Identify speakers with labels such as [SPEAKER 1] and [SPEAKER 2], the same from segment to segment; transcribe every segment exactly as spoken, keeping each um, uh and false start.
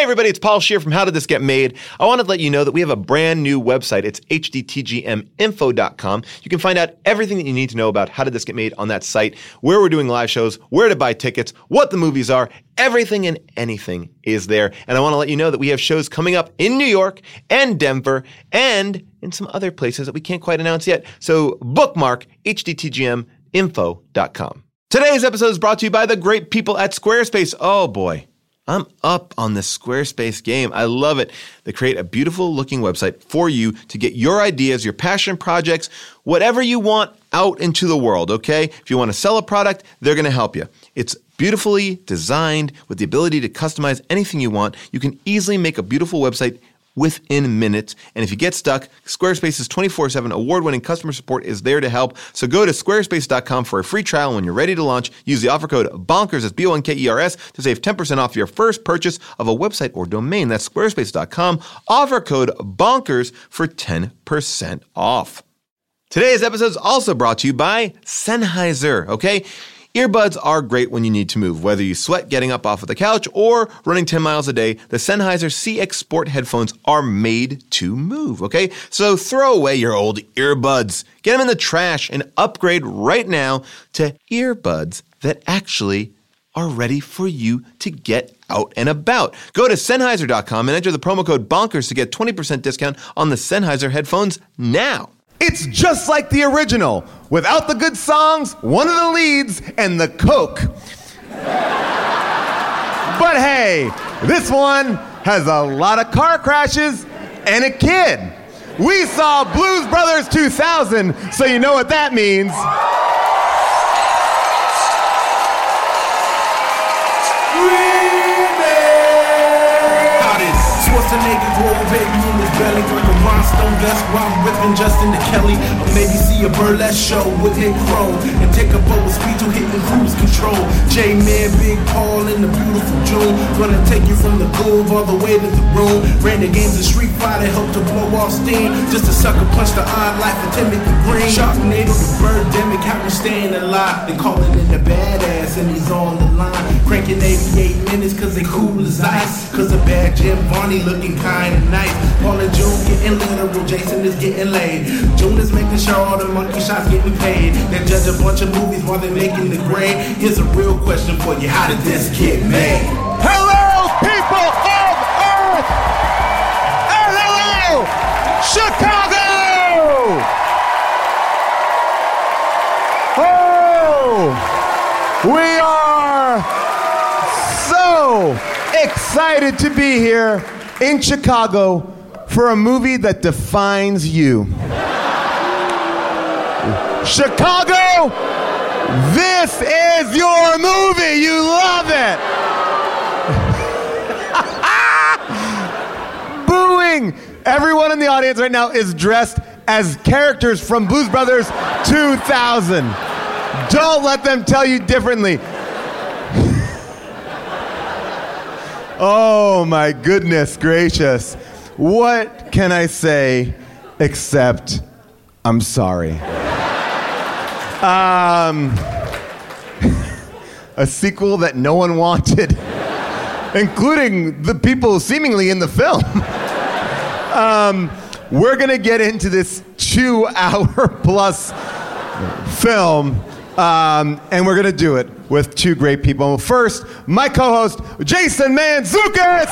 [SPEAKER 1] Hey everybody, it's Paul Scheer from How Did This Get Made? I wanted to let you know that we have a brand new website. It's H D T G M info dot com. You can find out everything that you need to know about How Did This Get Made on that site, where we're doing live shows, where to buy tickets, what the movies are, everything and anything is there. And I want to let you know that we have shows coming up in New York and Denver and in some other places that we can't quite announce yet. So bookmark H D T G M info dot com. Today's episode is brought to you by the great people at Squarespace. Oh boy. I'm up on the Squarespace game. I love it. They create a beautiful looking website for you to get your ideas, your passion projects, whatever you want out into the world, okay? If you want to sell a product, they're going to help you. It's beautifully designed with the ability to customize anything you want. You can easily make a beautiful website within minutes. And if you get stuck, Squarespace's twenty-four seven award-winning customer support is there to help. So go to squarespace dot com for a free trial. And when you're ready to launch, use the offer code BONKERS, that's B O N K E R S, to save ten percent off your first purchase of a website or domain. That's squarespace dot com. Offer code BONKERS for ten percent off. Today's episode is also brought to you by Sennheiser, okay? Earbuds are great when you need to move. Whether you sweat getting up off of the couch or running ten miles a day, the Sennheiser C X Sport headphones are made to move, okay? So throw away your old earbuds. Get them in the trash and upgrade right now to earbuds that actually are ready for you to get out and about. Go to Sennheiser dot com and enter the promo code BONKERS to get twenty percent discount on the Sennheiser headphones now.
[SPEAKER 2] It's just like the original, without the good songs, one of the leads, and the coke. But hey, this one has a lot of car crashes and a kid. We saw Blues Brothers two thousand, so you know what that means.
[SPEAKER 3] Schwarzenegger roll baby in his belly, like a rhinestone vest while I'm whipping Justin to Kelly. Or maybe see a burlesque show with Nick Crow and take a boat with speed to hitting cruise control. J-Man, Big Paul in the beautiful June, gonna take you from the groove all the way to the room. Ran the games of Street Fighter, helped to blow off steam, just to sucker punch the odd life of Timothy Green. Sharknado, the Birdemic, how we staying alive. They calling it the badass and he's on the line, cranking eighty-eight minutes cause they cool as ice, cause a bad Jim Varney looking kinda nice. Paul and June getting literal, Jason is getting laid. June is making sure all the monkey shots getting paid. They judge a bunch of movies while they're making the grade. Here's a real question for you, how did this get made?
[SPEAKER 2] Hello, people of Earth! And hello, Chicago! Oh, we are so excited to be here in Chicago for a movie that defines you. Chicago, this is your movie. You love it. Booing. Everyone in the audience right now is dressed as characters from Blues Brothers two thousand. Don't let them tell you differently. Oh my goodness gracious. What can I say except I'm sorry? Um, a sequel that no one wanted, including the people seemingly in the film. um, we're gonna get into this two hour plus film. Um, and we're gonna do it with two great people. First, my co-host, Jason Mantzoukas.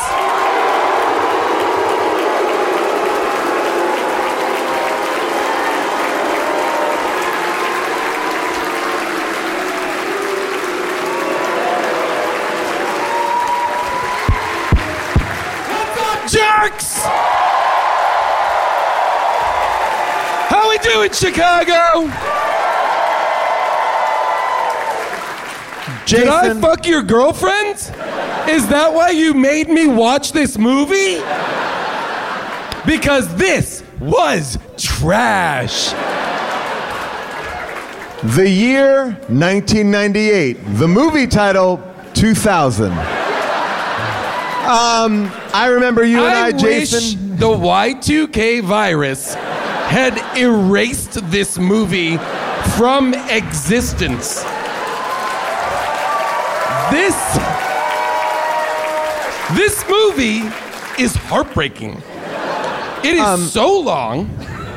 [SPEAKER 4] What's up, jerks? How we doing, Chicago?
[SPEAKER 2] Jason.
[SPEAKER 4] Did I fuck your girlfriend? Is that why you made me watch this movie? Because this was trash.
[SPEAKER 2] The year nineteen ninety-eight. The movie title two thousand. Um, I remember you and I,
[SPEAKER 4] I
[SPEAKER 2] Jason.
[SPEAKER 4] wish the Y two K virus had erased this movie from existence. This This movie is heartbreaking. It is
[SPEAKER 2] Um,
[SPEAKER 4] so long.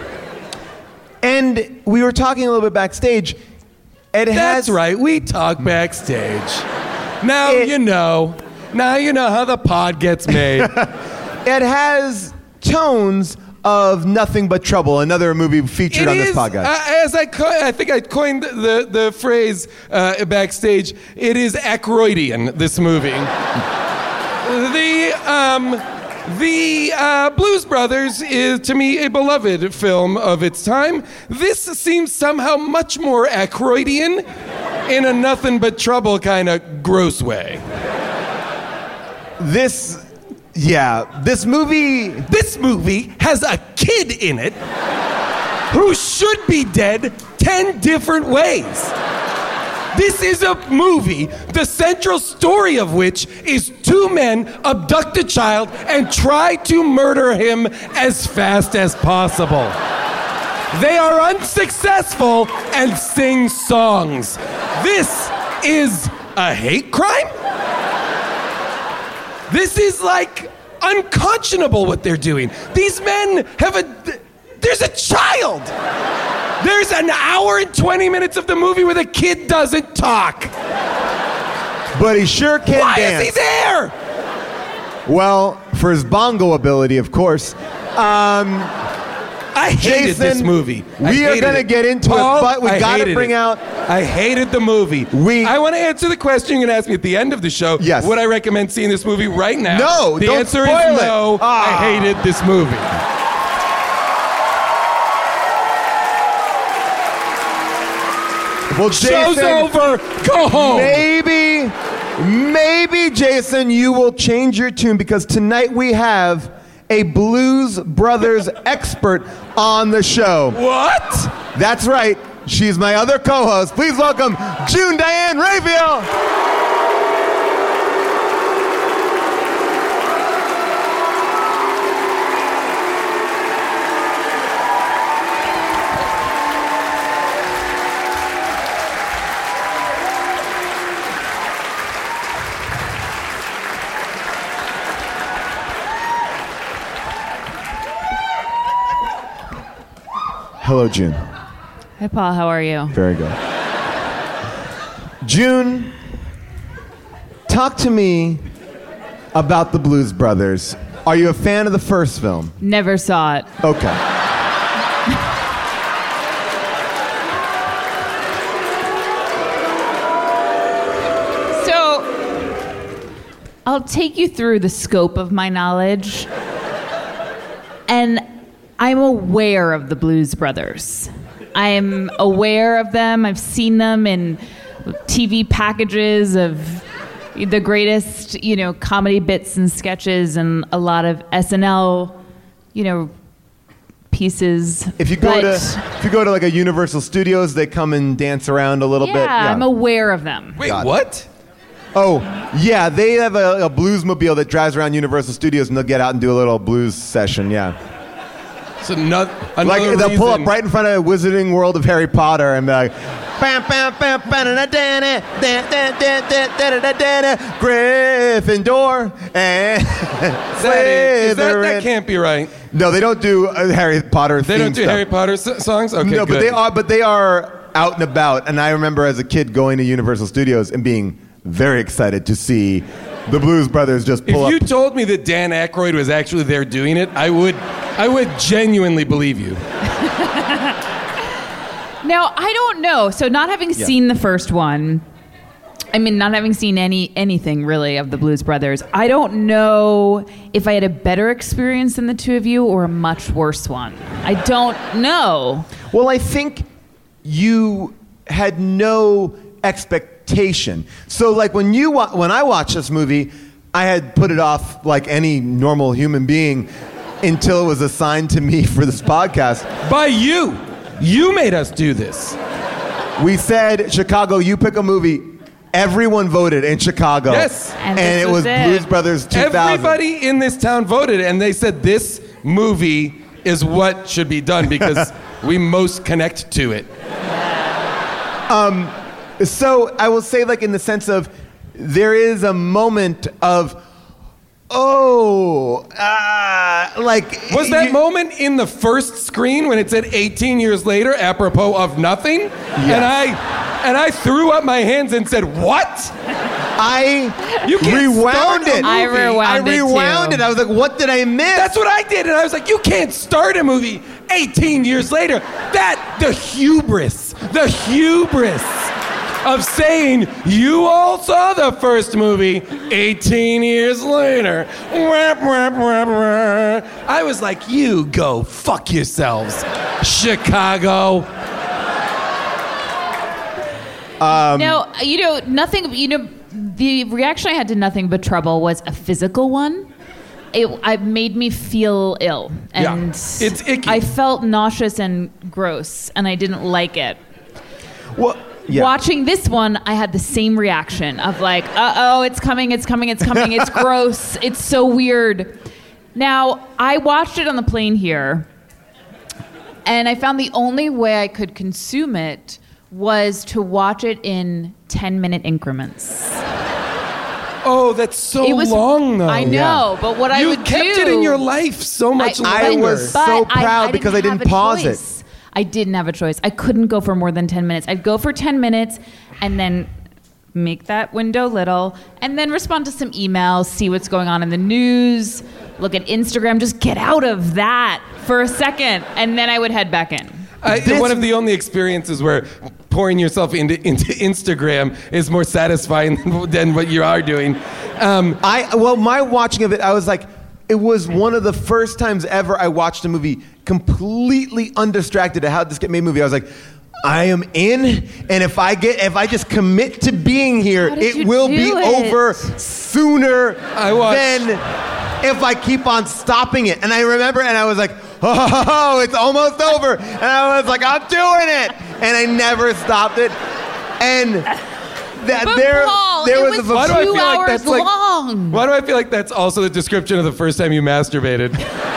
[SPEAKER 2] And we were talking a little bit backstage. It
[SPEAKER 4] That's
[SPEAKER 2] has
[SPEAKER 4] right. We talk backstage. Now
[SPEAKER 2] It-
[SPEAKER 4] you know. Now you know how the pod gets made.
[SPEAKER 2] it has tones of Nothing But Trouble, another movie featured
[SPEAKER 4] It
[SPEAKER 2] on this
[SPEAKER 4] is,
[SPEAKER 2] podcast.
[SPEAKER 4] uh, as I, co- I think I coined the, the phrase uh, backstage, it is Aykroydian, this movie. the um, the uh, Blues Brothers is, to me, a beloved film of its time. This seems somehow much more Aykroydian in a Nothing But Trouble kind of gross way.
[SPEAKER 2] This, yeah, this movie.
[SPEAKER 4] This movie has a kid in it who should be dead ten different ways. This is a movie, the central story of which is two men abduct a child and try to murder him as fast as possible. They are unsuccessful and sing songs. This is a hate crime? This is like unconscionable what they're doing. These men have a. There's a child! There's an hour and twenty minutes of the movie where the kid doesn't talk.
[SPEAKER 2] But he sure can
[SPEAKER 4] Why
[SPEAKER 2] dance.
[SPEAKER 4] is he there?
[SPEAKER 2] Well, for his bongo ability, of course. Um,
[SPEAKER 4] I hated
[SPEAKER 2] Jason,
[SPEAKER 4] this movie. I
[SPEAKER 2] we are
[SPEAKER 4] hated
[SPEAKER 2] gonna
[SPEAKER 4] it.
[SPEAKER 2] get into
[SPEAKER 4] Paul,
[SPEAKER 2] it, but we
[SPEAKER 4] I
[SPEAKER 2] gotta
[SPEAKER 4] hated
[SPEAKER 2] bring
[SPEAKER 4] it.
[SPEAKER 2] out.
[SPEAKER 4] I hated the movie.
[SPEAKER 2] We-
[SPEAKER 4] I want to answer the question you're going to ask me at the end of the show.
[SPEAKER 2] Yes.
[SPEAKER 4] Would I recommend seeing this movie right now?
[SPEAKER 2] No,
[SPEAKER 4] The
[SPEAKER 2] don't
[SPEAKER 4] answer
[SPEAKER 2] spoil
[SPEAKER 4] is
[SPEAKER 2] it.
[SPEAKER 4] no.
[SPEAKER 2] Ah.
[SPEAKER 4] I hated this movie.
[SPEAKER 2] Well,
[SPEAKER 4] Show's
[SPEAKER 2] Jason,
[SPEAKER 4] over. Go home.
[SPEAKER 2] maybe, maybe, Jason, you will change your tune because tonight we have a Blues Brothers expert on the show.
[SPEAKER 4] What?
[SPEAKER 2] That's right. She's my other co-host. Please welcome June Diane Raphael. Hello, June.
[SPEAKER 5] Hi, Paul. How are you?
[SPEAKER 2] Very good. June, talk to me about the Blues Brothers. Are you a fan of the first film?
[SPEAKER 5] Never saw it.
[SPEAKER 2] Okay.
[SPEAKER 5] So, I'll take you through the scope of my knowledge. And I'm aware of the Blues Brothers. I'm aware of them. I've seen them in T V packages of the greatest, you know, comedy bits and sketches and a lot of S N L, you know, pieces.
[SPEAKER 2] If you go
[SPEAKER 5] But-
[SPEAKER 2] to if you go to like a Universal Studios, they come and dance around a little
[SPEAKER 5] yeah,
[SPEAKER 2] bit.
[SPEAKER 5] I'm aware of them.
[SPEAKER 4] Wait,
[SPEAKER 2] Got it.
[SPEAKER 4] what?
[SPEAKER 2] Oh, yeah, they have a, a bluesmobile that drives around Universal Studios, and they'll get out and do a little blues session. Yeah,
[SPEAKER 4] So not,
[SPEAKER 2] like
[SPEAKER 4] another
[SPEAKER 2] they'll pull up
[SPEAKER 4] reason-
[SPEAKER 2] right in front of Wizarding World of Harry Potter and be like, "Bam, bam, bam, bam, da, da, da, da, da, da, da, da, da, da, da, Gryffindor and
[SPEAKER 4] Is that, it? Is that, that
[SPEAKER 2] Slytherin."
[SPEAKER 4] can't be right.
[SPEAKER 2] No, they don't do uh, Harry Potter.
[SPEAKER 4] They don't do Harry Potter s- songs? Okay,
[SPEAKER 2] No, but
[SPEAKER 4] good.
[SPEAKER 2] they are. But they are out and about. And I remember as a kid going to Universal Studios and being very excited to see the Blues Brothers just pull
[SPEAKER 4] If you
[SPEAKER 2] up.
[SPEAKER 4] told me that Dan Aykroyd was actually there doing it, I would, I would genuinely believe you.
[SPEAKER 5] Now, I don't know. So, not having seen the first one, I mean, not having seen any anything really of the Blues Brothers, I don't know if I had a better experience than the two of you or a much worse one. I don't know.
[SPEAKER 2] Well, I think you had no expectation. So, like when you wa- when I watched this movie, I had put it off like any normal human being until it was assigned to me for this podcast.
[SPEAKER 4] By you. You made us do this.
[SPEAKER 2] We said, Chicago, you pick a movie. Everyone voted in Chicago.
[SPEAKER 4] Yes.
[SPEAKER 5] And
[SPEAKER 2] And,
[SPEAKER 5] this
[SPEAKER 2] it was
[SPEAKER 5] was it.
[SPEAKER 2] Blues Brothers two thousand.
[SPEAKER 4] Everybody in this town voted, and they said this movie is what should be done because we most connect to it.
[SPEAKER 2] So I will say, like, in the sense of there is a moment of, oh, uh, like
[SPEAKER 4] Was that
[SPEAKER 2] you-
[SPEAKER 4] moment in the first screen when it said eighteen years later, apropos of nothing? And I and I threw up my hands and said, "What?"
[SPEAKER 2] I
[SPEAKER 4] You can't
[SPEAKER 2] rewound
[SPEAKER 4] start a
[SPEAKER 2] it.
[SPEAKER 5] I
[SPEAKER 4] movie.
[SPEAKER 5] rewound
[SPEAKER 2] I
[SPEAKER 5] it
[SPEAKER 2] rewound
[SPEAKER 5] too.
[SPEAKER 2] it. I was like, what did I miss?
[SPEAKER 4] That's what I did, and I was like, "You can't start a movie eighteen years later." That the hubris, the hubris of saying you all saw the first movie eighteen years later. Wah, wah, wah, wah. I was like, "You go fuck yourselves, Chicago."
[SPEAKER 5] No, you know, nothing, you know, the reaction I had to Nothing But Trouble was a physical one. It, it made me feel ill.
[SPEAKER 4] Yeah,
[SPEAKER 5] And
[SPEAKER 4] it's icky.
[SPEAKER 5] I felt nauseous and gross, and I didn't like it.
[SPEAKER 2] Well, yeah.
[SPEAKER 5] Watching this one, I had the same reaction of like, uh-oh, it's coming, it's coming, it's coming, it's gross, it's so weird. Now, I watched it on the plane here, and I found the only way I could consume it was to watch it in ten-minute increments.
[SPEAKER 4] Oh, that's so
[SPEAKER 5] It was
[SPEAKER 4] long, though.
[SPEAKER 5] I know, but what I
[SPEAKER 4] You
[SPEAKER 5] would
[SPEAKER 4] kept
[SPEAKER 5] do,
[SPEAKER 4] it in your life so much
[SPEAKER 5] I,
[SPEAKER 4] longer.
[SPEAKER 2] I was
[SPEAKER 5] but
[SPEAKER 2] so
[SPEAKER 5] I-
[SPEAKER 2] proud
[SPEAKER 5] I
[SPEAKER 2] because I
[SPEAKER 5] have
[SPEAKER 2] didn't
[SPEAKER 5] a
[SPEAKER 2] pause it.
[SPEAKER 5] choice. I didn't have a choice. I couldn't go for more than ten minutes. I'd go for ten minutes and then make that window little and then respond to some emails, see what's going on in the news, look at Instagram, just get out of that for a second, and then I would head back in.
[SPEAKER 4] I,
[SPEAKER 2] This-
[SPEAKER 4] one of the only experiences where pouring yourself into, into Instagram is more satisfying than, than what you are doing. Um,
[SPEAKER 2] I well, my watching of it, I was like, it was one of the first times ever I watched a movie completely undistracted at how this get made movie. I was like, I am in, and if I get, if I just commit to being here,
[SPEAKER 5] How did
[SPEAKER 2] it
[SPEAKER 5] you
[SPEAKER 2] will
[SPEAKER 5] do
[SPEAKER 2] be
[SPEAKER 5] it?
[SPEAKER 2] over sooner
[SPEAKER 4] I watched-
[SPEAKER 2] than if I keep on stopping it. And I remember, and I was like, oh, it's almost over, and I was like, I'm doing it, and I never stopped it, and that
[SPEAKER 5] But
[SPEAKER 2] there,
[SPEAKER 5] Paul,
[SPEAKER 2] there
[SPEAKER 5] it
[SPEAKER 2] was,
[SPEAKER 5] was
[SPEAKER 2] a
[SPEAKER 4] Why do I
[SPEAKER 5] two
[SPEAKER 4] feel like
[SPEAKER 5] hours
[SPEAKER 4] that's like-
[SPEAKER 5] long.
[SPEAKER 4] why do I feel like that's also the description of the first time you masturbated?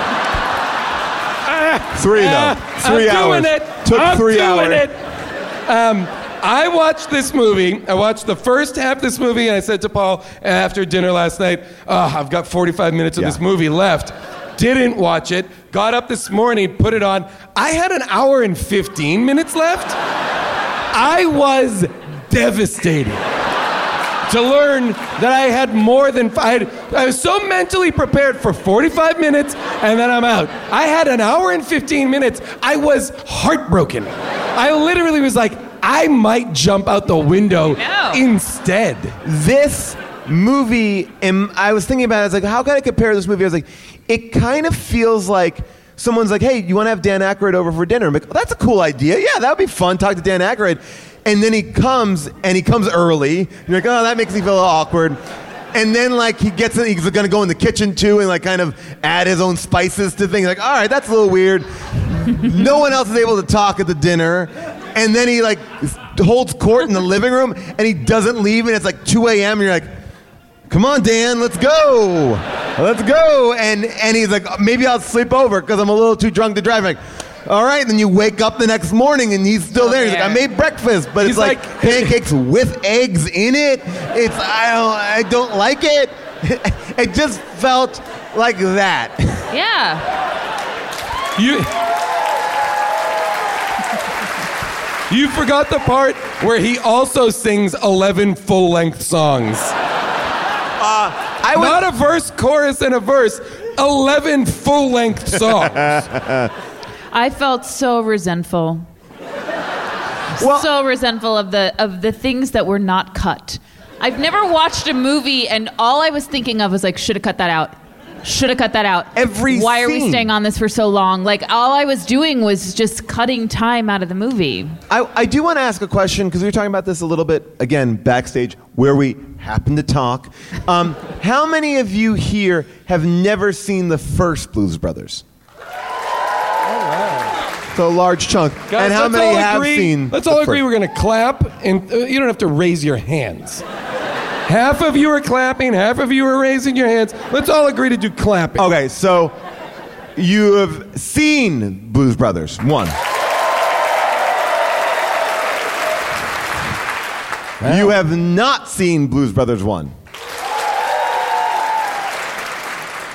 [SPEAKER 2] three though,
[SPEAKER 4] Ah,
[SPEAKER 2] three
[SPEAKER 4] I'm
[SPEAKER 2] hours.
[SPEAKER 4] doing it.
[SPEAKER 2] Took
[SPEAKER 4] I'm
[SPEAKER 2] three
[SPEAKER 4] doing
[SPEAKER 2] hours.
[SPEAKER 4] it. Um, I watched this movie. I watched the first half of this movie, and I said to Paul after dinner last night, oh, I've got forty-five minutes of
[SPEAKER 2] Yeah.
[SPEAKER 4] this movie left. Didn't watch it. Got up this morning, put it on. I had an hour and fifteen minutes left. I was devastated to learn that I had more than five. I was so mentally prepared for forty-five minutes, and then I'm out. I had an hour and fifteen minutes. I was heartbroken. I literally was like, I might jump out the window
[SPEAKER 5] know.
[SPEAKER 4] instead.
[SPEAKER 2] This movie, and I was thinking about it, I was like, how can I compare this movie? I was like, it kind of feels like someone's like, hey, you want to have Dan Aykroyd over for dinner? I'm like, oh, that's a cool idea. Yeah, that would be fun, talk to Dan Aykroyd. And then he comes, and he comes early. You're like, oh, that makes me feel a little awkward. And then, like, he gets, he's going to go in the kitchen, too, and, like, kind of add his own spices to things. Like, all right, that's a little weird. No one else is able to talk at the dinner. And then he, like, holds court in the living room, and he doesn't leave, and it's, like, two a.m., and you're like, come on, Dan, let's go. Let's go. And and he's like, maybe I'll sleep over because I'm a little too drunk to drive. I'm like, all right. And then you wake up the next morning and he's still there. He's like, I made breakfast, but
[SPEAKER 4] He's
[SPEAKER 2] it's like,
[SPEAKER 4] like-
[SPEAKER 2] pancakes with eggs in it. It's I don't I don't like it. It just felt like that.
[SPEAKER 5] Yeah.
[SPEAKER 4] You. You forgot the part where he also sings eleven full-length songs.
[SPEAKER 2] I was,
[SPEAKER 4] Not a verse, chorus, and a verse. eleven full-length songs.
[SPEAKER 5] I felt so resentful.
[SPEAKER 2] Well-
[SPEAKER 5] so resentful of the of the things that were not cut. I've never watched a movie and all I was thinking of was like, should have cut that out. Should have cut that out.
[SPEAKER 2] Every
[SPEAKER 5] Why are we
[SPEAKER 2] scene.
[SPEAKER 5] staying on this for so long? Like all I was doing was just cutting time out of the movie.
[SPEAKER 2] I, I do want to ask a question because we were talking about this a little bit again backstage where we happen to talk. Um, how many of you here have never seen the first Blues Brothers? So a large chunk.
[SPEAKER 4] Guys,
[SPEAKER 2] and how
[SPEAKER 4] let's
[SPEAKER 2] many
[SPEAKER 4] all
[SPEAKER 2] have
[SPEAKER 4] agree,
[SPEAKER 2] seen?
[SPEAKER 4] Let's
[SPEAKER 2] the
[SPEAKER 4] all
[SPEAKER 2] first?
[SPEAKER 4] agree we're going to clap, and uh, you don't have to raise your hands. Half of you are clapping, half of you are raising your hands. Let's all agree to do clapping.
[SPEAKER 2] Okay, so you have seen Blues Brothers one. You have not seen Blues Brothers one.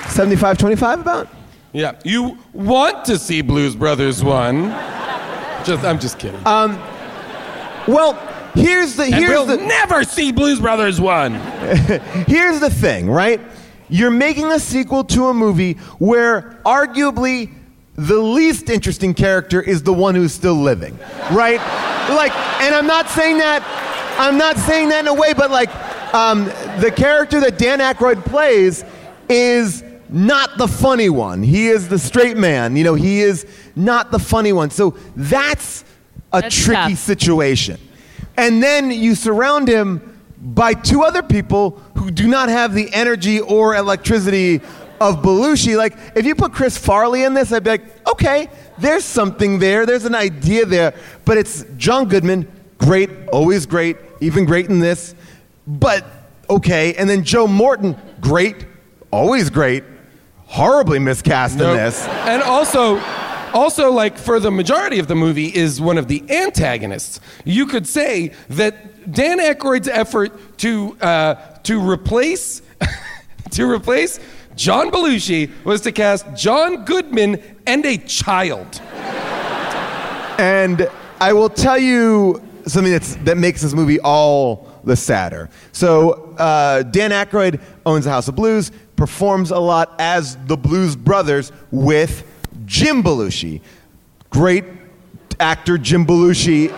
[SPEAKER 2] seventy-five twenty-five about?
[SPEAKER 4] Yeah. You want to see Blues Brothers one. Just, I'm just kidding.
[SPEAKER 2] Um, well, here's the...
[SPEAKER 4] and
[SPEAKER 2] Here's
[SPEAKER 4] we'll
[SPEAKER 2] the,
[SPEAKER 4] never see Blues Brothers one.
[SPEAKER 2] Here's the thing, right? You're making a sequel to a movie where arguably the least interesting character is the one who's still living, right? Like, and I'm not saying that, I'm not saying that in a way, but like, um, the character that Dan Aykroyd plays is not the funny one. He is the straight man. You know, he is not the funny one. So that's a
[SPEAKER 5] That's
[SPEAKER 2] tricky
[SPEAKER 5] tough.
[SPEAKER 2] situation. And then you surround him by two other people who do not have the energy or electricity of Belushi. Like, if you put Chris Farley in this, I'd be like, okay, there's something there. There's an idea there. But it's John Goodman, great, always great, even great in this. But, okay. And then Joe Morton, great, always great, horribly miscast
[SPEAKER 4] Nope.
[SPEAKER 2] in this.
[SPEAKER 4] And also, also, like, for the majority of the movie is one of the antagonists. You could say that Dan Aykroyd's effort to uh, to replace to replace John Belushi was to cast John Goodman and a child.
[SPEAKER 2] And I will tell you something that's, that makes this movie all the sadder. So uh, Dan Aykroyd owns the House of Blues, performs a lot as the Blues Brothers with Jim Belushi. Great actor Jim Belushi.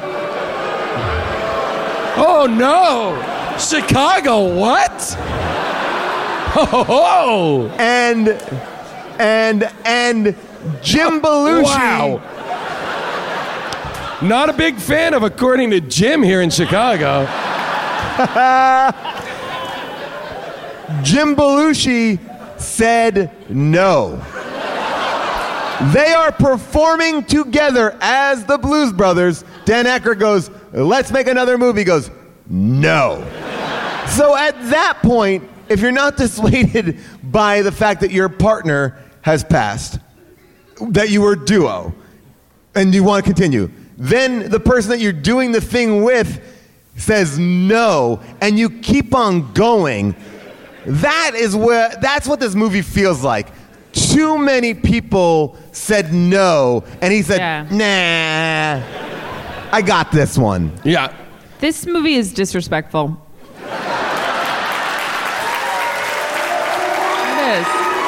[SPEAKER 4] Oh no! Chicago, what? Oh!
[SPEAKER 2] And, and, and Jim Belushi.
[SPEAKER 4] Wow! Not a big fan of According to Jim here in Chicago.
[SPEAKER 2] Jim Belushi said no. They are performing together as the Blues Brothers. Dan Aykroyd goes, let's make another movie. He goes, no. So at that point, if you're not dissuaded by the fact that your partner has passed, that you were a duo, and you want to continue, then the person that you're doing the thing with says no, and you keep on going. That is where, that's what this movie feels like. Too many people said no, and he said,
[SPEAKER 5] Yeah.
[SPEAKER 2] nah, I got this one.
[SPEAKER 4] Yeah.
[SPEAKER 5] This movie is disrespectful. It is.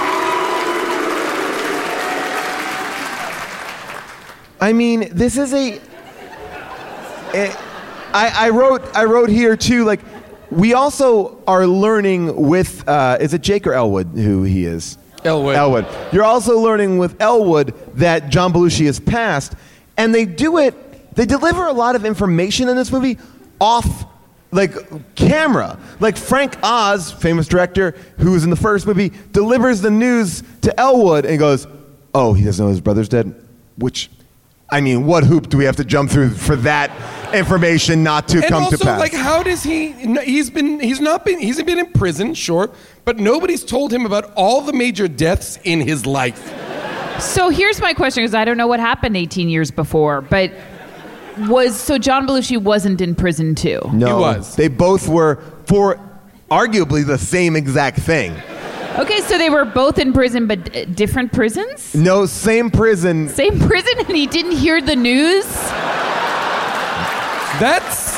[SPEAKER 2] I mean, this is a. a I, I wrote. I wrote here too. Like, we also are learning with. Uh, is it Jake or Elwood who he is?
[SPEAKER 4] Elwood.
[SPEAKER 2] Elwood. You're also learning with Elwood that John Belushi has passed, and they do it. They deliver a lot of information in this movie off, like, camera. Like Frank Oz, famous director who was in the first movie, delivers the news to Elwood and goes, "Oh, he doesn't know his brother's dead," which. I mean, what hoop do we have to jump through for that information not to
[SPEAKER 4] And
[SPEAKER 2] come
[SPEAKER 4] also,
[SPEAKER 2] to pass?
[SPEAKER 4] like, how does he? He's been. He's not been. He's been in prison, sure, but nobody's told him about all the major deaths in his life.
[SPEAKER 5] So here's my question, because I don't know what happened eighteen years before, but was so John Belushi wasn't in prison too?
[SPEAKER 2] no,
[SPEAKER 4] He was.
[SPEAKER 2] They both were for arguably the same exact thing.
[SPEAKER 5] Okay, so they were both in prison, but d- different prisons?
[SPEAKER 2] No, same prison.
[SPEAKER 5] Same prison, and he didn't hear the news?
[SPEAKER 4] That's.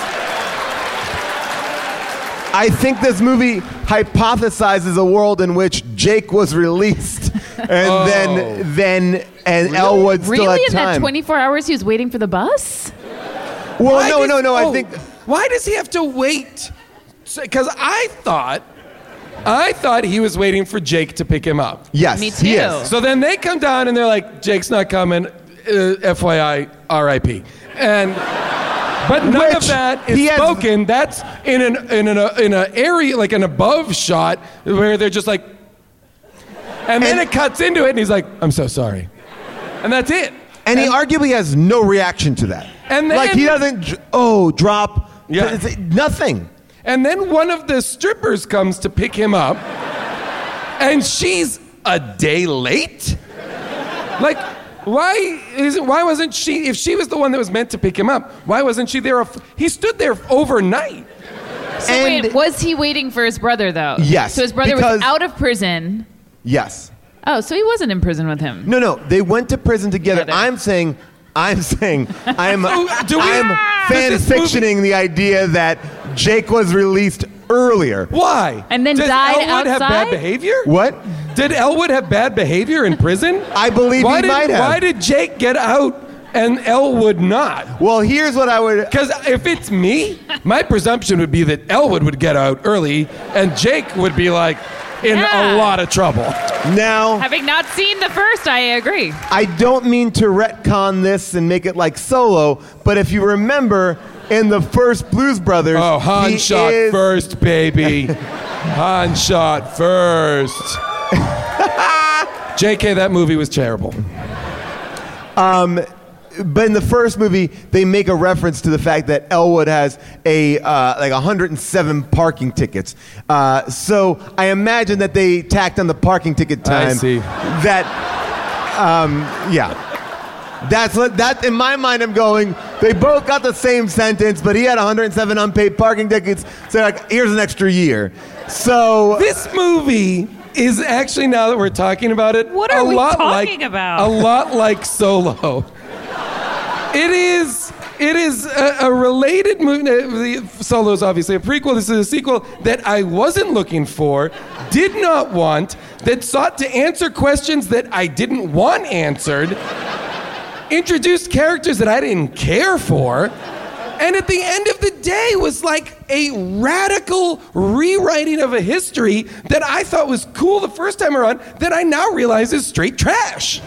[SPEAKER 2] I think this movie hypothesizes a world in which Jake was released, and
[SPEAKER 4] Oh.
[SPEAKER 2] then then and Elwood still
[SPEAKER 5] Really?
[SPEAKER 2] had
[SPEAKER 5] In that
[SPEAKER 2] time.
[SPEAKER 5] twenty-four hours he was waiting for the bus?
[SPEAKER 2] well,
[SPEAKER 4] Why
[SPEAKER 2] no,
[SPEAKER 4] does-
[SPEAKER 2] no, no. I
[SPEAKER 4] oh,
[SPEAKER 2] think
[SPEAKER 4] Why does he have to wait? Because I thought, I thought he was waiting for Jake to pick him up.
[SPEAKER 2] yes,
[SPEAKER 5] Me
[SPEAKER 2] he
[SPEAKER 5] too.
[SPEAKER 2] is.
[SPEAKER 4] So then they come down and they're like, Jake's not coming. Uh, F Y I, R I P And but none
[SPEAKER 2] Which
[SPEAKER 4] of that is
[SPEAKER 2] he has-
[SPEAKER 4] spoken. That's in an in an in an area like an above shot where they're just like, and then
[SPEAKER 2] And-
[SPEAKER 4] it cuts into it and he's like, I'm so sorry, and that's it.
[SPEAKER 2] And he arguably has no reaction to that.
[SPEAKER 4] And then-
[SPEAKER 2] like he doesn't. dr- Oh, drop.
[SPEAKER 4] Yeah.
[SPEAKER 2] It's- nothing.
[SPEAKER 4] And then one of the strippers comes to pick him up, and she's a day late. Like, why is why wasn't she? If she was the one that was meant to pick him up, why wasn't she there? He stood there overnight.
[SPEAKER 5] So
[SPEAKER 2] And-
[SPEAKER 5] wait, was he waiting for his brother though?
[SPEAKER 2] Yes,
[SPEAKER 5] So his brother
[SPEAKER 2] because-
[SPEAKER 5] was out of prison.
[SPEAKER 2] Yes.
[SPEAKER 5] Oh, so he wasn't in prison with him.
[SPEAKER 2] No, no, they went to prison together.
[SPEAKER 5] Together.
[SPEAKER 2] I'm saying, I'm saying, I'm,
[SPEAKER 4] do we-
[SPEAKER 2] I'm fan
[SPEAKER 4] Does this movie-
[SPEAKER 2] fictioning the idea that Jake was released earlier.
[SPEAKER 4] Why?
[SPEAKER 5] And then
[SPEAKER 4] Does
[SPEAKER 5] died
[SPEAKER 4] Elwood have
[SPEAKER 5] outside?
[SPEAKER 4] bad behavior?
[SPEAKER 2] What?
[SPEAKER 4] Did Elwood have bad behavior in prison?
[SPEAKER 2] I believe
[SPEAKER 4] why
[SPEAKER 2] he
[SPEAKER 4] did,
[SPEAKER 2] might have.
[SPEAKER 4] Why did Jake get out and Elwood not?
[SPEAKER 2] Well, here's what I would.
[SPEAKER 4] Because if it's me, my presumption would be that Elwood would get out early and Jake would be like in
[SPEAKER 5] Yeah.
[SPEAKER 4] a lot of trouble.
[SPEAKER 2] Now,
[SPEAKER 5] Having not seen the first, I agree.
[SPEAKER 2] I don't mean to retcon this and make it like Solo, but if you remember, in the first Blues Brothers,
[SPEAKER 4] Oh, Han
[SPEAKER 2] he
[SPEAKER 4] shot
[SPEAKER 2] is,
[SPEAKER 4] first, baby. Han shot first. J K, that movie was terrible.
[SPEAKER 2] But in the first movie, they make a reference to the fact that Elwood has a uh, like one hundred seven parking tickets. Uh, so I imagine that they tacked on the parking ticket time.
[SPEAKER 4] I see.
[SPEAKER 2] That, um, yeah. That's what, that in my mind. I'm going. They both got the same sentence, but he had one hundred seven unpaid parking tickets. So like, here's an extra year. So
[SPEAKER 4] This movie is actually, now that we're talking about it,
[SPEAKER 5] What are
[SPEAKER 4] a
[SPEAKER 5] we
[SPEAKER 4] lot
[SPEAKER 5] talking
[SPEAKER 4] like,
[SPEAKER 5] about?
[SPEAKER 4] A lot like Solo. It is. It is a, a related movie. Solo is obviously a prequel. This is a sequel that I wasn't looking for, did not want, that sought to answer questions that I didn't want answered, introduced characters that I didn't care for, and at the end of the day was like a radical rewriting of a history that I thought was cool the first time around that I now realize is straight trash.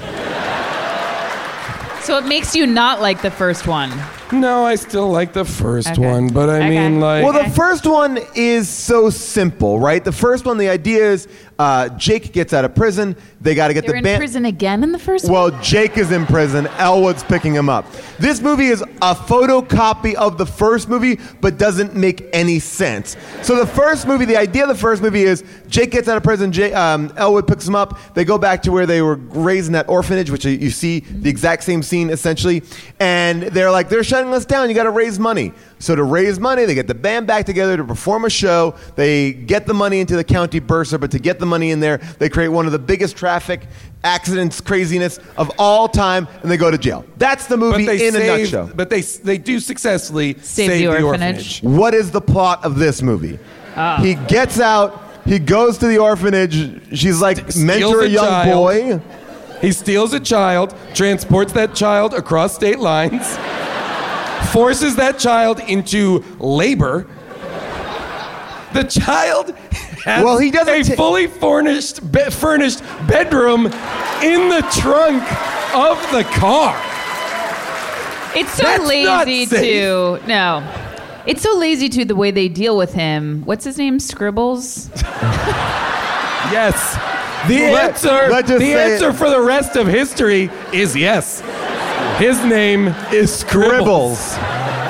[SPEAKER 5] So it makes you not like the first one.
[SPEAKER 4] No, I still like the first
[SPEAKER 5] Okay.
[SPEAKER 4] one, but I
[SPEAKER 5] Okay.
[SPEAKER 4] mean, like,
[SPEAKER 2] Well,
[SPEAKER 5] Okay.
[SPEAKER 2] the first one is so simple, right? The first one, the idea is uh, Jake gets out of prison. They got to get
[SPEAKER 5] They're
[SPEAKER 2] the
[SPEAKER 5] in
[SPEAKER 2] band.
[SPEAKER 5] prison again in the first
[SPEAKER 2] Well,
[SPEAKER 5] one?
[SPEAKER 2] Jake is in prison. Elwood's picking him up. This movie is a photocopy of the first movie, but doesn't make any sense. So the first movie, the idea of the first movie is Jake gets out of prison. Jay, um, Elwood picks him up. They go back to where they were raised in that orphanage, which you- you see the exact same scene essentially. And they're like, they're shutting us down. You got to raise money. So to raise money, they get the band back together to perform a show. They get the money into the county bursar, but to get the money in there, they create one of the biggest traffic accidents, craziness of all time, and they go to jail. That's the
[SPEAKER 4] but
[SPEAKER 2] movie
[SPEAKER 4] they
[SPEAKER 2] in a
[SPEAKER 4] save,
[SPEAKER 2] nutshell.
[SPEAKER 4] But they they do successfully
[SPEAKER 5] Save
[SPEAKER 4] save,
[SPEAKER 5] the
[SPEAKER 4] the
[SPEAKER 5] orphanage.
[SPEAKER 4] orphanage.
[SPEAKER 2] What is the plot of this movie? He gets out. He goes to the orphanage. She's like,
[SPEAKER 4] Steals
[SPEAKER 2] mentor a
[SPEAKER 4] a
[SPEAKER 2] young
[SPEAKER 4] child.
[SPEAKER 2] boy.
[SPEAKER 4] He steals a child, transports that child across state lines, forces that child into labor. The child has
[SPEAKER 2] Well, he doesn't
[SPEAKER 4] a
[SPEAKER 2] ta-
[SPEAKER 4] fully furnished, be- furnished bedroom in the trunk of the car.
[SPEAKER 5] It's so
[SPEAKER 4] That's not
[SPEAKER 5] lazy
[SPEAKER 4] safe.
[SPEAKER 5] to no. It's so lazy to the way they deal with him. What's his name? Scribbles?
[SPEAKER 4] Yes. The
[SPEAKER 2] Let-
[SPEAKER 4] answer,
[SPEAKER 2] let's just
[SPEAKER 4] the
[SPEAKER 2] say
[SPEAKER 4] answer
[SPEAKER 2] it.
[SPEAKER 4] for the rest of history is yes. His name is Scribbles.
[SPEAKER 2] Scribbles.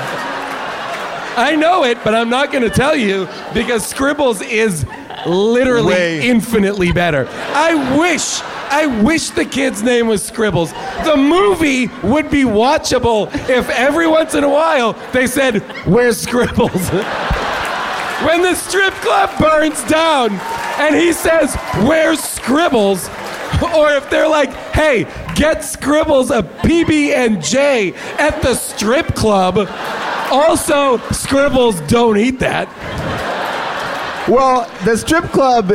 [SPEAKER 4] I know it, but I'm not going to tell you because Scribbles is literally
[SPEAKER 2] Way.
[SPEAKER 4] infinitely better. I wish, I wish the kid's name was Scribbles. The movie would be watchable if every once in a while they said, "Where's Scribbles?" When the strip club burns down and he says, "Where's Scribbles?" Or if they're like, "Hey, get Scribbles a P B and J at the strip club." Also, Scribbles don't eat that.
[SPEAKER 2] Well, the strip club.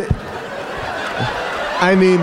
[SPEAKER 2] I mean,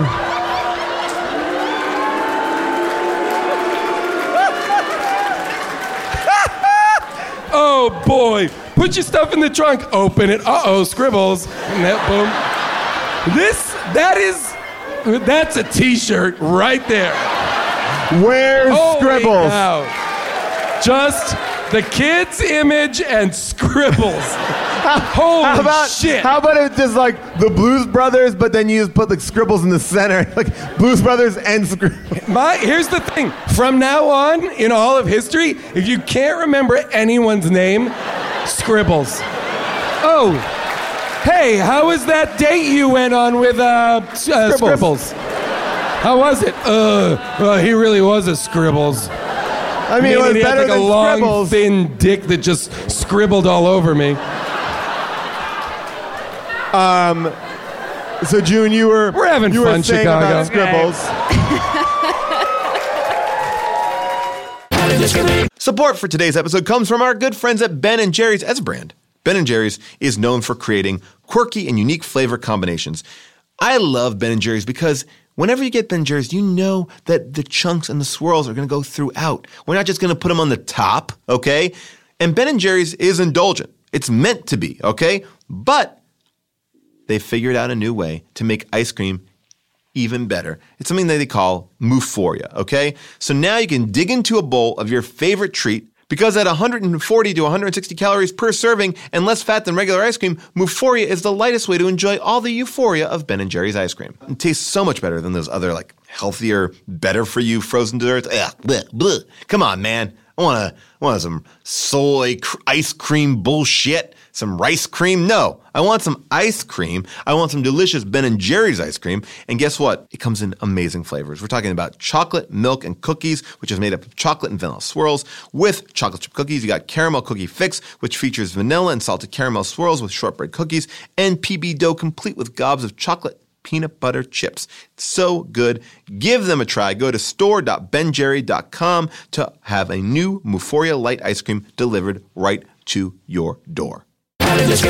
[SPEAKER 4] Oh boy, put your stuff in the trunk, open it, uh-oh, Scribbles. And that, boom. This, that is, that's a t-shirt right there.
[SPEAKER 2] where's
[SPEAKER 4] Holy
[SPEAKER 2] Scribbles?
[SPEAKER 4] cow. Just the kid's image and Scribbles. Holy
[SPEAKER 2] How about
[SPEAKER 4] shit.
[SPEAKER 2] how about it just like the Blues Brothers, but then you just put like Scribbles in the center, like Blues Brothers and Scribbles.
[SPEAKER 4] My, here's the thing. From now on, in all of history, if you can't remember anyone's name, Scribbles. Oh, hey, how was that date you went on with uh, s- uh,
[SPEAKER 2] Scribbles.
[SPEAKER 4] Scribbles? How was it? Uh, well, he really was a Scribbles.
[SPEAKER 2] I mean, it was
[SPEAKER 4] Meaning he had
[SPEAKER 2] better
[SPEAKER 4] like a
[SPEAKER 2] than
[SPEAKER 4] long,
[SPEAKER 2] Scribbles.
[SPEAKER 4] thin dick that just scribbled all over me.
[SPEAKER 2] So June, you were
[SPEAKER 4] We're having
[SPEAKER 2] you
[SPEAKER 4] fun,
[SPEAKER 2] were saying
[SPEAKER 4] Chicago.
[SPEAKER 2] about Scribbles.
[SPEAKER 1] Support for today's episode comes from our good friends at Ben and Jerry's as a brand. Ben and Jerry's is known for creating quirky and unique flavor combinations. I love Ben and Jerry's because whenever you get Ben and Jerry's, you know that the chunks and the swirls are going to go throughout. We're not just going to put them on the top, okay? And Ben and Jerry's is indulgent. It's meant to be, okay? But they figured out a new way to make ice cream even better. It's something that they call Mouphoria, okay? So now you can dig into a bowl of your favorite treat because at one hundred forty to one hundred sixty calories per serving and less fat than regular ice cream, Mouphoria is the lightest way to enjoy all the euphoria of Ben and Jerry's ice cream. It tastes so much better than those other, like, healthier, better-for-you frozen desserts. Ugh, bleh, bleh. Come on, man. I want to I want some soy cr- ice cream bullshit, some rice cream. No, I want some ice cream. I want some delicious Ben and Jerry's ice cream. And guess what? It comes in amazing flavors. We're talking about chocolate, milk, and cookies, which is made up of chocolate and vanilla swirls. With chocolate chip cookies, you got caramel cookie fix, which features vanilla and salted caramel swirls with shortbread cookies, and P B dough complete with gobs of chocolate peanut butter chips. It's so good. Give them a try. Go to store dot ben jerry dot com to have a new Mouphoria Light ice cream delivered right to your door.
[SPEAKER 5] So,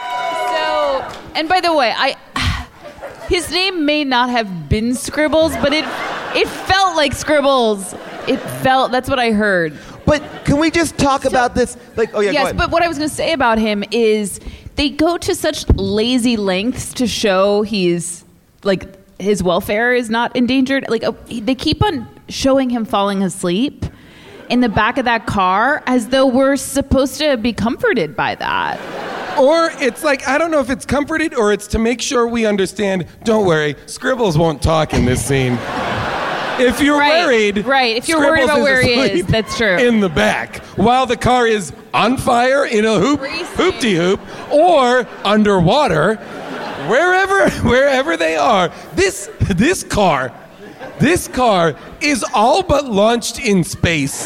[SPEAKER 5] and by the way, I his name may not have been Scribbles, but it it felt like Scribbles. It felt, that's what I heard.
[SPEAKER 2] But can we just talk about this? Like, oh yeah, go
[SPEAKER 5] Yes,
[SPEAKER 2] ahead.
[SPEAKER 5] but what I was going to say about him is they go to such lazy lengths to show he's, like, his welfare is not endangered. Like, uh, they keep on showing him falling asleep in the back of that car as though we're supposed to be comforted by that.
[SPEAKER 4] Or it's like, I don't know if it's comforted or it's to make sure we understand, don't worry, Scribbles won't talk in this scene. If you're
[SPEAKER 5] Right,
[SPEAKER 4] worried,
[SPEAKER 5] right. If you're worried
[SPEAKER 4] Scribbles
[SPEAKER 5] about where he is,
[SPEAKER 4] asleep
[SPEAKER 5] that's true.
[SPEAKER 4] In the back, while the car is on fire in a hoop,
[SPEAKER 5] Racing.
[SPEAKER 4] hoop-de-hoop, or underwater, wherever, wherever they are. This, this car, this car is all but launched in space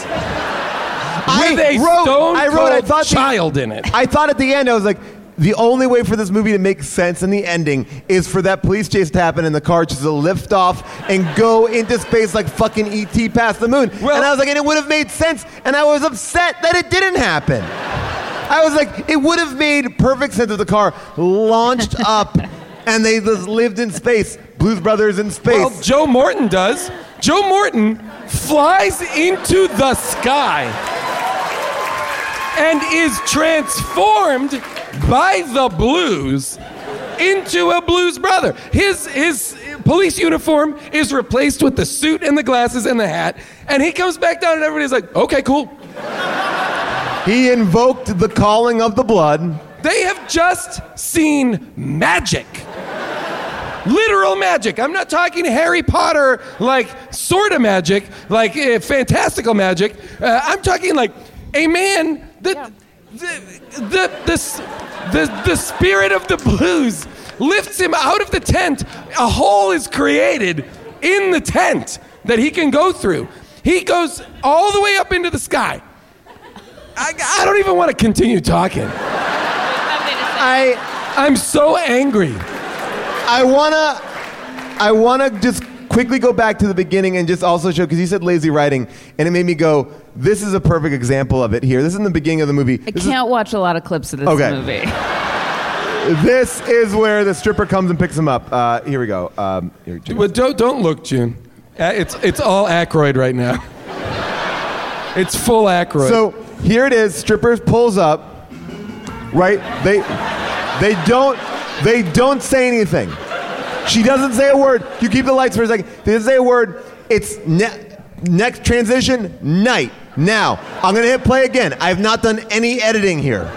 [SPEAKER 2] I
[SPEAKER 4] with a
[SPEAKER 2] wrote,
[SPEAKER 4] stone
[SPEAKER 2] I wrote, I thought the-
[SPEAKER 4] child in it.
[SPEAKER 2] I thought at the end, I was like, the only way for this movie to make sense in the ending is for that police chase to happen and the car just to lift off and go into space like fucking E T past the moon.
[SPEAKER 4] Well-
[SPEAKER 2] and I was like, and it would have made sense. And I was upset that it didn't happen. I was like, it would have made perfect sense if the car launched up and they just lived in space. Blues Brothers in space.
[SPEAKER 4] Well, Joe Morton does. Joe Morton flies into the sky and is transformed by the blues into a blues brother. His his police uniform is replaced with the suit and the glasses and the hat, and he comes back down and everybody's like, okay, cool.
[SPEAKER 2] He invoked the calling of the blood.
[SPEAKER 4] They have just seen magic. Literal magic. I'm not talking Harry Potter, like, sort of magic, like uh, fantastical magic. Uh, I'm talking like a man that the, the, the, s- the, the spirit of the blues lifts him out of the tent. A hole is created in the tent that he can go through. He goes all the way up into the sky. I, I don't even want to continue talking.
[SPEAKER 2] I
[SPEAKER 4] I'm so angry.
[SPEAKER 2] I wanna I wanna just quickly go back to the beginning and just also show, because you said lazy writing, and it made me go, this is a perfect example of it here. This is in the beginning of the movie.
[SPEAKER 5] I
[SPEAKER 2] This
[SPEAKER 5] can't watch a lot of clips of this
[SPEAKER 2] Okay.
[SPEAKER 5] movie.
[SPEAKER 2] Is, this is where the stripper comes and picks him up. Uh, here we go. Um, here, June.
[SPEAKER 4] Well, don't don't look, June. Uh, It's it's all Aykroyd right now. It's full Aykroyd.
[SPEAKER 2] So here it is. Stripper pulls up. Right? They they don't they don't say anything. She doesn't say a word. You keep the lights for a second. They doesn't say a word. It's ne- next transition, night. Now, I'm gonna hit play again. I have not done any editing here.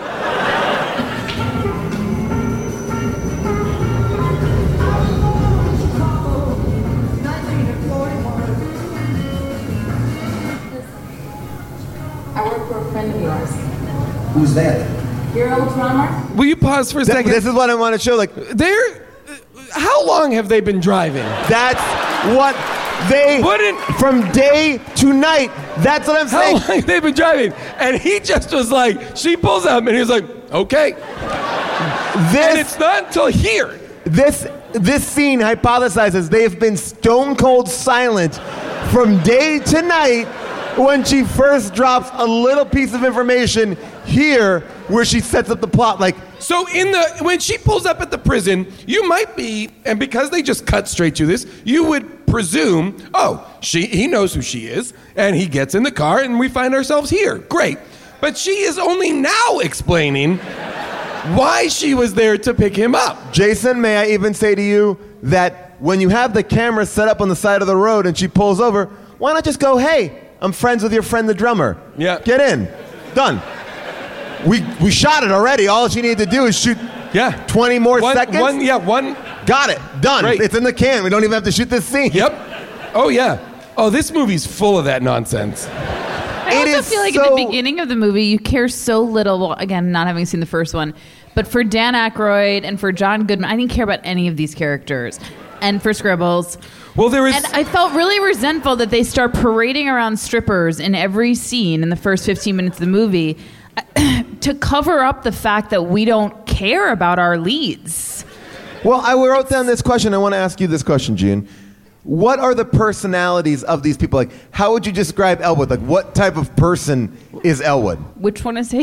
[SPEAKER 6] I work for a friend of yours.
[SPEAKER 7] Who's that?
[SPEAKER 6] Your old drummer?
[SPEAKER 4] will you pause for a
[SPEAKER 2] Th-
[SPEAKER 4] second?
[SPEAKER 2] This is what I want to show. Like,
[SPEAKER 4] They're. How long have they been driving?
[SPEAKER 2] that's what they
[SPEAKER 4] Wouldn't-
[SPEAKER 2] from day to night. That's what I'm
[SPEAKER 4] How
[SPEAKER 2] saying.
[SPEAKER 4] long have they been driving? And he just was like, she pulls up and he was like, okay. And
[SPEAKER 2] This
[SPEAKER 4] it's not until here.
[SPEAKER 2] this this scene hypothesizes they have been stone cold silent from day to night when she first drops a little piece of information here where she sets up the plot. Like,
[SPEAKER 4] So in the when she pulls up at the prison, you might be, and because they just cut straight to this, you would presume, oh, she he knows who she is, and he gets in the car, and we find ourselves here. Great. But she is only now explaining why she was there to pick him up.
[SPEAKER 2] Jason, may I even say to you that when you have the camera set up on the side of the road and she pulls over, why not just go, hey, I'm friends with your friend the drummer.
[SPEAKER 4] Yeah.
[SPEAKER 2] Get in. Done. We we shot it already. All she needed to do is shoot
[SPEAKER 4] Yeah.
[SPEAKER 2] twenty more
[SPEAKER 4] one,
[SPEAKER 2] seconds.
[SPEAKER 4] One, yeah, one.
[SPEAKER 2] Got it. Done.
[SPEAKER 4] Great.
[SPEAKER 2] It's in the can. We don't even have to shoot this scene.
[SPEAKER 4] Yep. Oh, yeah. Oh, this movie's full of that nonsense.
[SPEAKER 5] I
[SPEAKER 2] It
[SPEAKER 5] also
[SPEAKER 2] is
[SPEAKER 5] feel like
[SPEAKER 2] so-
[SPEAKER 5] at the beginning of the movie, you care so little. Well, again, not having seen the first one, but for Dan Aykroyd and for John Goodman, I didn't care about any of these characters. And for Scribbles.
[SPEAKER 4] Well, there is...
[SPEAKER 5] And I felt really resentful that they start parading around strippers in every scene in the first fifteen minutes of the movie to cover up the fact that we don't care about our leads.
[SPEAKER 2] Well, I wrote down this question. I want to ask you this question, Gene. What are the personalities of these people? Like, how would you describe Elwood? Like, what type of person is Elwood?
[SPEAKER 5] Which one is he?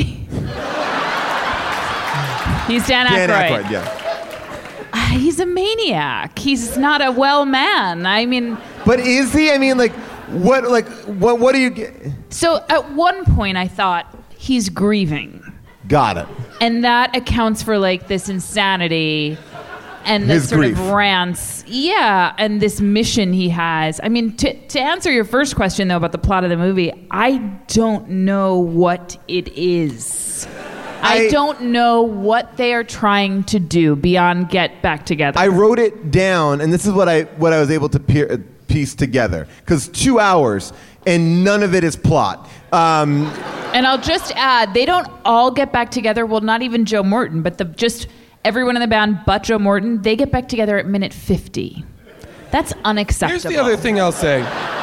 [SPEAKER 5] He's Dan Aykroyd.
[SPEAKER 2] Dan Aykroyd, yeah.
[SPEAKER 5] He's a maniac. He's not a well man. I mean...
[SPEAKER 2] But is he? I mean, like, what, like, what, what do you get?
[SPEAKER 5] So at one point I thought, he's grieving.
[SPEAKER 2] Got it.
[SPEAKER 5] And that accounts for, like, this insanity and this
[SPEAKER 2] His
[SPEAKER 5] sort
[SPEAKER 2] grief.
[SPEAKER 5] of rants. Yeah, and this mission he has. I mean, to, to answer your first question, though, about the plot of the movie, I don't know what it is. I,
[SPEAKER 2] I-
[SPEAKER 5] don't know what they are trying to do beyond get back together.
[SPEAKER 2] I wrote it down, and this is what I what I was able to peer, piece together. Because two hours, and none of it is plot. Um,
[SPEAKER 5] And I'll just add, they don't all get back together. Well, not even Joe Morton, but the just everyone in the band but Joe Morton, they get back together at minute fifty. That's unacceptable.
[SPEAKER 4] Here's the other thing I'll say.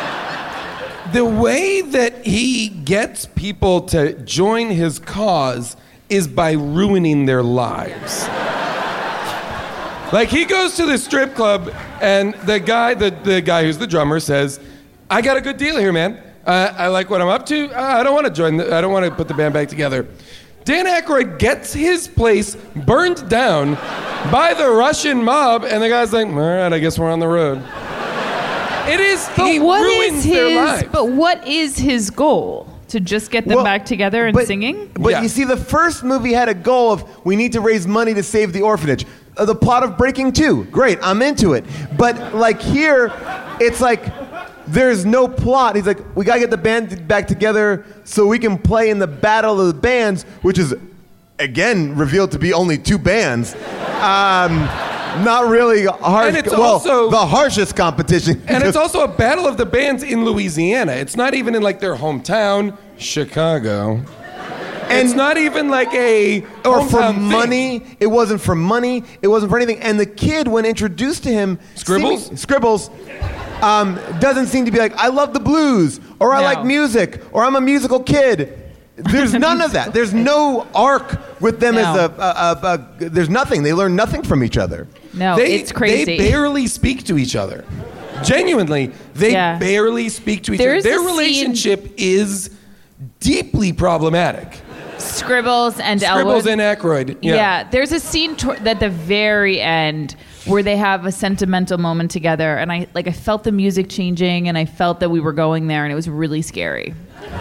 [SPEAKER 4] The way that he gets people to join his cause is by ruining their lives. Like, he goes to the strip club, and the guy, the, the guy who's the drummer says, I got a good deal here, man. Uh, I like what I'm up to. Uh, I don't want to join. The, I don't want to put the band back together. Dan Aykroyd gets his place burned down by the Russian mob, and the guy's like, all right, I guess we're on the road. It is,
[SPEAKER 5] But
[SPEAKER 4] he
[SPEAKER 5] what
[SPEAKER 4] ruins
[SPEAKER 5] is
[SPEAKER 4] their
[SPEAKER 5] his?
[SPEAKER 4] lives.
[SPEAKER 5] But what is his goal? To just get them
[SPEAKER 2] well,
[SPEAKER 5] back together and
[SPEAKER 2] but-
[SPEAKER 5] singing?
[SPEAKER 2] But
[SPEAKER 4] Yeah.
[SPEAKER 2] you see, the first movie had a goal of we need to raise money to save the orphanage. Uh, the plot of Breaking Two, great, I'm into it. But like here, it's like there's no plot. He's like, we gotta get the band back together so we can play in the Battle of the Bands, which is again revealed to be only two bands. Um, not really harsh.
[SPEAKER 4] And it's
[SPEAKER 2] well,
[SPEAKER 4] also-
[SPEAKER 2] the harshest competition.
[SPEAKER 4] And it's also a battle of the bands in Louisiana. It's not even in like their hometown, Chicago. And it's not even like a
[SPEAKER 2] or for
[SPEAKER 4] hometown thing.
[SPEAKER 2] money. It wasn't for money. It wasn't for anything. And the kid, when introduced to him,
[SPEAKER 4] Scribbles?
[SPEAKER 2] seeming- Scribbles, um, doesn't seem to be like, I love the blues, or I
[SPEAKER 5] No.
[SPEAKER 2] like music, or I'm a musical kid. There's none of that. There's no arc with them as
[SPEAKER 5] No.
[SPEAKER 2] a, a, a, a. There's nothing. They learn nothing from each other.
[SPEAKER 5] No,
[SPEAKER 4] They,
[SPEAKER 5] it's crazy.
[SPEAKER 4] They barely speak to each other. Genuinely, they
[SPEAKER 5] Yeah.
[SPEAKER 4] barely speak to each
[SPEAKER 5] There's
[SPEAKER 4] other. Their
[SPEAKER 5] a scene-
[SPEAKER 4] relationship is deeply problematic.
[SPEAKER 5] Scribbles and
[SPEAKER 4] Scribbles
[SPEAKER 5] Elwood.
[SPEAKER 4] and Aykroyd. Yeah.
[SPEAKER 5] Yeah, there's a scene to- at the very end where they have a sentimental moment together, and I like I felt the music changing, and I felt that we were going there, and it was really scary.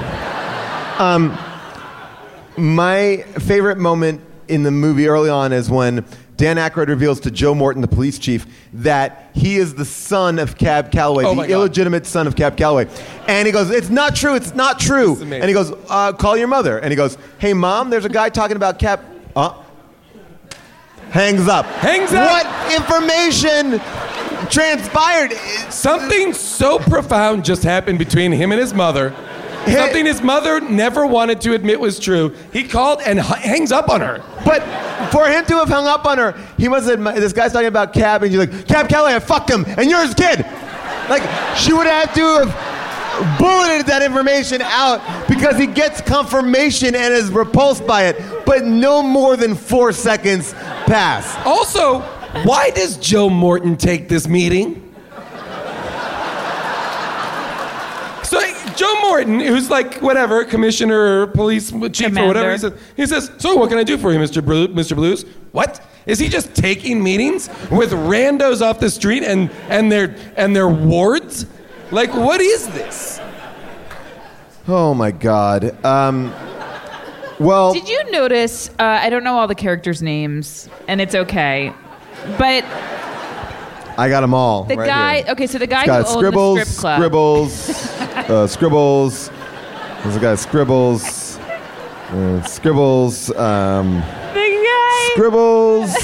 [SPEAKER 2] My favorite moment in the movie early on is when Dan Aykroyd reveals to Joe Morton, the police chief, that he is the son of Cab Calloway,
[SPEAKER 4] Oh my
[SPEAKER 2] the
[SPEAKER 4] God.
[SPEAKER 2] illegitimate son of Cab Calloway. And he goes, it's not true, it's not true.
[SPEAKER 4] amazing.
[SPEAKER 2] And he goes, uh, call your mother. And he goes, hey, Mom, there's a guy talking about Cab... Uh, hangs up.
[SPEAKER 4] Hangs up.
[SPEAKER 2] What information transpired?
[SPEAKER 4] Something so profound just happened between him and his mother. Something his mother never wanted to admit was true. He called and h- hangs up on her.
[SPEAKER 2] But for him to have hung up on her, he must have, this guy's talking about Cab, and she's like, Cab Calloway, I fucked him, and you're his kid. Like, she would have to have bulleted that information out because he gets confirmation and is repulsed by it. But no more than four seconds pass.
[SPEAKER 4] Also, Why does Joe Morton take this meeting? So Joe Morton, who's like whatever, commissioner or police chief
[SPEAKER 5] Commander.
[SPEAKER 4] or whatever, he says, he says, so what can I do for you, Mister Blue, Mister Blues? What? Is he just taking meetings with randos off the street and, and their and their wards? Like, what is this?
[SPEAKER 2] Oh my God. Um, well,
[SPEAKER 5] Did you notice? Uh, I don't know all the characters' names, and it's okay, but
[SPEAKER 2] I got them all.
[SPEAKER 5] the
[SPEAKER 2] right
[SPEAKER 5] guy.
[SPEAKER 2] here.
[SPEAKER 5] Okay, so the guy
[SPEAKER 2] Got
[SPEAKER 5] who
[SPEAKER 2] Scribbles,
[SPEAKER 5] owned the strip club.
[SPEAKER 2] Scribbles, uh, Scribbles. There's a guy Scribbles, uh, Scribbles, um,
[SPEAKER 5] The guy.
[SPEAKER 2] Scribbles,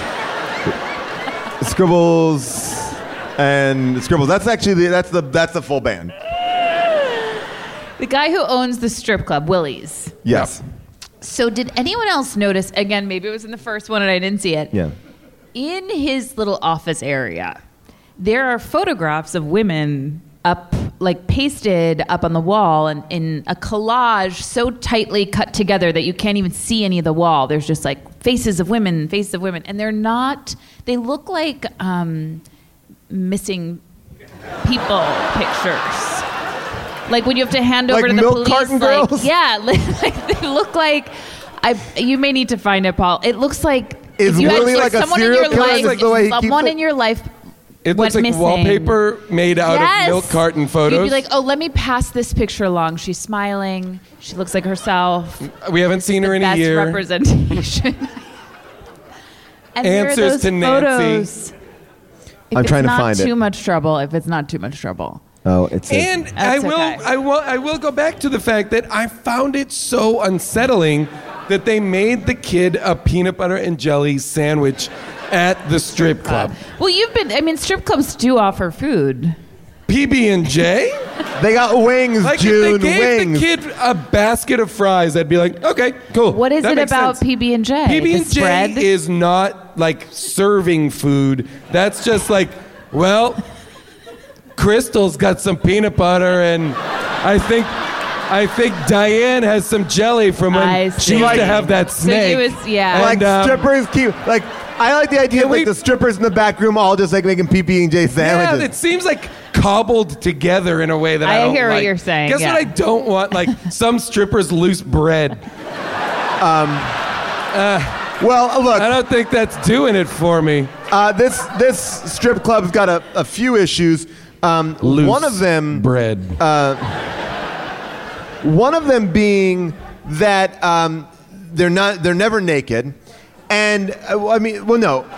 [SPEAKER 2] Scribbles, and Scribbles. That's actually the, that's the that's the full band.
[SPEAKER 5] The guy who owns the strip club, Willie's.
[SPEAKER 2] Yes.
[SPEAKER 5] So did anyone else notice? Again, maybe it was in the first one and I didn't see it.
[SPEAKER 2] Yeah.
[SPEAKER 5] In his little office area, there are photographs of women up, like pasted up on the wall, and in a collage so tightly cut together that you can't even see any of the wall. There's just like faces of women, faces of women, and they're not. They look like um, missing people pictures. Like when you have to hand over
[SPEAKER 2] Like
[SPEAKER 5] to the
[SPEAKER 2] milk
[SPEAKER 5] police.
[SPEAKER 2] carton
[SPEAKER 5] like,
[SPEAKER 2] girls?
[SPEAKER 5] Yeah, like, like they look like. I. You may need to find it, Paul. It looks like.
[SPEAKER 2] Is
[SPEAKER 5] if you had,
[SPEAKER 2] Willie like a
[SPEAKER 5] someone
[SPEAKER 2] serial
[SPEAKER 5] in your
[SPEAKER 2] killer?
[SPEAKER 5] life,
[SPEAKER 2] Is this the way he keeps
[SPEAKER 5] someone
[SPEAKER 2] it?
[SPEAKER 5] in your life.
[SPEAKER 4] It
[SPEAKER 5] went
[SPEAKER 4] looks like
[SPEAKER 5] missing.
[SPEAKER 4] wallpaper made out
[SPEAKER 5] Yes.
[SPEAKER 4] of milk carton photos.
[SPEAKER 5] You'd be like, oh, let me pass this picture along. She's smiling. She looks like herself.
[SPEAKER 4] We haven't seen her in a
[SPEAKER 5] Best
[SPEAKER 4] year.
[SPEAKER 5] representation. And there are
[SPEAKER 4] Answers
[SPEAKER 5] those
[SPEAKER 4] to Nancy.
[SPEAKER 5] photos. If
[SPEAKER 2] I'm
[SPEAKER 5] it's
[SPEAKER 2] trying to
[SPEAKER 5] not
[SPEAKER 2] find it.
[SPEAKER 5] too much trouble. If it's not too much trouble.
[SPEAKER 2] Oh, it's a,
[SPEAKER 4] And I
[SPEAKER 5] That's
[SPEAKER 4] will,
[SPEAKER 5] okay.
[SPEAKER 4] I will, I will go back to the fact that I found it so unsettling that they made the kid a peanut butter and jelly sandwich at the strip club.
[SPEAKER 5] Well, you've been. I mean, strip clubs do offer food.
[SPEAKER 4] P B and J?
[SPEAKER 2] they got wings,
[SPEAKER 4] Like
[SPEAKER 2] June,
[SPEAKER 4] if they gave
[SPEAKER 2] wings.
[SPEAKER 4] the kid a basket of fries, I'd be like, okay, cool.
[SPEAKER 5] What is
[SPEAKER 4] That
[SPEAKER 5] it
[SPEAKER 4] makes
[SPEAKER 5] about
[SPEAKER 4] sense.
[SPEAKER 5] P B and J?
[SPEAKER 4] P B
[SPEAKER 5] The
[SPEAKER 4] and J
[SPEAKER 5] spread?
[SPEAKER 4] is not like serving food. That's just like, well, Crystal's got some peanut butter, and I think, I think Diane has some jelly from when
[SPEAKER 5] I
[SPEAKER 4] she
[SPEAKER 5] see.
[SPEAKER 4] used to have that
[SPEAKER 5] So
[SPEAKER 4] snake.
[SPEAKER 5] it was- yeah.
[SPEAKER 2] like
[SPEAKER 4] And, um,
[SPEAKER 2] strippers keep like. I like the idea of
[SPEAKER 4] we-
[SPEAKER 2] like the strippers in the back room all just like making P B and J
[SPEAKER 4] Yeah,
[SPEAKER 2] sandwiches.
[SPEAKER 4] it seems like cobbled together in a way that I,
[SPEAKER 5] I
[SPEAKER 4] don't
[SPEAKER 5] hear what
[SPEAKER 4] like.
[SPEAKER 5] you're saying,
[SPEAKER 4] Guess
[SPEAKER 5] yeah.
[SPEAKER 4] what I don't want? Like some strippers' loose bread.
[SPEAKER 2] well, look,
[SPEAKER 4] I don't think that's doing it for me.
[SPEAKER 2] uh, this this strip club's got a, a few issues. Um,
[SPEAKER 4] Loose
[SPEAKER 2] one of them,
[SPEAKER 4] bread.
[SPEAKER 2] one of them being that um, they're not they're never naked, and uh, I mean, well, no,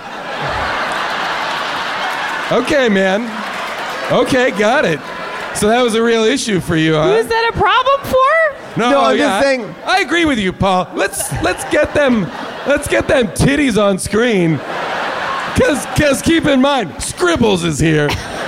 [SPEAKER 4] Okay, man. Okay, got it. So that was a real issue for you, huh?
[SPEAKER 5] Is that a problem for?
[SPEAKER 4] No,
[SPEAKER 2] No, I'm
[SPEAKER 4] yeah,
[SPEAKER 2] just
[SPEAKER 4] I-
[SPEAKER 2] saying-
[SPEAKER 4] I agree with you, Paul. Let's let's get them let's get them titties on screen. Cause cause keep in mind, Scribbles is here.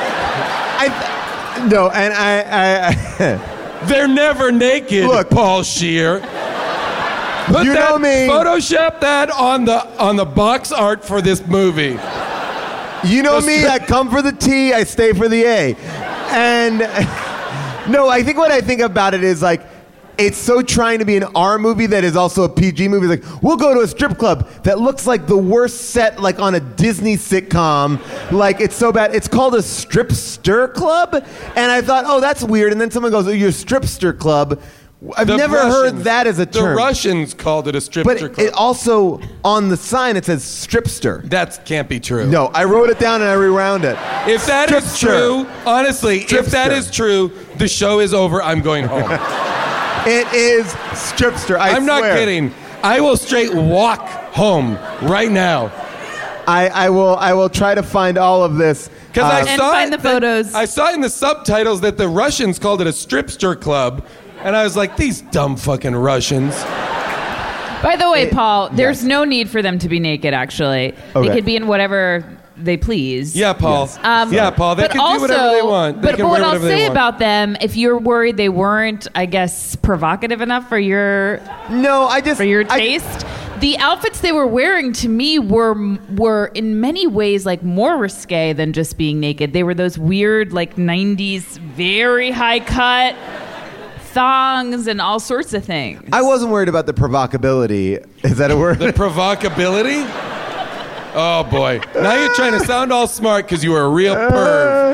[SPEAKER 2] I no, and I, I, I
[SPEAKER 4] They're never naked,
[SPEAKER 2] Look.
[SPEAKER 4] Paul Scheer. Put
[SPEAKER 2] You
[SPEAKER 4] that,
[SPEAKER 2] know me.
[SPEAKER 4] Photoshop that on the on the box art for this movie.
[SPEAKER 2] you know
[SPEAKER 4] The
[SPEAKER 2] me.
[SPEAKER 4] stri-
[SPEAKER 2] I come for the T, I stay for the A, and no, I think what I think about it is like. It's so trying to be an R movie that is also a P G movie. It's like, we'll go to a strip club that looks like the worst set like on a Disney sitcom. Like, it's so bad. It's called a stripster club. And I thought, oh, that's weird. And then someone goes, oh, you're a stripster club. I've
[SPEAKER 4] The
[SPEAKER 2] never heard
[SPEAKER 4] Russians-
[SPEAKER 2] that as a term.
[SPEAKER 4] The Russians called it a stripster
[SPEAKER 2] but
[SPEAKER 4] club.
[SPEAKER 2] it also, on the sign, it says stripster.
[SPEAKER 4] that can't be true.
[SPEAKER 2] No, I wrote it down and I rewound it.
[SPEAKER 4] If that is
[SPEAKER 2] Stripster.
[SPEAKER 4] true, honestly, if that
[SPEAKER 2] Stripster.
[SPEAKER 4] is true, the show is over. I'm going home.
[SPEAKER 2] It is stripster. I
[SPEAKER 4] I'm not
[SPEAKER 2] swear.
[SPEAKER 4] kidding. I will straight walk home right now.
[SPEAKER 2] I, I will. I will try to find all of this.
[SPEAKER 4] Because
[SPEAKER 2] Uh,
[SPEAKER 4] I
[SPEAKER 5] And
[SPEAKER 4] saw
[SPEAKER 5] find
[SPEAKER 4] it
[SPEAKER 5] the
[SPEAKER 4] that-
[SPEAKER 5] photos.
[SPEAKER 4] I saw in the subtitles that the Russians called it a stripster club, and I was like, these dumb fucking Russians.
[SPEAKER 5] By the way,
[SPEAKER 2] It-
[SPEAKER 5] Paul, there's
[SPEAKER 2] yes.
[SPEAKER 5] no need for them to be naked. Actually,
[SPEAKER 2] Okay.
[SPEAKER 5] they could be in whatever they please.
[SPEAKER 4] Yeah, Paul.
[SPEAKER 5] Um,
[SPEAKER 4] yeah, Paul. They
[SPEAKER 5] but
[SPEAKER 4] can
[SPEAKER 5] also,
[SPEAKER 4] do whatever they want. They
[SPEAKER 5] but
[SPEAKER 4] can
[SPEAKER 5] but what
[SPEAKER 4] wear
[SPEAKER 5] I'll
[SPEAKER 4] whatever they
[SPEAKER 5] say
[SPEAKER 4] want.
[SPEAKER 5] about them, if you're worried they weren't, I guess, provocative enough for your
[SPEAKER 2] no, I just
[SPEAKER 5] for your
[SPEAKER 2] I-
[SPEAKER 5] taste, the outfits they were wearing to me were were in many ways like more risque than just being naked. They were those weird like nineties, very high cut thongs and all sorts of things.
[SPEAKER 2] I wasn't worried about the provocability. Is that a word?
[SPEAKER 4] The provocability? Oh boy. Now you're trying to sound all smart because you were a real perv.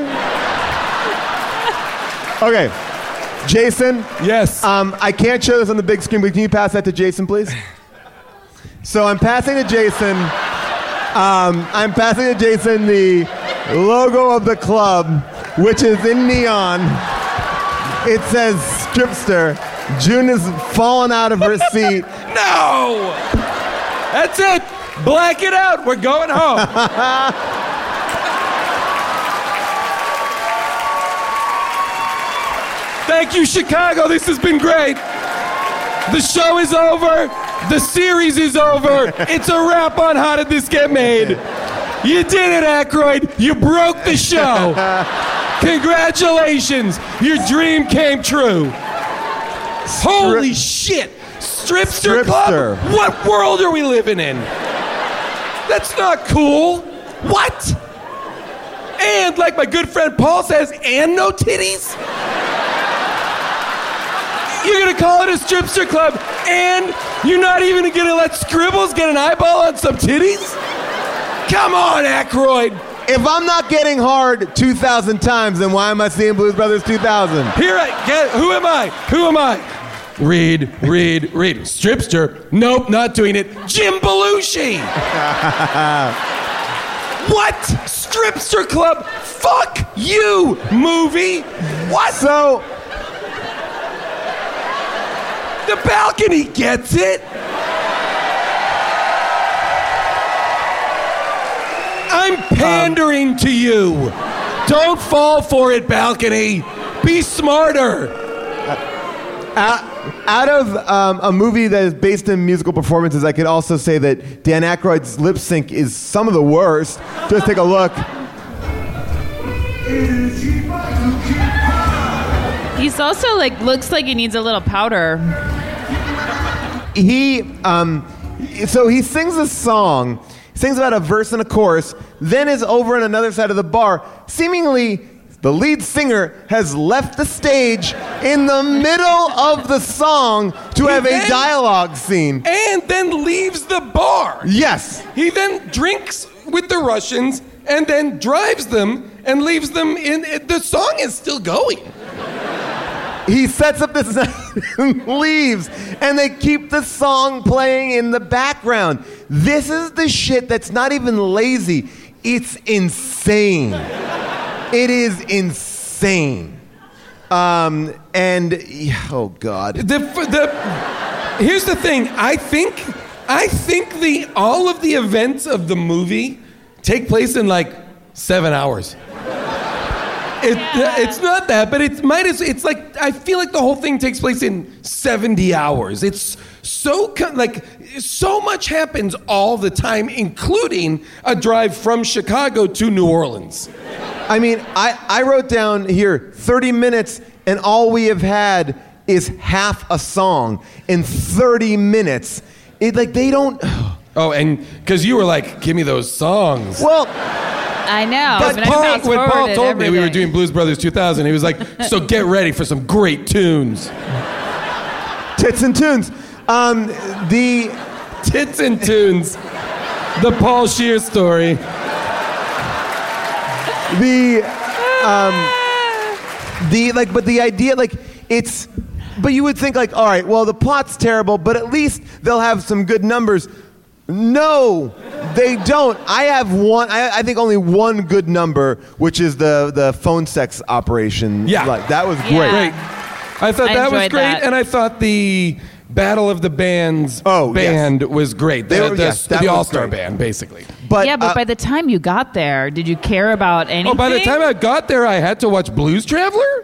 [SPEAKER 2] Okay. Jason?
[SPEAKER 4] Yes.
[SPEAKER 2] Um, I can't show this on the big screen, but can you pass that to Jason, please? So I'm passing to Jason. Um, I'm passing to Jason the logo of the club, which is in neon. It says Stripster. June is falling out of her seat.
[SPEAKER 4] No! That's it. Black it out. We're going home. Thank you, Chicago. This has been great. The show is over. The series is over. It's a wrap on How Did This Get Made? You did it, Aykroyd. You broke the show. Congratulations. Your dream came true. Holy shit. Stripster,
[SPEAKER 2] Stripster.
[SPEAKER 4] Club? What world are we living in? That's not cool. What? And like my good friend Paul says, and no titties? You're gonna call it a stripster club, and you're not even gonna let Scribbles get an eyeball on some titties? Come on, Aykroyd.
[SPEAKER 2] If I'm not getting hard two thousand times, then why am I seeing Blues Brothers two thousand?
[SPEAKER 4] Here I get. Who am I? Who am I? Read, read, read. Stripster. Nope, not doing it. Jim Belushi. What? Stripster club? Fuck you, movie. What?
[SPEAKER 2] So,
[SPEAKER 4] The balcony gets it. I'm pandering um, to you. Don't fall for it, balcony. Be smarter.
[SPEAKER 2] out, out of um, a movie that is based in musical performances, I could also say that Dan Aykroyd's lip sync is some of the worst. Just take a look.
[SPEAKER 5] He's also like looks like he needs a little powder.
[SPEAKER 2] He, um, so he sings a song, sings about a verse and a chorus, then is over on another side of the bar. Seemingly, the lead singer has left the stage in the middle of the song to
[SPEAKER 4] He
[SPEAKER 2] have a
[SPEAKER 4] then-
[SPEAKER 2] dialogue scene.
[SPEAKER 4] And then leaves the bar.
[SPEAKER 2] Yes.
[SPEAKER 4] He then drinks with the Russians and then drives them and leaves them in. The song is still going.
[SPEAKER 2] He sets up this and leaves, and they keep the song playing in the background. This is the shit that's not even lazy. It's insane. It is insane. Um, and, oh, God.
[SPEAKER 4] The, the, here's the thing. I think, I think the all of the events of the movie take place in like seven hours. It,
[SPEAKER 5] Yeah.
[SPEAKER 4] It's not that, but it's might as it's like I feel like the whole thing takes place in seventy hours. It's so co- like so much happens all the time, including a drive from Chicago to New Orleans.
[SPEAKER 2] I mean, I, I wrote down here thirty minutes, and all we have had is half a song in thirty minutes. It like they don't.
[SPEAKER 4] Oh, and because you were like, give me those songs.
[SPEAKER 2] Well,
[SPEAKER 5] I know.
[SPEAKER 4] But
[SPEAKER 5] but I
[SPEAKER 4] Paul, when
[SPEAKER 5] fast-forwarded
[SPEAKER 4] Paul told me we were
[SPEAKER 5] everything.
[SPEAKER 4] doing Blues Brothers two thousand, he was like, so get ready for some great tunes.
[SPEAKER 2] tits and tunes. Um, the
[SPEAKER 4] Tits and tunes. The Paul Scheer story.
[SPEAKER 2] the um, the like, but the idea like it's. But you would think like, all right, well the plot's terrible, but at least they'll have some good numbers. No, they don't. I have one. I, I think only one good number, which is the the phone sex operation.
[SPEAKER 4] Yeah.
[SPEAKER 2] Like, that was
[SPEAKER 5] Yeah.
[SPEAKER 2] great.
[SPEAKER 4] Great. I thought
[SPEAKER 5] I
[SPEAKER 4] that was
[SPEAKER 5] enjoyed
[SPEAKER 4] great,
[SPEAKER 5] that.
[SPEAKER 4] and I thought the Battle of the Bands
[SPEAKER 2] Oh, yes.
[SPEAKER 4] band was great. The,
[SPEAKER 2] They were-
[SPEAKER 4] the,
[SPEAKER 2] yes, that
[SPEAKER 4] the
[SPEAKER 2] was
[SPEAKER 4] All-Star
[SPEAKER 2] great.
[SPEAKER 4] band, basically.
[SPEAKER 2] But,
[SPEAKER 5] yeah, but
[SPEAKER 2] uh,
[SPEAKER 5] by the time you got there, did you care about anything?
[SPEAKER 4] Oh, by the time I got there, I had to watch Blues Traveler?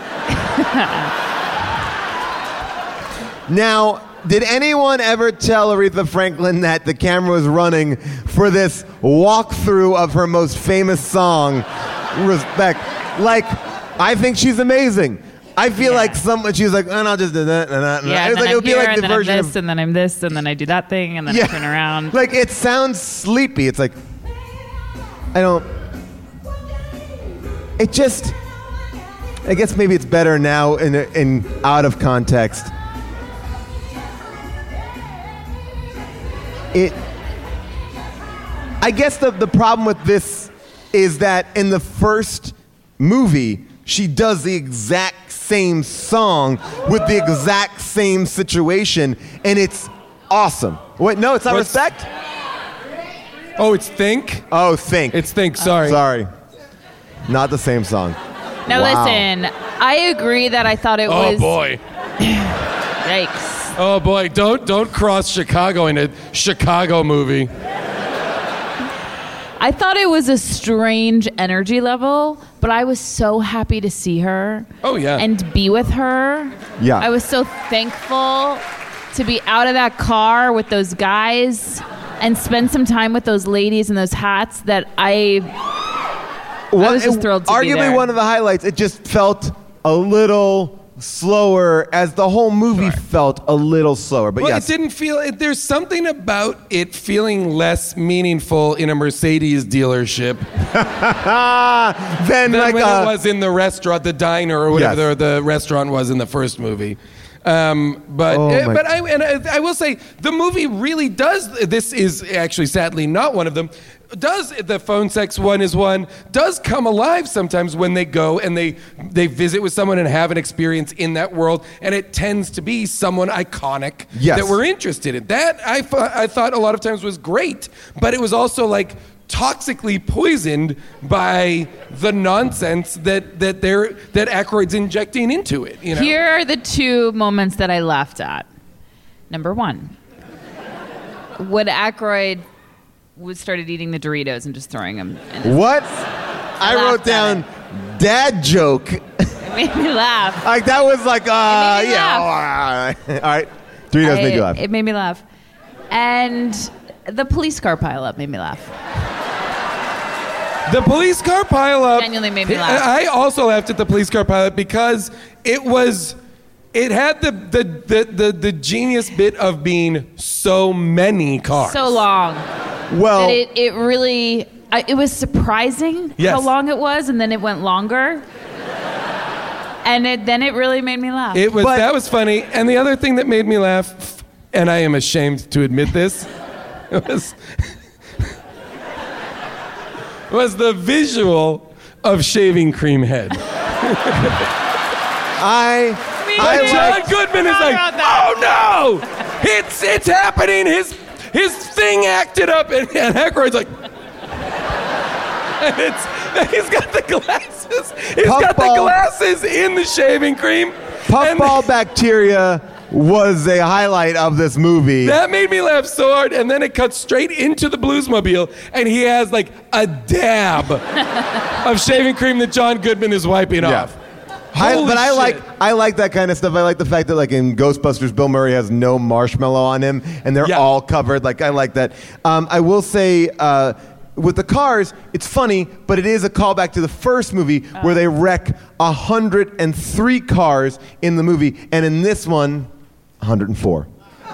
[SPEAKER 2] now, did anyone ever tell Aretha Franklin that the camera was running for this walkthrough of her most famous song, Respect? Like, I think she's amazing. I feel
[SPEAKER 5] Yeah.
[SPEAKER 2] like someone, she's like, and I'll just do that, and that, and
[SPEAKER 5] Yeah,
[SPEAKER 2] that.
[SPEAKER 5] and
[SPEAKER 2] It's
[SPEAKER 5] then
[SPEAKER 2] like,
[SPEAKER 5] I'm
[SPEAKER 2] it would be
[SPEAKER 5] here,
[SPEAKER 2] like
[SPEAKER 5] and
[SPEAKER 2] the
[SPEAKER 5] then I'm
[SPEAKER 2] version
[SPEAKER 5] this,
[SPEAKER 2] of,
[SPEAKER 5] and then I'm this, and then I do that thing, and then I turn around.
[SPEAKER 2] Like, it sounds sleepy. It's like, I don't, it just, I guess maybe it's better now in, in out of context. It, I guess the, the problem with this is that in the first movie, she does the exact same song with the exact same situation, and it's awesome. Wait, no, it's not
[SPEAKER 4] What's-
[SPEAKER 2] Respect?
[SPEAKER 4] Oh, it's Think?
[SPEAKER 2] Oh, Think.
[SPEAKER 4] It's Think, sorry.
[SPEAKER 2] Sorry. Not the same song.
[SPEAKER 5] Now
[SPEAKER 2] Wow.
[SPEAKER 5] listen, I agree that I thought it
[SPEAKER 4] Oh,
[SPEAKER 5] was.
[SPEAKER 4] boy.
[SPEAKER 5] Yikes.
[SPEAKER 4] Oh, boy. Don't, don't cross Chicago in a Chicago movie.
[SPEAKER 5] I thought it was a strange energy level, but I was so happy to see her.
[SPEAKER 4] Oh, yeah.
[SPEAKER 5] And be with her.
[SPEAKER 2] Yeah.
[SPEAKER 5] I was so thankful to be out of that car with those guys and spend some time with those ladies in those hats that I
[SPEAKER 2] One-
[SPEAKER 5] was just thrilled to be
[SPEAKER 2] Arguably
[SPEAKER 5] there.
[SPEAKER 2] one of the highlights, it just felt a little slower as the whole movie felt a little slower. But
[SPEAKER 4] Well,
[SPEAKER 2] yes.
[SPEAKER 4] it didn't feel. It, there's something about it feeling less meaningful in a Mercedes dealership
[SPEAKER 2] then
[SPEAKER 4] than
[SPEAKER 2] like
[SPEAKER 4] when
[SPEAKER 2] uh,
[SPEAKER 4] it was in the restaurant, the diner, or whatever
[SPEAKER 2] Yes.
[SPEAKER 4] the, the restaurant was in the first movie. Um, but
[SPEAKER 2] Oh,
[SPEAKER 4] uh,
[SPEAKER 2] my-
[SPEAKER 4] but I and I, I will say the movie really does. This is actually sadly not one of them. Does the phone sex one is one does come alive sometimes when they go and they they visit with someone and have an experience in that world, and it tends to be someone iconic
[SPEAKER 2] Yes.
[SPEAKER 4] that we're interested in. That I thought I thought a lot of times was great, but it was also like toxically poisoned by the nonsense that that they're that Aykroyd's injecting into it. You know?
[SPEAKER 5] Here are the two moments that I laughed at. Number one, when Aykroyd was started eating the Doritos and just throwing them. In his
[SPEAKER 2] what? I
[SPEAKER 5] laughed
[SPEAKER 2] wrote
[SPEAKER 5] at
[SPEAKER 2] down
[SPEAKER 5] it.
[SPEAKER 2] dad joke.
[SPEAKER 5] It made me laugh.
[SPEAKER 2] Like that was like, uh,
[SPEAKER 5] It made me
[SPEAKER 2] yeah. All right. All right. Doritos
[SPEAKER 5] I-
[SPEAKER 2] made you laugh.
[SPEAKER 5] It made me laugh. And the police car pileup made me laugh.
[SPEAKER 4] The police car pileup
[SPEAKER 5] Genuinely made me laugh.
[SPEAKER 4] I also laughed at the police car pileup because it was, it had the the the the, the genius bit of being so many cars.
[SPEAKER 5] So long.
[SPEAKER 2] Well,
[SPEAKER 5] That it, it really, I, it was surprising
[SPEAKER 4] Yes.
[SPEAKER 5] how long it was, and then it went longer. And it, then it really made me laugh.
[SPEAKER 4] It was
[SPEAKER 2] But-
[SPEAKER 4] that was funny, and the other thing that made me laugh, and I am ashamed to admit this, was was the visual of shaving cream head.
[SPEAKER 2] I, I
[SPEAKER 4] But John
[SPEAKER 2] like,
[SPEAKER 4] Goodman is like, oh no, it's it's happening. His his thing acted up, and, and Aykroyd's like, and it's he's got the glasses. He's got the
[SPEAKER 2] Puffball.
[SPEAKER 4] glasses in the shaving cream. and
[SPEAKER 2] puffball bacteria was a highlight of this movie.
[SPEAKER 4] That made me laugh so hard, and then it cuts straight into the Bluesmobile, and he has like a dab of shaving cream that John Goodman is wiping
[SPEAKER 2] Yeah.
[SPEAKER 4] off.
[SPEAKER 2] I,
[SPEAKER 4] Holy
[SPEAKER 2] but I
[SPEAKER 4] shit.
[SPEAKER 2] like I like that kind of stuff. I like the fact that like in Ghostbusters, Bill Murray has no marshmallow on him, and they're
[SPEAKER 4] Yeah.
[SPEAKER 2] all covered. Like I like that. Um, I will say uh, with the cars, it's funny, but it is a callback to the first movie where they wreck one hundred three cars in the movie, and in this one, one hundred four.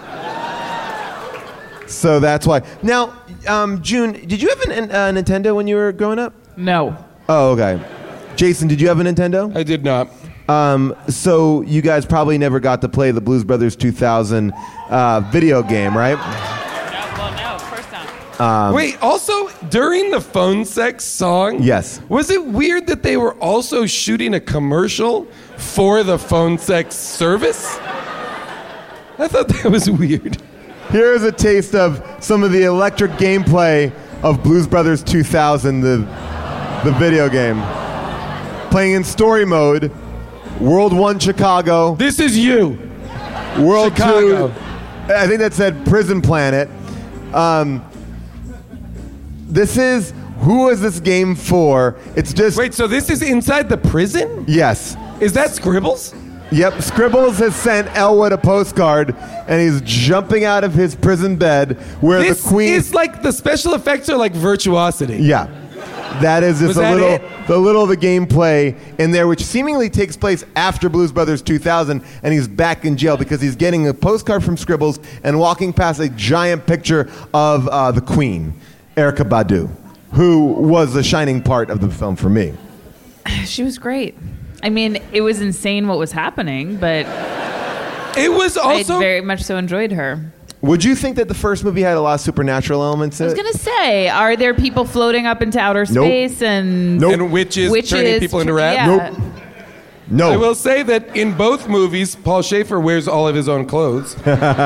[SPEAKER 2] So that's why. Now, um, June, did you have an, a Nintendo when you were growing up?
[SPEAKER 5] no.
[SPEAKER 2] Oh, okay. Jason, did you have a Nintendo?
[SPEAKER 4] I did not.
[SPEAKER 2] Um, so you guys probably never got to play the Blues Brothers two thousand uh, video game, right?
[SPEAKER 5] Well, no, of course not.
[SPEAKER 2] Um,
[SPEAKER 4] Wait, also during the phone sex song,
[SPEAKER 2] Yes.
[SPEAKER 4] was it weird that they were also shooting a commercial for the phone sex service? I thought that was weird.
[SPEAKER 2] Here's a taste of some of the electric gameplay of Blues Brothers two thousand, the, the video game. Playing in story mode, World one Chicago,
[SPEAKER 4] This is you.
[SPEAKER 2] World
[SPEAKER 4] Chicago.
[SPEAKER 2] two, I think that said Prison Planet. Um, this is, who is this game for? It's just,
[SPEAKER 4] Wait, so this is inside the prison?
[SPEAKER 2] yes.
[SPEAKER 4] Is that Scribbles?
[SPEAKER 2] Yep, Scribbles has sent Elwood a postcard, and he's jumping out of his prison bed where
[SPEAKER 4] This
[SPEAKER 2] the queen
[SPEAKER 4] is like the special effects are like virtuosity.
[SPEAKER 2] Yeah. That is just
[SPEAKER 4] Was
[SPEAKER 2] a
[SPEAKER 4] that
[SPEAKER 2] little,
[SPEAKER 4] it?
[SPEAKER 2] the little of the gameplay in there, which seemingly takes place after Blues Brothers two thousand, and he's back in jail because he's getting a postcard from Scribbles and walking past a giant picture of uh, the Queen, Erykah Badu, who was the shining part of the film for me.
[SPEAKER 5] She was great. I mean, it was insane what was happening, but
[SPEAKER 4] It was
[SPEAKER 5] I
[SPEAKER 4] also
[SPEAKER 5] very much so enjoyed her.
[SPEAKER 2] Would you think that the first movie had a lot of supernatural elements in
[SPEAKER 5] I was
[SPEAKER 2] it?
[SPEAKER 5] gonna say, are there people floating up into outer
[SPEAKER 2] Nope.
[SPEAKER 5] space and
[SPEAKER 2] Nope.
[SPEAKER 4] And witches,
[SPEAKER 5] witches
[SPEAKER 4] turning people into rats?
[SPEAKER 5] Yeah.
[SPEAKER 2] Nope. No.
[SPEAKER 4] I will say that in both movies, Paul Schaefer wears all of his own clothes.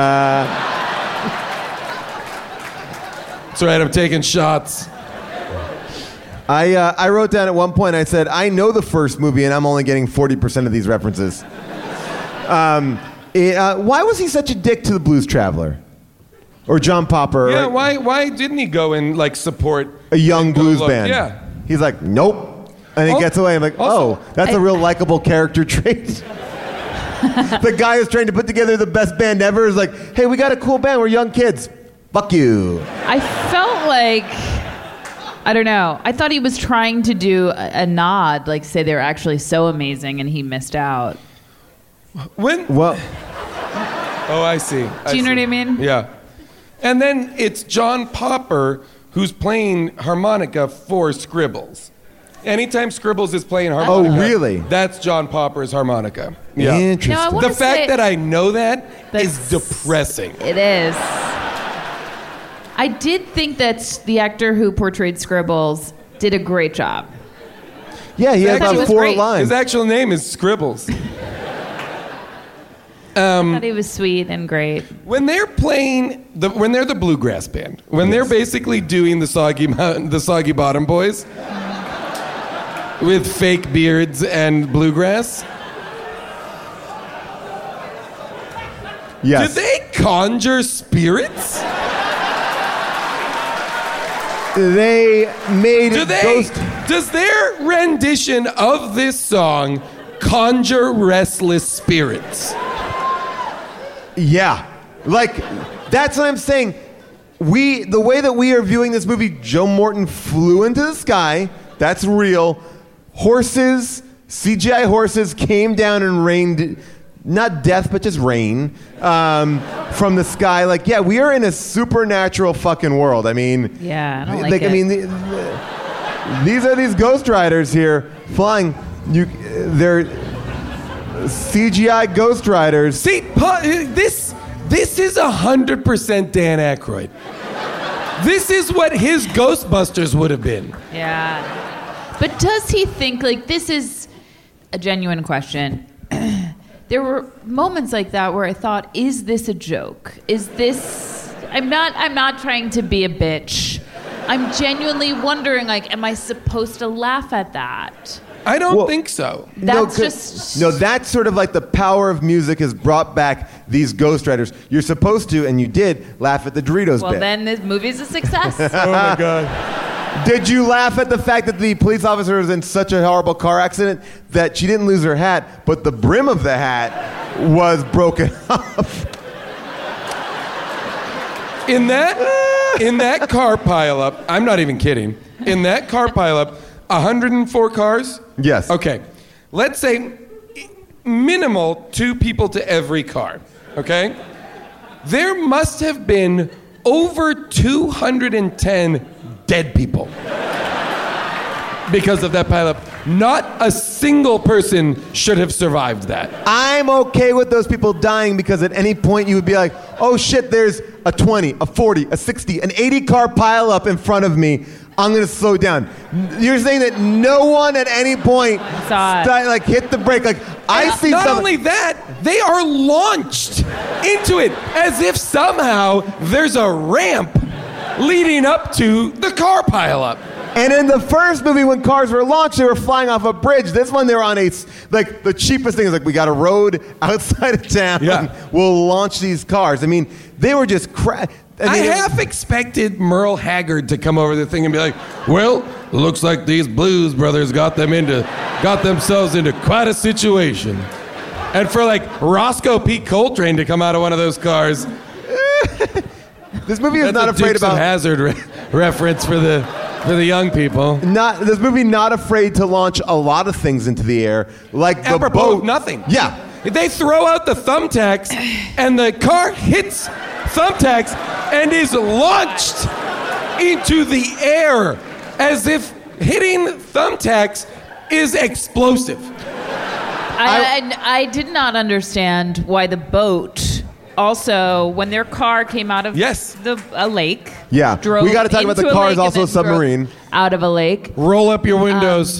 [SPEAKER 4] That's right, I'm taking shots.
[SPEAKER 2] I uh, I wrote down at one point, I said, I know the first movie and I'm only getting forty percent of these references. Um, it, uh, why was he such a dick to the Blues Traveler? Or John Popper?
[SPEAKER 4] Yeah,
[SPEAKER 2] or
[SPEAKER 4] why why didn't he go and like support
[SPEAKER 2] a young blues
[SPEAKER 4] look,
[SPEAKER 2] band?
[SPEAKER 4] yeah.
[SPEAKER 2] He's like, nope. And he
[SPEAKER 4] Al-
[SPEAKER 2] gets away. I'm like,
[SPEAKER 4] also-
[SPEAKER 2] oh, that's a real likable character trait. The guy who's trying to put together the best band ever is like, hey, we got a cool band. We're young kids. Fuck you.
[SPEAKER 5] I felt like, I don't know. I thought he was trying to do a, a nod, like say they're actually so amazing, and he missed out.
[SPEAKER 4] When
[SPEAKER 2] Well,
[SPEAKER 4] Oh, I see. I
[SPEAKER 5] Do you know
[SPEAKER 4] see.
[SPEAKER 5] what I mean?
[SPEAKER 4] Yeah. And then it's John Popper who's playing harmonica for Scribbles. Anytime Scribbles is playing harmonica,
[SPEAKER 2] Oh, really?
[SPEAKER 4] that's John Popper's harmonica. Yeah.
[SPEAKER 2] interesting.
[SPEAKER 5] No, I
[SPEAKER 4] The
[SPEAKER 5] wanna
[SPEAKER 4] fact
[SPEAKER 5] say-
[SPEAKER 4] that I know that is
[SPEAKER 5] That's-
[SPEAKER 4] depressing.
[SPEAKER 5] It is. I did think that the actor who portrayed Scribbles did a great job.
[SPEAKER 2] yeah, he had
[SPEAKER 5] I thought he
[SPEAKER 2] about
[SPEAKER 5] was
[SPEAKER 2] four
[SPEAKER 5] great.
[SPEAKER 2] lines.
[SPEAKER 4] His actual name is Scribbles.
[SPEAKER 5] I thought he was sweet and great.
[SPEAKER 4] When they're playing, the, when they're the bluegrass band, when they're basically doing the Soggy Mountain, the Soggy Bottom Boys, with fake beards and bluegrass,
[SPEAKER 2] Yes.
[SPEAKER 4] do they conjure spirits?
[SPEAKER 2] They made
[SPEAKER 4] Do they?
[SPEAKER 2] ghost.
[SPEAKER 4] Does their rendition of this song conjure restless spirits?
[SPEAKER 2] Yeah, like that's what I'm saying. We, the way that we are viewing this movie, Joe Morton flew into the sky. That's real. Horses, C G I horses, came down and rained, not death, but just rain um, from the sky. Like, yeah, we are in a supernatural fucking world. I mean,
[SPEAKER 5] Yeah, I don't like
[SPEAKER 2] I
[SPEAKER 5] it.
[SPEAKER 2] mean, the, the, these are these ghost riders here flying. You, they're C G I ghost riders.
[SPEAKER 4] See, pa- this this is a hundred percent Dan Aykroyd. This is what his Ghostbusters would have been.
[SPEAKER 5] Yeah. But does he think, like, this is a genuine question. There were moments like that where I thought, is this a joke? Is this, I'm not, I'm not trying to be a bitch. I'm genuinely wondering, like, am I supposed to laugh at that?
[SPEAKER 4] I don't
[SPEAKER 2] Well-
[SPEAKER 4] think so.
[SPEAKER 5] That's
[SPEAKER 2] 'cause-
[SPEAKER 5] just-
[SPEAKER 2] no. That's sort of like the power of music has brought back these ghost riders. You're supposed to, and you did, laugh at the Doritos
[SPEAKER 5] Well,
[SPEAKER 2] bit.
[SPEAKER 5] then this movie's a success.
[SPEAKER 4] Oh my god.
[SPEAKER 2] Did you laugh at the fact that the police officer was in such a horrible car accident that she didn't lose her hat, but the brim of the hat was broken off?
[SPEAKER 4] In that in that car pileup, I'm not even kidding. In that car pileup, one hundred four cars?
[SPEAKER 2] Yes.
[SPEAKER 4] Okay. Let's say minimal two people to every car. Okay? There must have been over two hundred ten dead people because of that pileup. Not a single person should have survived that.
[SPEAKER 2] I'm okay with those people dying because at any point you would be like, oh shit, there's a twenty, a forty, a sixty, an eighty car pileup in front of me. I'm gonna slow down. You're saying that no one at any point
[SPEAKER 5] Saw it.
[SPEAKER 2] sti- like hit the brake. Like I see
[SPEAKER 4] Not
[SPEAKER 2] some-
[SPEAKER 4] only that, they are launched into it as if somehow there's a ramp leading up to the car pileup.
[SPEAKER 2] And in the first movie, when cars were launched, they were flying off a bridge. This one, they were on a, s- like, the cheapest thing is like, we got a road outside of town.
[SPEAKER 4] Yeah.
[SPEAKER 2] We'll launch these cars. I mean, they were just cra-
[SPEAKER 4] I
[SPEAKER 2] mean, it-
[SPEAKER 4] half expected Merle Haggard to come over the thing and be like, "Well, looks like these Blues Brothers got them into, got themselves into quite a situation," and for like Roscoe P. Coltrane to come out of one of those cars.
[SPEAKER 2] This movie is
[SPEAKER 4] That's
[SPEAKER 2] not
[SPEAKER 4] a
[SPEAKER 2] afraid
[SPEAKER 4] Dukes of
[SPEAKER 2] about.
[SPEAKER 4] Hazzard re- reference for the for the young people.
[SPEAKER 2] Not this movie not afraid to launch a lot of things into the air, like the
[SPEAKER 4] Apropos
[SPEAKER 2] boat.
[SPEAKER 4] of nothing.
[SPEAKER 2] Yeah.
[SPEAKER 4] They throw out the thumbtacks, and the car hits thumbtacks and is launched into the air as if hitting thumbtacks is explosive.
[SPEAKER 5] I, I, I did not understand why the boat also when their car came out of
[SPEAKER 4] Yes.
[SPEAKER 5] the a lake.
[SPEAKER 2] Yeah.
[SPEAKER 5] drove
[SPEAKER 2] We gotta talk about the
[SPEAKER 5] into a
[SPEAKER 2] car
[SPEAKER 5] lake
[SPEAKER 2] is also
[SPEAKER 5] and
[SPEAKER 2] a
[SPEAKER 5] then drove
[SPEAKER 2] submarine.
[SPEAKER 5] out of a lake.
[SPEAKER 4] Roll up your windows.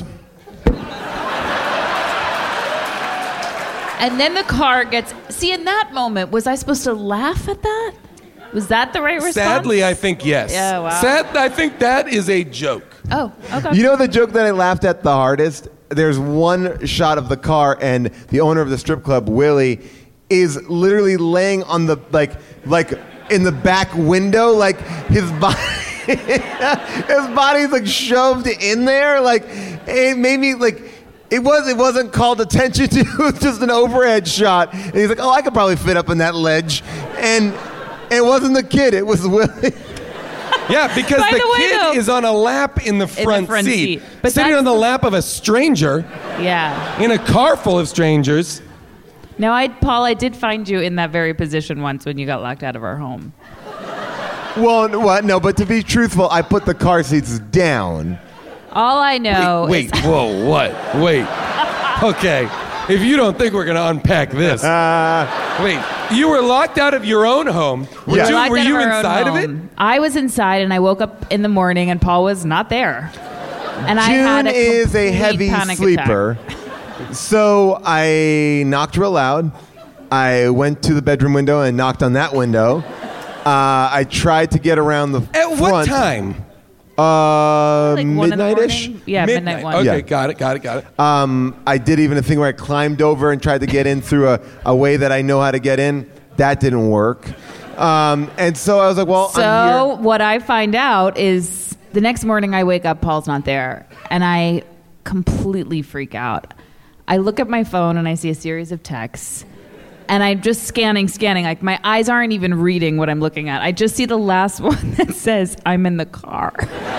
[SPEAKER 5] And then the car gets. See, in that moment, was I supposed to laugh at that? Was that the right response?
[SPEAKER 4] Sadly, I think yes.
[SPEAKER 5] Yeah, wow.
[SPEAKER 4] Sad, I think that is a joke.
[SPEAKER 5] Oh, okay.
[SPEAKER 2] You know the joke that I laughed at the hardest? There's one shot of the car, and the owner of the strip club, Willie, is literally laying on the like like in the back window, like his body his body's like shoved in there. Like it made me like it was it wasn't called attention to. It was just an overhead shot, and he's like, oh, I could probably fit up in that ledge, and it wasn't the kid, it was Willie.
[SPEAKER 4] Yeah, because
[SPEAKER 5] By
[SPEAKER 4] the,
[SPEAKER 5] the way,
[SPEAKER 4] kid
[SPEAKER 5] though-
[SPEAKER 4] is on a lap in the front,
[SPEAKER 5] front
[SPEAKER 4] seat,
[SPEAKER 5] seat. But
[SPEAKER 4] sitting
[SPEAKER 5] that's
[SPEAKER 4] on the
[SPEAKER 5] the-
[SPEAKER 4] lap of a stranger
[SPEAKER 5] Yeah.
[SPEAKER 4] in a car full of strangers.
[SPEAKER 5] Now, I, Paul, I did find you in that very position once when you got locked out of our home.
[SPEAKER 2] Well, what? No, but to be truthful, I put the car seats down.
[SPEAKER 5] All I know
[SPEAKER 4] Wait,
[SPEAKER 5] is
[SPEAKER 4] whoa, what? Wait. Okay, if you don't think we're going to unpack this.
[SPEAKER 2] Uh,
[SPEAKER 4] Wait, you were locked out of your own home. Were
[SPEAKER 2] Yeah.
[SPEAKER 4] you,
[SPEAKER 5] locked
[SPEAKER 4] were
[SPEAKER 5] out
[SPEAKER 4] you
[SPEAKER 5] our own
[SPEAKER 4] inside of it?
[SPEAKER 5] home. I was inside, and I woke up in the morning, and Paul was not there. And I had
[SPEAKER 2] June
[SPEAKER 5] a
[SPEAKER 2] is a
[SPEAKER 5] complete
[SPEAKER 2] heavy
[SPEAKER 5] panic
[SPEAKER 2] sleeper. So I knocked real loud. I went to the bedroom window and knocked on that window. Uh, I tried to get around the
[SPEAKER 4] At
[SPEAKER 2] front.
[SPEAKER 4] what time?
[SPEAKER 2] Uh,
[SPEAKER 5] Like one in the
[SPEAKER 2] midnight-ish.
[SPEAKER 5] morning? Yeah, midnight, one.
[SPEAKER 4] Okay,
[SPEAKER 2] Yeah.
[SPEAKER 4] got it, got it, got it.
[SPEAKER 2] Um, I did even a thing where I climbed over and tried to get in through a, a way that I know how to get in. That didn't work. Um, and so I was like, well, I'm
[SPEAKER 5] So
[SPEAKER 2] here.
[SPEAKER 5] what I find out is the next morning I wake up, Paul's not there, and I completely freak out. I look at my phone and I see a series of texts, and I'm just scanning, scanning. Like my eyes aren't even reading what I'm looking at. I just see the last one that says, I'm in the car.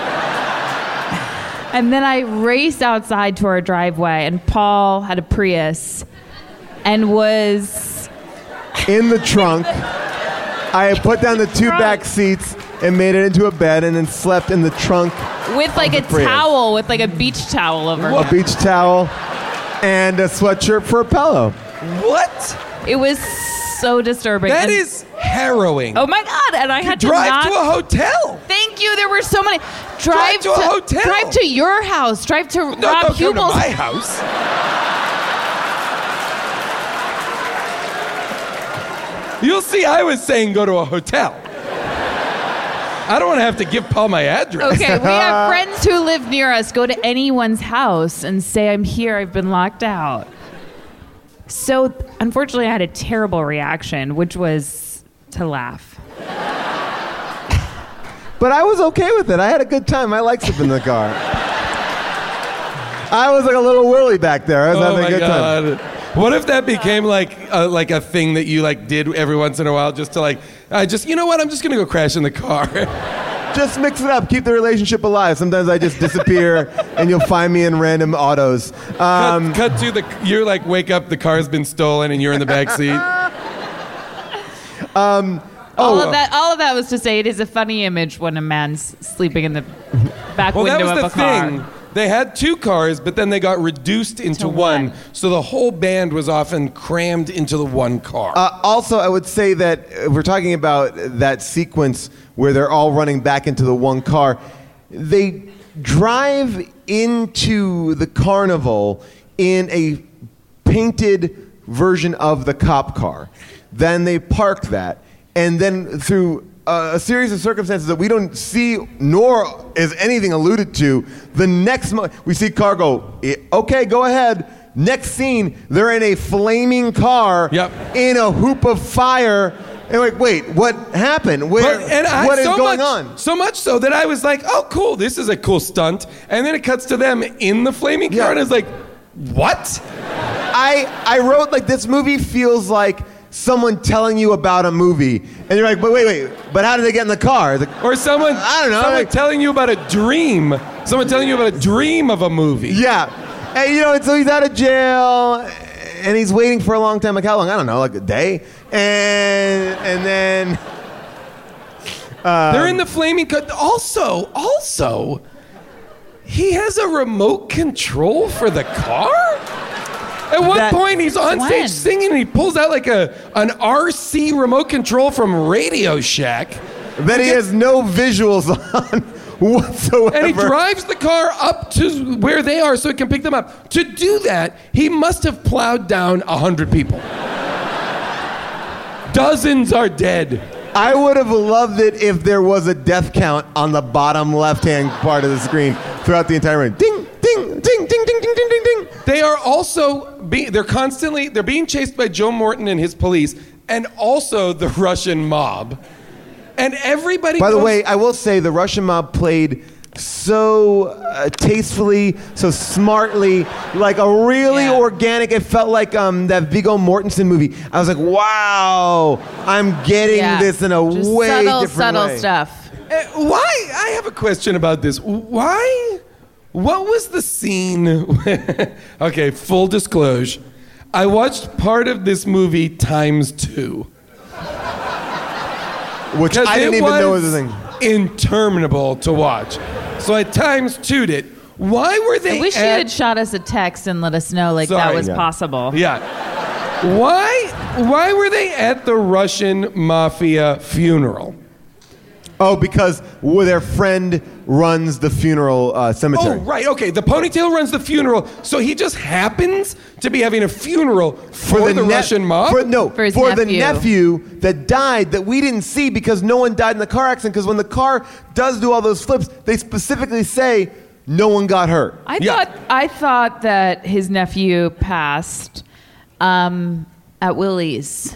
[SPEAKER 5] And then I race outside to our driveway, and Paul had a Prius and was...
[SPEAKER 2] In the trunk. I put down the two
[SPEAKER 5] Trunk.
[SPEAKER 2] back seats and made it into a bed and then slept in the trunk.
[SPEAKER 5] with like a
[SPEAKER 2] the Prius.
[SPEAKER 5] towel, with like a beach towel over
[SPEAKER 2] A
[SPEAKER 5] her.
[SPEAKER 2] beach towel and a sweatshirt for a pillow.
[SPEAKER 4] What?
[SPEAKER 5] It was so disturbing.
[SPEAKER 4] That
[SPEAKER 5] And-
[SPEAKER 4] is harrowing.
[SPEAKER 5] Oh my God! And I had to
[SPEAKER 4] Drive
[SPEAKER 5] not,
[SPEAKER 4] to a hotel.
[SPEAKER 5] Thank you. There were so many. Drive,
[SPEAKER 4] to a hotel.
[SPEAKER 5] Drive to your house. Drive to
[SPEAKER 4] No,
[SPEAKER 5] Rob
[SPEAKER 4] don't come to
[SPEAKER 5] Hubel's.
[SPEAKER 4] my house. You'll see I was saying go to a hotel. I don't want to have to give Paul my address.
[SPEAKER 5] Okay, we have friends who live near us. Go to anyone's house and say, I'm here, I've been locked out. So, unfortunately, I had a terrible reaction, which was to laugh.
[SPEAKER 2] But I was okay with it. I had a good time. I liked sleeping in the car. I was like a little Willie back there. I was
[SPEAKER 4] Oh
[SPEAKER 2] having
[SPEAKER 4] my
[SPEAKER 2] a good
[SPEAKER 4] God.
[SPEAKER 2] time.
[SPEAKER 4] What if that became like a, like a thing that you like did every once in a while just to like, I just, you know what, I'm just going to go crash in the car.
[SPEAKER 2] Just mix it up. Keep the relationship alive. Sometimes I just disappear and you'll find me in random autos. Um,
[SPEAKER 4] cut, cut to the, you're like, wake up, the car's been stolen and you're in the back seat.
[SPEAKER 2] um,
[SPEAKER 5] All
[SPEAKER 2] oh,
[SPEAKER 5] of that, all of that was to say it is a funny image when a man's sleeping in the back
[SPEAKER 4] Well, that
[SPEAKER 5] window
[SPEAKER 4] was
[SPEAKER 5] of
[SPEAKER 4] the
[SPEAKER 5] a car.
[SPEAKER 4] thing. They had two cars, but then they got reduced into
[SPEAKER 5] To
[SPEAKER 4] one.
[SPEAKER 5] one.
[SPEAKER 4] So the whole band was often crammed into the one car.
[SPEAKER 2] Uh, also, I would say that if we're talking about that sequence where they're all running back into the one car, they drive into the carnival in a painted version of the cop car. Then they park that, and then through uh, a series of circumstances that we don't see, nor is anything alluded to, the next mo- we see car go, "Eh, okay, go ahead. Next scene, they're in a flaming car
[SPEAKER 4] Yep.
[SPEAKER 2] in a hoop of fire. And like, wait, what happened? Where,
[SPEAKER 4] But- and I,
[SPEAKER 2] what is
[SPEAKER 4] so
[SPEAKER 2] going
[SPEAKER 4] much,
[SPEAKER 2] on?
[SPEAKER 4] So much so that I was like, oh, cool, this is a cool stunt. And then it cuts to them in the flaming car,
[SPEAKER 2] Yeah.
[SPEAKER 4] and it's like, what?
[SPEAKER 2] I I wrote like this movie feels like someone telling you about a movie, and you're like, but wait, wait, but how did they get in the car? It's like,
[SPEAKER 4] Or someone,
[SPEAKER 2] I don't know,
[SPEAKER 4] someone
[SPEAKER 2] like-
[SPEAKER 4] telling you about a dream. Someone telling you about a dream of a movie.
[SPEAKER 2] yeah, and you know, and so he's out of jail, and he's waiting for a long time. Like how long? I don't know, like a day, and and then
[SPEAKER 4] They're in the flaming car. Also, also, he has a remote control for the car? At one
[SPEAKER 2] that-
[SPEAKER 4] point, he's on
[SPEAKER 5] When?
[SPEAKER 4] stage singing, and he pulls out like a an R C remote control from Radio Shack,
[SPEAKER 2] that he has no visuals on whatsoever.
[SPEAKER 4] and he drives the car up to where they are so he can pick them up. To do that, he must have plowed down a hundred people. Dozens are dead.
[SPEAKER 2] I would have loved it if there was a death count on the bottom left-hand part of the screen throughout the entire run. Ding, ding, ding, ding, ding, ding, ding, ding, ding.
[SPEAKER 4] They are also be, they're constantly they're being chased by Joe Morton and his police, and also the Russian mob. And everybody.
[SPEAKER 2] By the
[SPEAKER 4] goes-
[SPEAKER 2] way, I will say the Russian mob played so uh, tastefully, so smartly, like a really
[SPEAKER 5] Yeah.
[SPEAKER 2] organic. It felt like um, that Viggo Mortensen movie. I was like, wow, I'm getting
[SPEAKER 5] Yeah.
[SPEAKER 2] this in a
[SPEAKER 5] Just
[SPEAKER 2] way
[SPEAKER 5] subtle,
[SPEAKER 2] different
[SPEAKER 5] subtle
[SPEAKER 2] way.
[SPEAKER 5] stuff.
[SPEAKER 4] Uh, why? I have a question about this. Why? What was the scene? Okay, full disclosure. I watched part of this movie times two.
[SPEAKER 2] Which I didn't even know was a thing.
[SPEAKER 4] Interminable to watch. So I times two'd it. Why were they
[SPEAKER 5] I wish you
[SPEAKER 4] at-
[SPEAKER 5] had shot us a text and let us know like that
[SPEAKER 4] Sorry.
[SPEAKER 5] was
[SPEAKER 2] Yeah.
[SPEAKER 5] possible.
[SPEAKER 4] Yeah. Why? Why were they at the Russian mafia funeral?
[SPEAKER 2] Oh, because well, their friend runs the funeral uh,
[SPEAKER 4] Oh,
[SPEAKER 2] cemetery.
[SPEAKER 4] right. Okay. The ponytail runs the funeral, so he just happens to be having a funeral for, the,
[SPEAKER 2] ne-
[SPEAKER 4] Russian mob.
[SPEAKER 2] For, no,
[SPEAKER 5] For his
[SPEAKER 2] the
[SPEAKER 5] nephew.
[SPEAKER 2] nephew that died that we didn't see because no one died in the car accident. Because when the car does do all those flips, they specifically say no one got hurt.
[SPEAKER 5] I
[SPEAKER 4] Yeah.
[SPEAKER 5] thought I thought that his nephew passed um, at Willie's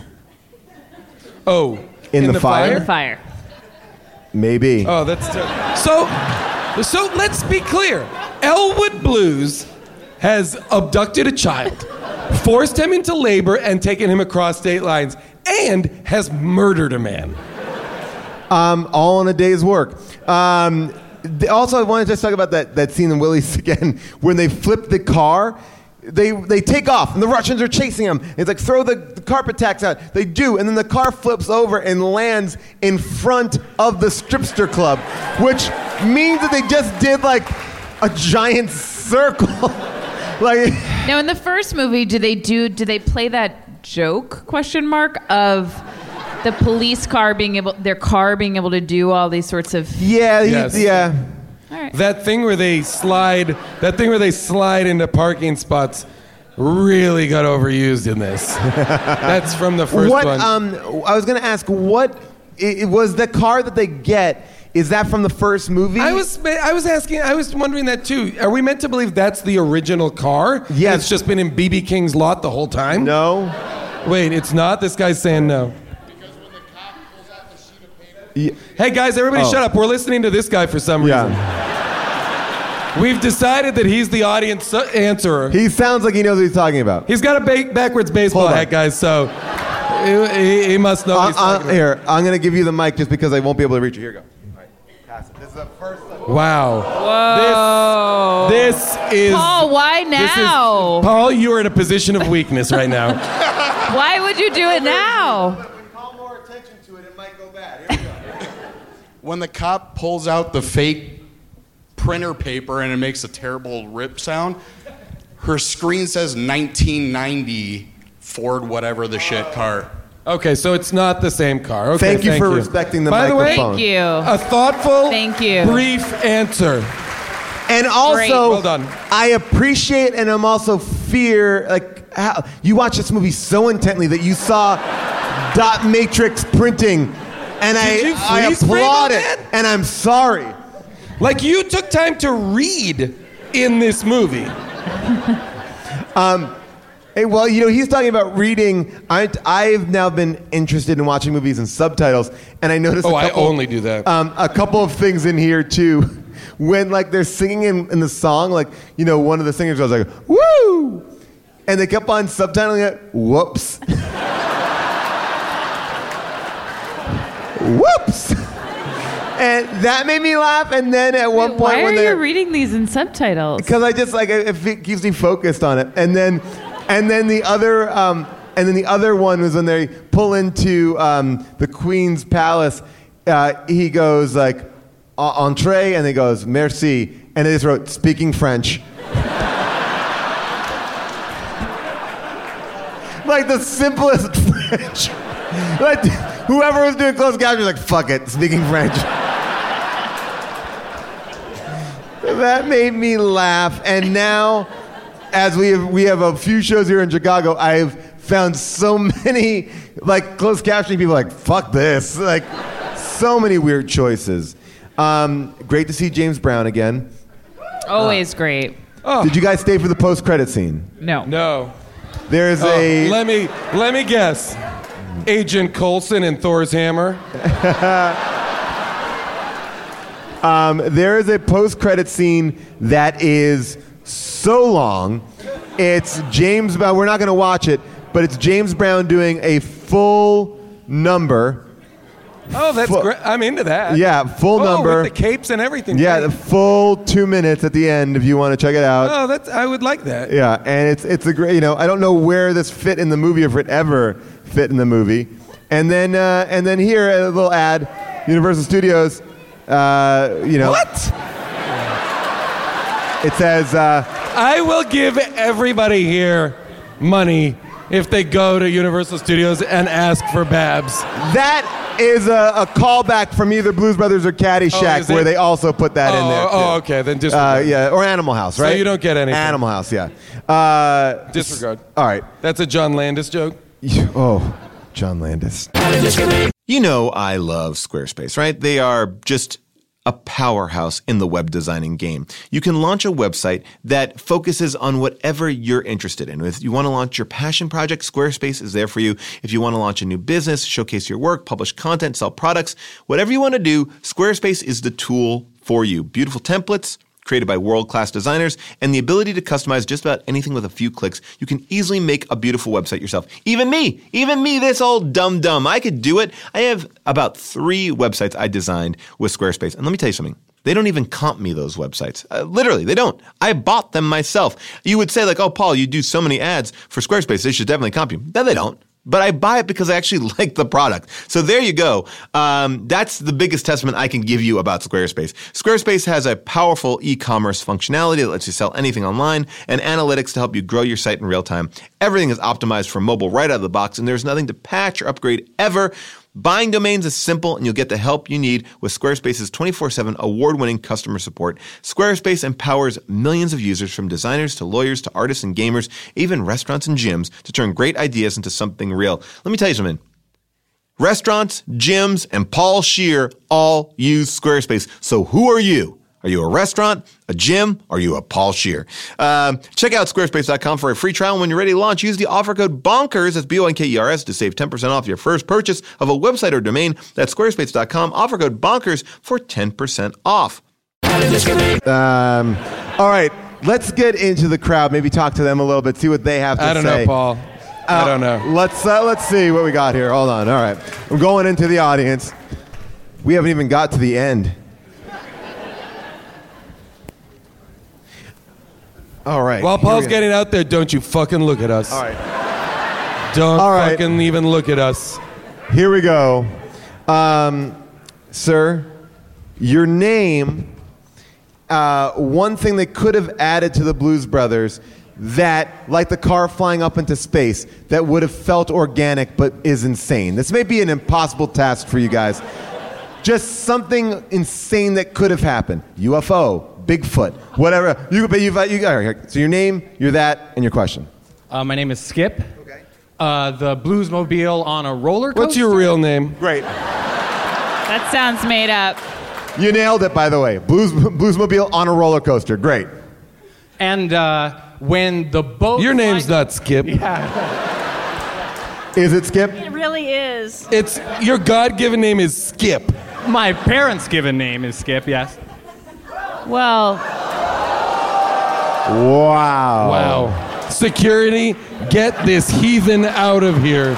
[SPEAKER 4] oh,
[SPEAKER 2] In the fire?
[SPEAKER 5] in the fire.
[SPEAKER 2] Maybe.
[SPEAKER 4] Oh, that's ter- so. So let's be clear. Elwood Blues has abducted a child, forced him into labor, and taken him across state lines, and has murdered a man.
[SPEAKER 2] Um, all in a day's work. Um, th- also, I wanted to just talk about that, that scene in Willie's again when they flip the car. They they take off, and the Russians are chasing them. It's like, throw the, the carpet tacks out. They do, and then the car flips over and lands in front of the stripster club, which means that they just did like a giant circle. Like,
[SPEAKER 5] Now, in the first movie, do they do? Do they play that joke question mark of the police car being able, their car being able to do all these sorts of?
[SPEAKER 2] yeah, he-
[SPEAKER 4] Yes.
[SPEAKER 2] yeah.
[SPEAKER 5] All right.
[SPEAKER 4] That thing where they slide, that thing where they slide into parking spots, really got overused in this. That's from the first
[SPEAKER 2] What?
[SPEAKER 4] one.
[SPEAKER 2] Um, I was gonna ask, what it, it was the car that they get? Is that from the first movie?
[SPEAKER 4] I was, I was asking, I was wondering that too. Are we meant to believe that's the original car?
[SPEAKER 2] Yes.
[SPEAKER 4] It's just been in B B King's lot the whole time.
[SPEAKER 2] No.
[SPEAKER 4] Wait, it's not. This guy's saying no.
[SPEAKER 2] Yeah.
[SPEAKER 4] Hey guys, everybody
[SPEAKER 2] Oh.
[SPEAKER 4] shut up. We're listening to this guy for some reason.
[SPEAKER 2] Yeah.
[SPEAKER 4] We've decided that he's the audience uh, answerer.
[SPEAKER 2] He sounds like he knows what he's talking about.
[SPEAKER 4] He's got a ba- backwards baseball
[SPEAKER 2] Hold on.
[SPEAKER 4] hat, guys, so he, he- he must know what
[SPEAKER 2] Uh,
[SPEAKER 4] he's
[SPEAKER 2] uh,
[SPEAKER 4] talking about.
[SPEAKER 2] here, I'm gonna give you the mic just because I won't be able to reach you. Here you go. All right, pass it. This is the first.
[SPEAKER 4] Wow.
[SPEAKER 5] Whoa.
[SPEAKER 4] This, this is...
[SPEAKER 5] Paul, why
[SPEAKER 4] this is-
[SPEAKER 5] now?
[SPEAKER 4] Paul, you are in a position of weakness right now.
[SPEAKER 5] Why would you do it now?
[SPEAKER 2] If we call more attention to it, it might go bad. Here we go.
[SPEAKER 7] When the cop pulls out the fake printer paper and it makes a terrible rip sound, her screen says nineteen ninety Ford whatever the shit car.
[SPEAKER 4] Okay, so it's not the same car. Okay,
[SPEAKER 2] Thank you for respecting the
[SPEAKER 4] By
[SPEAKER 2] microphone.
[SPEAKER 5] Thank you.
[SPEAKER 4] The way, a thoughtful,
[SPEAKER 5] Thank you.
[SPEAKER 4] brief answer.
[SPEAKER 2] And also,
[SPEAKER 5] Great.
[SPEAKER 4] Well done.
[SPEAKER 2] I appreciate and I'm also fear like how you watch this movie so intently that you saw dot matrix printing, and
[SPEAKER 4] Did you
[SPEAKER 2] I I
[SPEAKER 4] freeze frame
[SPEAKER 2] applaud
[SPEAKER 4] on
[SPEAKER 2] it,
[SPEAKER 4] that?
[SPEAKER 2] and I'm sorry.
[SPEAKER 4] Like you took time to read in this movie.
[SPEAKER 2] Hey, well, you know, he's talking about reading. I, I've now been interested in watching movies in subtitles, and I noticed.
[SPEAKER 4] Oh,
[SPEAKER 2] a
[SPEAKER 4] I
[SPEAKER 2] couple,
[SPEAKER 4] only do that.
[SPEAKER 2] Um, a couple of things in here too. When like they're singing in, in the song, like you know, one of the singers was like, "Woo," and they kept on subtitling it. Whoops. Whoops. And that made me laugh. And then at one
[SPEAKER 5] Wait,
[SPEAKER 2] point,
[SPEAKER 5] why
[SPEAKER 2] when
[SPEAKER 5] are
[SPEAKER 2] they're
[SPEAKER 5] you reading these in subtitles?
[SPEAKER 2] because I just like it, it keeps me focused on it. And then, and then the other, um, and then the other one was when they pull into um, the Queen's palace. Uh, he goes like, "En- "Entree," and he goes, "Merci," and they just wrote "Speaking French." like the simplest French. Like, whoever was doing closed captioning was like, fuck it, speaking French. That made me laugh. And now, as we have, we have a few shows here in Chicago, I've found so many like closed captioning people like, fuck this. Like, so many weird choices. Um, great to see James Brown again.
[SPEAKER 5] Always uh, great.
[SPEAKER 2] Oh. Did you guys stay for the post-credit scene?
[SPEAKER 5] No.
[SPEAKER 4] No.
[SPEAKER 2] There's
[SPEAKER 4] oh,
[SPEAKER 2] a...
[SPEAKER 4] Let me, let me guess. Agent Coulson and Thor's hammer?
[SPEAKER 2] um, there is a post-credit scene that is so long. It's James Brown. We're not going to watch it, but it's James Brown doing a full number.
[SPEAKER 4] Oh, that's
[SPEAKER 2] full,
[SPEAKER 4] great. I'm into that.
[SPEAKER 2] Yeah, full
[SPEAKER 4] oh,
[SPEAKER 2] number.
[SPEAKER 4] With the capes and everything.
[SPEAKER 2] Yeah,
[SPEAKER 4] great.
[SPEAKER 2] the full two minutes at the end if you want to check it out.
[SPEAKER 4] Oh, that's I would like that.
[SPEAKER 2] Yeah, and it's it's a great, you know, I don't know where this fit in the movie, if it ever fit in the movie. And then uh, and then here, a little ad, Universal Studios, uh, you know.
[SPEAKER 4] What?
[SPEAKER 2] It says... Uh,
[SPEAKER 4] I will give everybody here money if they go to Universal Studios and ask for Babs.
[SPEAKER 2] That is a, a callback from either Blues Brothers or Caddyshack,
[SPEAKER 4] oh,
[SPEAKER 2] where they also put that
[SPEAKER 4] oh,
[SPEAKER 2] in there. Too.
[SPEAKER 4] Oh, okay, then just
[SPEAKER 2] uh, yeah, or Animal House, right?
[SPEAKER 4] So you don't get anything.
[SPEAKER 2] Animal House, yeah. Uh,
[SPEAKER 4] Disregard.
[SPEAKER 2] All right.
[SPEAKER 4] That's a John Landis joke.
[SPEAKER 2] Oh, John Landis.
[SPEAKER 1] You know I love Squarespace, right? They are just a powerhouse in the web designing game. You can launch a website that focuses on whatever you're interested in. If you want to launch your passion project, Squarespace is there for you. If you want to launch a new business, showcase your work, publish content, sell products, whatever you want to do, Squarespace is the tool for you. Beautiful templates created by world-class designers, and the ability to customize just about anything with a few clicks. You can easily make a beautiful website yourself. Even me, even me, this old dumb dumb, I could do it. I have about three websites I designed with Squarespace. And let me tell you something. They don't even comp me those websites. Uh, literally, they don't. I bought them myself. You would say like, oh, Paul, you do so many ads for Squarespace. They should definitely comp you. No, they don't. But I buy it because I actually like the product. So there you go. Um, that's the biggest testament I can give you about Squarespace. Squarespace has a powerful e-commerce functionality that lets you sell anything online and analytics to help you grow your site in real time. Everything is optimized for mobile right out of the box, and there's nothing to patch or upgrade ever. Buying domains is simple, and you'll get the help you need with Squarespace's twenty-four seven award-winning customer support. Squarespace empowers millions of users, from designers to lawyers to artists and gamers, even restaurants and gyms, to turn great ideas into something real. Let me tell you something. Restaurants, gyms, and Paul Scheer all use Squarespace. So who are you? Are you a restaurant, a gym, or are you a Paul Scheer? Um, check out squarespace dot com for a free trial. When you're ready to launch, use the offer code BONKERS, that's B O N K E R S, to save ten percent off your first purchase of a website or domain. That's squarespace dot com, offer code BONKERS for ten percent off.
[SPEAKER 2] Um, all right, let's get into the crowd. Maybe talk to them a little bit, see what they have to say.
[SPEAKER 4] I don't know, Paul. I
[SPEAKER 2] Uh,
[SPEAKER 4] don't know.
[SPEAKER 2] Let's uh, let's see what we got here. Hold on. All right, we're going into the audience. We haven't even got to the end. All right.
[SPEAKER 4] While Paul's getting out there, don't you fucking look at us.
[SPEAKER 2] All right.
[SPEAKER 4] Don't
[SPEAKER 2] All right.
[SPEAKER 4] fucking even look at us.
[SPEAKER 2] Here we go. Um, sir, your name, uh, one thing they could have added to the Blues Brothers that, like the car flying up into space, that would have felt organic but is insane. This may be an impossible task for you guys. Just something insane that could have happened. U F O. Bigfoot, whatever. You, but you've, you got right, so your name, you're that, and your question.
[SPEAKER 8] Uh, my name is Skip. Okay. Uh, the Bluesmobile on a roller coaster.
[SPEAKER 4] What's your real name?
[SPEAKER 2] Great.
[SPEAKER 5] That sounds made up.
[SPEAKER 2] You nailed it, by the way. Blues, Bluesmobile on a roller coaster. Great.
[SPEAKER 8] And uh, when the boat...
[SPEAKER 4] Your name's not Skip.
[SPEAKER 8] Yeah.
[SPEAKER 2] Is it Skip?
[SPEAKER 9] It really is.
[SPEAKER 4] It's your God-given name is Skip.
[SPEAKER 8] My parents' given name is Skip, yes.
[SPEAKER 5] Well...
[SPEAKER 2] Wow.
[SPEAKER 4] Wow. Security, get this heathen out of here.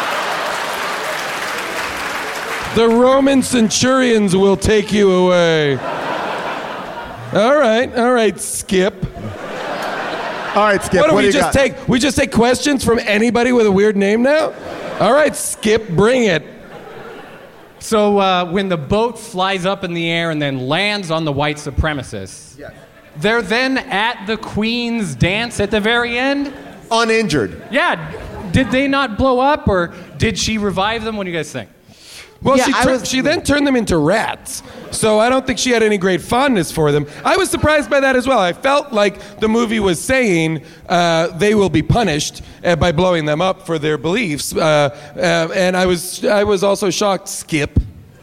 [SPEAKER 4] The Roman centurions will take you away. All right, all right, Skip.
[SPEAKER 2] All right, Skip.
[SPEAKER 4] What do
[SPEAKER 2] what
[SPEAKER 4] we
[SPEAKER 2] do you
[SPEAKER 4] just
[SPEAKER 2] got?
[SPEAKER 4] take? We just take questions from anybody with a weird name now? All right, Skip, bring it.
[SPEAKER 8] So uh, when the boat flies up in the air and then lands on the white supremacists, yes. They're then at the Queen's dance at the very end?
[SPEAKER 2] Uninjured.
[SPEAKER 8] Yeah. did they not blow up, or did she revive them? What do you guys think?
[SPEAKER 4] Well,
[SPEAKER 2] Yeah,
[SPEAKER 4] she,
[SPEAKER 2] I
[SPEAKER 4] tur-
[SPEAKER 2] was-
[SPEAKER 4] she then turned them into rats. So I don't think she had any great fondness for them. I was surprised by that as well. I felt like the movie was saying uh, they will be punished uh, by blowing them up for their beliefs. Uh, uh, and I was, I was also shocked, Skip,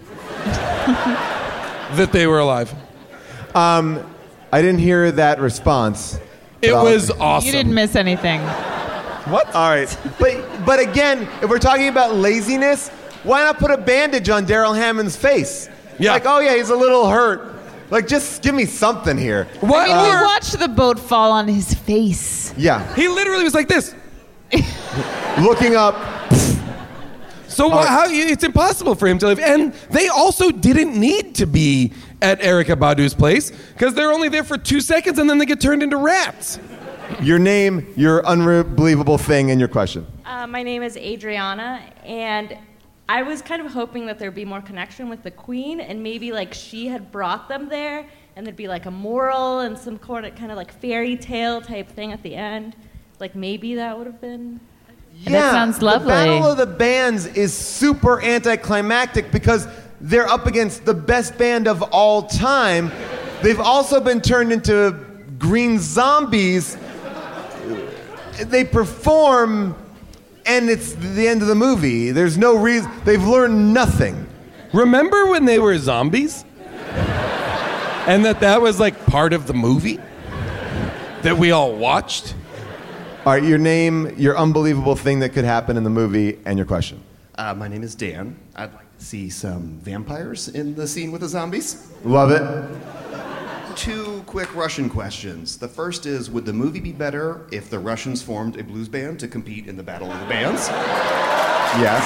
[SPEAKER 4] that they were alive.
[SPEAKER 2] Um, I didn't hear that response.
[SPEAKER 4] It
[SPEAKER 2] but I'll-
[SPEAKER 4] was awesome.
[SPEAKER 5] You didn't miss anything.
[SPEAKER 2] What? All right. But but again, if we're talking about laziness, why not put a bandage on Daryl Hammond's face?
[SPEAKER 4] Yeah.
[SPEAKER 2] Like, oh yeah, he's a little hurt. Like, just give me something here.
[SPEAKER 4] What?
[SPEAKER 5] I mean, we
[SPEAKER 4] Or-
[SPEAKER 5] watched the boat fall on his face.
[SPEAKER 2] Yeah.
[SPEAKER 4] he literally was like this.
[SPEAKER 2] Looking up.
[SPEAKER 4] So wha- how, it's impossible for him to live. And they also didn't need to be at Erykah Badu's place because they're only there for two seconds and then they get turned into rats.
[SPEAKER 2] Your name, your unbelievable thing, and your question.
[SPEAKER 9] Uh, my name is Adriana, and I was kind of hoping that there'd be more connection with the Queen, and maybe like she had brought them there, and there'd be like a moral and some kind of, kind of like fairy tale type thing at the end. Like maybe that would have been.
[SPEAKER 5] And that sounds lovely.
[SPEAKER 2] The Battle of the Bands is super anticlimactic because they're up against the best band of all time. They've also been turned into green zombies. They perform, and it's the end of the movie. There's no reason. They've learned nothing.
[SPEAKER 4] Remember when they were zombies? And that that was like part of the movie that we all watched?
[SPEAKER 2] All right, your name, your unbelievable thing that could happen in the movie, and your question.
[SPEAKER 10] Uh, my name is Dan. I'd like to see some vampires in the scene with the zombies.
[SPEAKER 2] Love it.
[SPEAKER 10] Two quick Russian questions. The first is, would the movie be better if the Russians formed a blues band to compete in the Battle of the Bands?
[SPEAKER 2] Yes.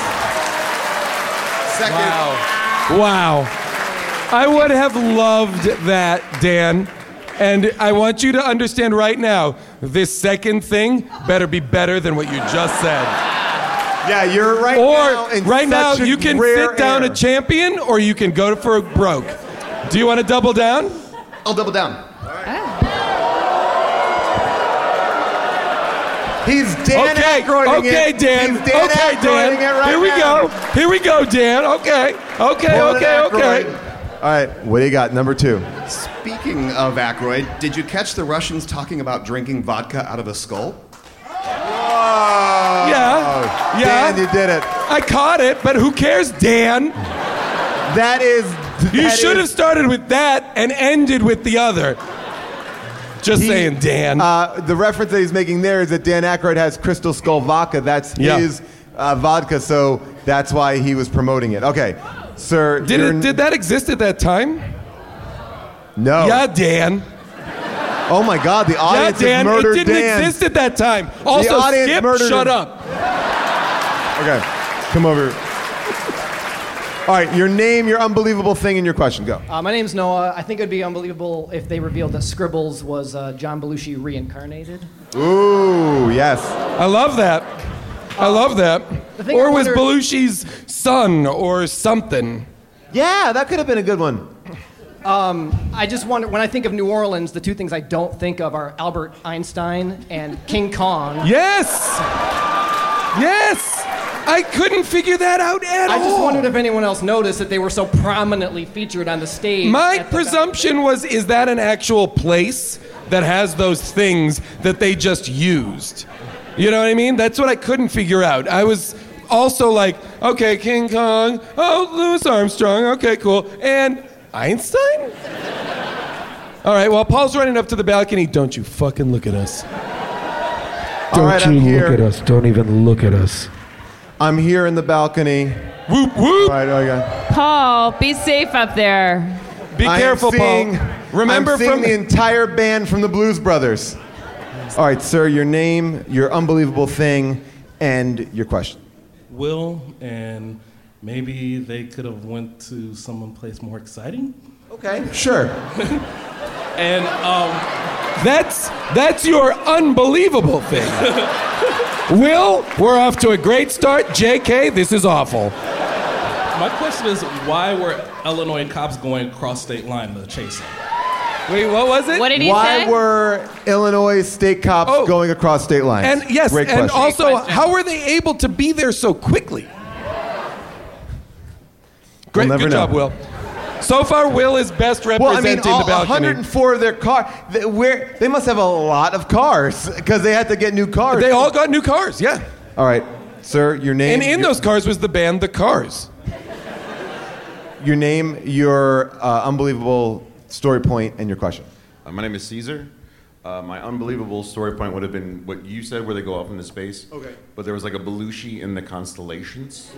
[SPEAKER 10] Second,
[SPEAKER 4] Wow. I would have loved that, Dan. And I want you to understand right now, this second thing better be better than what you just said.
[SPEAKER 2] Yeah, you're right
[SPEAKER 4] Or
[SPEAKER 2] now in
[SPEAKER 4] right now,
[SPEAKER 2] such a
[SPEAKER 4] you can
[SPEAKER 2] rare
[SPEAKER 4] sit down
[SPEAKER 2] air.
[SPEAKER 4] a champion or you can go for a broke. Do you want to double down?
[SPEAKER 10] I'll double down.
[SPEAKER 2] He's Dan
[SPEAKER 4] Okay,
[SPEAKER 2] Aykroyding
[SPEAKER 4] okay,
[SPEAKER 2] it.
[SPEAKER 4] Dan.
[SPEAKER 2] He's Dan
[SPEAKER 4] Okay,
[SPEAKER 2] Aykroyding
[SPEAKER 4] Dan.
[SPEAKER 2] it right
[SPEAKER 4] Here we
[SPEAKER 2] now.
[SPEAKER 4] go. Here we go, Dan. Okay. Okay,
[SPEAKER 2] Pulling
[SPEAKER 4] okay,
[SPEAKER 2] an
[SPEAKER 4] okay.
[SPEAKER 2] Aykroyd. All right, what do you got? Number two.
[SPEAKER 10] Speaking of Aykroyd, did you catch the Russians talking about drinking vodka out of a skull?
[SPEAKER 2] Oh,
[SPEAKER 4] Yeah. Yeah.
[SPEAKER 2] Dan, you did it.
[SPEAKER 4] I caught it, but who cares, Dan?
[SPEAKER 2] That is.
[SPEAKER 4] You
[SPEAKER 2] that
[SPEAKER 4] should have
[SPEAKER 2] is-
[SPEAKER 4] started with that and ended with the other. Just
[SPEAKER 2] He-
[SPEAKER 4] saying, Dan.
[SPEAKER 2] Uh, the reference that he's making there is that Dan Aykroyd has Crystal Skull vodka. That's
[SPEAKER 4] Yeah.
[SPEAKER 2] his uh, vodka, so that's why he was promoting it. Okay, sir.
[SPEAKER 4] did
[SPEAKER 2] you're-
[SPEAKER 4] it? Did that exist at that time?
[SPEAKER 2] No.
[SPEAKER 4] Yeah, Dan.
[SPEAKER 2] Oh my God, the
[SPEAKER 4] Yeah,
[SPEAKER 2] audience
[SPEAKER 4] Dan.
[SPEAKER 2] has
[SPEAKER 4] It
[SPEAKER 2] murdered
[SPEAKER 4] didn't
[SPEAKER 2] Dan.
[SPEAKER 4] exist at that time. Also,
[SPEAKER 2] audience
[SPEAKER 4] Skip,
[SPEAKER 2] murdered
[SPEAKER 4] shut
[SPEAKER 2] him.
[SPEAKER 4] up.
[SPEAKER 2] Okay, come over. All right, your name, your unbelievable thing, and your question. Go.
[SPEAKER 11] Uh, my name's Noah. I think it would be unbelievable if they revealed that Scribbles was uh, John Belushi reincarnated.
[SPEAKER 2] Ooh, yes.
[SPEAKER 4] I love that. I love that.
[SPEAKER 11] The thing
[SPEAKER 4] Or
[SPEAKER 11] I
[SPEAKER 4] was
[SPEAKER 11] wonder-
[SPEAKER 4] Belushi's son or something.
[SPEAKER 2] Yeah, that could have been a good one.
[SPEAKER 11] I just wonder, when I think of New Orleans, the two things I don't think of are Albert Einstein and King Kong.
[SPEAKER 4] Yes. Yes. I couldn't figure that out at
[SPEAKER 11] I
[SPEAKER 4] all.
[SPEAKER 11] just wondered if anyone else noticed that they were so prominently featured on the stage.
[SPEAKER 4] My
[SPEAKER 11] at the
[SPEAKER 4] presumption was, is that an actual place that has those things that they just used? You know what I mean? That's what I couldn't figure out. I was also like, okay, King Kong, oh, Louis Armstrong, okay, cool. And Einstein? All right, while Paul's running up to the balcony, don't you fucking look at us.
[SPEAKER 2] All right, I'm here.
[SPEAKER 12] us. Don't even look at us.
[SPEAKER 2] I'm here in the balcony.
[SPEAKER 4] Whoop, whoop.
[SPEAKER 2] All right, okay.
[SPEAKER 5] Paul, be safe up there.
[SPEAKER 4] Be
[SPEAKER 2] I am
[SPEAKER 4] careful,
[SPEAKER 2] seeing-
[SPEAKER 4] Paul. Remember
[SPEAKER 2] I'm seeing
[SPEAKER 4] from
[SPEAKER 2] the entire band from the Blues Brothers. All right, sir, your name, your unbelievable thing, and your question.
[SPEAKER 13] Will, and maybe they could have went to some place more exciting.
[SPEAKER 2] Okay, sure.
[SPEAKER 13] And um,
[SPEAKER 4] That's that's your unbelievable thing. Will, we're off to a great start. J K, this is awful.
[SPEAKER 13] my question is, why were Illinois cops going across state line to chase him?
[SPEAKER 4] Wait, what was it?
[SPEAKER 5] What did he
[SPEAKER 2] Why
[SPEAKER 5] say?
[SPEAKER 2] were Illinois state cops
[SPEAKER 4] Oh.
[SPEAKER 2] going across state lines?
[SPEAKER 4] And yes,
[SPEAKER 2] Great
[SPEAKER 4] and
[SPEAKER 2] question.
[SPEAKER 4] also,
[SPEAKER 5] Great question.
[SPEAKER 4] how were they able to be there so quickly? Great,
[SPEAKER 2] never
[SPEAKER 4] good
[SPEAKER 2] know.
[SPEAKER 4] job, Will. So far, Will is best
[SPEAKER 2] well, I
[SPEAKER 4] representing
[SPEAKER 2] mean, all
[SPEAKER 4] the balcony.
[SPEAKER 2] one hundred four of their car. They, where, they must have a lot of cars because they had to get new cars.
[SPEAKER 4] They all got new cars, yeah.
[SPEAKER 2] All right, sir, your name.
[SPEAKER 4] And in
[SPEAKER 2] your,
[SPEAKER 4] those cars was the band The Cars.
[SPEAKER 2] your name, your uh, unbelievable story point, and your question.
[SPEAKER 14] Uh, my name is Caesar. Uh, my unbelievable story point would have been what you said, where they go off into space.
[SPEAKER 2] Okay.
[SPEAKER 14] But there was like a Belushi in the constellations.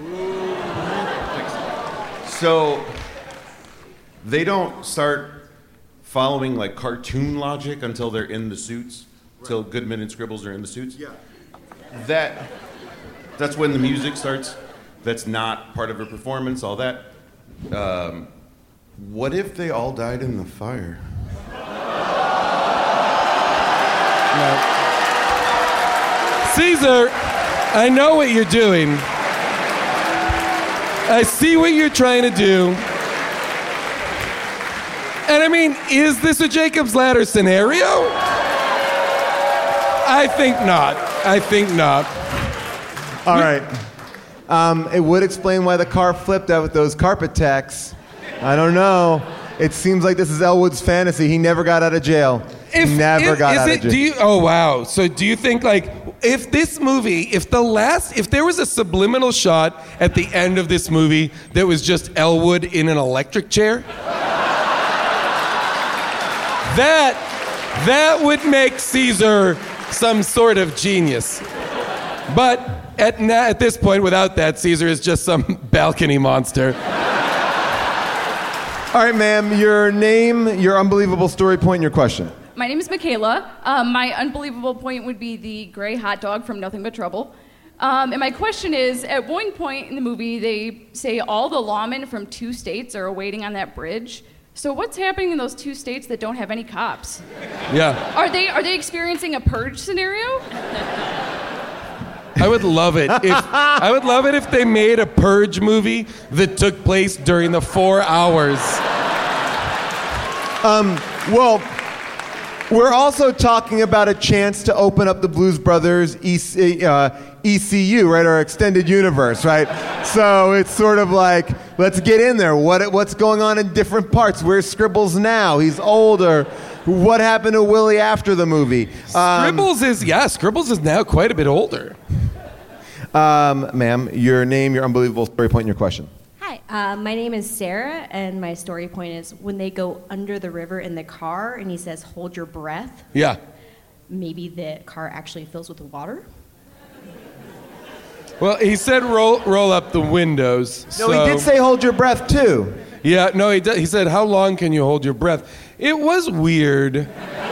[SPEAKER 14] So they don't start following like cartoon logic until they're in the suits. Until Goodman and Scribbles are in the suits.
[SPEAKER 2] Yeah.
[SPEAKER 14] That that's when the music starts. That's not part of a performance. All that. Um, what if they all died in the fire?
[SPEAKER 4] Caesar, I know what you're doing. I see what you're trying to do. And I mean, is this a Jacob's Ladder scenario? I think not. I think not.
[SPEAKER 2] All right. Um, it would explain why the car flipped out with those carpet tacks. I don't know. It seems like this is Elwood's fantasy. He never got out of jail.
[SPEAKER 4] If,
[SPEAKER 2] never
[SPEAKER 4] if-
[SPEAKER 2] got
[SPEAKER 4] is
[SPEAKER 2] out
[SPEAKER 4] it,
[SPEAKER 2] of jail.
[SPEAKER 4] Do you, oh wow! So do you think like if this movie, if the last, if there was a subliminal shot at the end of this movie that was just Elwood in an electric chair, that that would make Caesar some sort of genius. But at na- at this point, without that, Caesar is just some balcony monster.
[SPEAKER 2] All right, ma'am, your name, your unbelievable story point, and your question.
[SPEAKER 15] My name is Michaela. Um, my unbelievable point would be the gray hot dog from Nothing But Trouble. Um, and my question is, at one point in the movie, they say all the lawmen from two states are waiting on that bridge. So what's happening in those two states that don't have any cops?
[SPEAKER 4] Yeah.
[SPEAKER 15] Are they are they experiencing a purge scenario?
[SPEAKER 4] I would love it if I would love it if they made a Purge movie that took place during the four hours.
[SPEAKER 2] Um, well, we're also talking about a chance to open up the Blues Brothers E C, uh, E C U, right? Our extended universe, right? So it's sort of like, let's get in there. What what's going on in different parts? Where's Scribbles now? He's older. What happened to Willie after the movie? Um,
[SPEAKER 4] Scribbles is yeah, Scribbles is now quite a bit older.
[SPEAKER 2] Um, ma'am, your name, your unbelievable story point, and your question.
[SPEAKER 16] Hi, uh, my name is Sarah, and my story point is when they go under the river in the car and he says, hold your breath,
[SPEAKER 4] Yeah.
[SPEAKER 16] maybe the car actually fills with water?
[SPEAKER 4] Well, he said roll roll up the windows.
[SPEAKER 2] No,
[SPEAKER 4] so-
[SPEAKER 2] he did say hold your breath, too.
[SPEAKER 4] Yeah, no, he did, he said how long can you hold your breath? It was weird.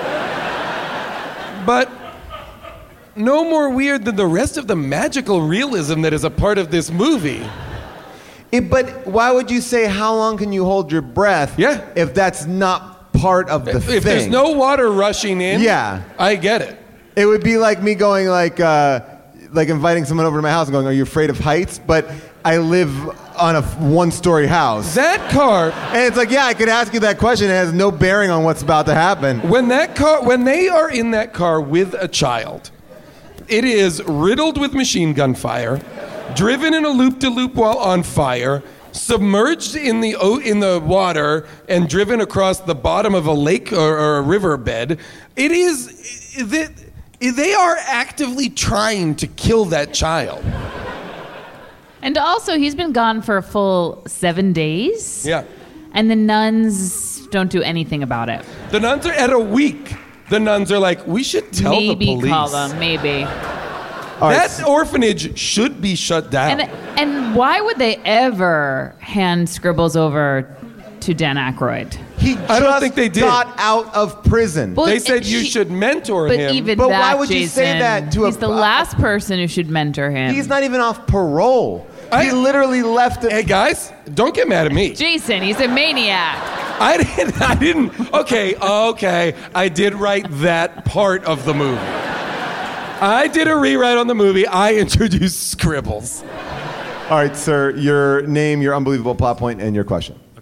[SPEAKER 4] But no more weird than the rest of the magical realism that is a part of this movie.
[SPEAKER 2] It, but why would you say how long can you hold your breath?
[SPEAKER 4] Yeah.
[SPEAKER 2] If that's not part of the
[SPEAKER 4] If
[SPEAKER 2] thing.
[SPEAKER 4] there's no water rushing in,
[SPEAKER 2] Yeah.
[SPEAKER 4] I get it.
[SPEAKER 2] It would be like me going like, uh, like inviting someone over to my house and going, "Are you afraid of heights?" But I live on a one-story house.
[SPEAKER 4] That car,
[SPEAKER 2] and it's like, yeah, I could ask you that question. It has no bearing on what's about to happen.
[SPEAKER 4] When that car, when they are in that car with a child, it is riddled with machine gun fire, driven in a loop-de-loop while on fire, submerged in the o- in the water, and driven across the bottom of a lake or, or a riverbed. It is that they are actively trying to kill that child.
[SPEAKER 5] And also, he's been gone for a full seven days.
[SPEAKER 4] Yeah.
[SPEAKER 5] And the nuns don't do anything about it.
[SPEAKER 4] The nuns are at a week. The nuns are like, we should tell
[SPEAKER 5] maybe
[SPEAKER 4] the police.
[SPEAKER 5] call them, maybe.
[SPEAKER 4] That orphanage should be shut down.
[SPEAKER 5] And and why would they ever hand Scribbles over to Dan Aykroyd?
[SPEAKER 2] He
[SPEAKER 4] I don't think they did.
[SPEAKER 2] got out of prison.
[SPEAKER 5] Well,
[SPEAKER 4] they said
[SPEAKER 5] it-
[SPEAKER 4] you
[SPEAKER 5] she-
[SPEAKER 4] should mentor
[SPEAKER 5] But
[SPEAKER 4] him.
[SPEAKER 5] even
[SPEAKER 2] But
[SPEAKER 5] that,
[SPEAKER 2] why would you say
[SPEAKER 5] Jason,
[SPEAKER 2] that to a-
[SPEAKER 5] he's the last person who should mentor him.
[SPEAKER 2] He's not even off parole. he literally left it.
[SPEAKER 4] Hey guys, don't get mad at me.
[SPEAKER 5] Jason, he's a maniac.
[SPEAKER 4] I didn't. I didn't. Okay, okay. I did write that part of the movie. I did a rewrite on the movie. I introduced Scribbles.
[SPEAKER 2] All right, sir, your name, your unbelievable plot point, and your question.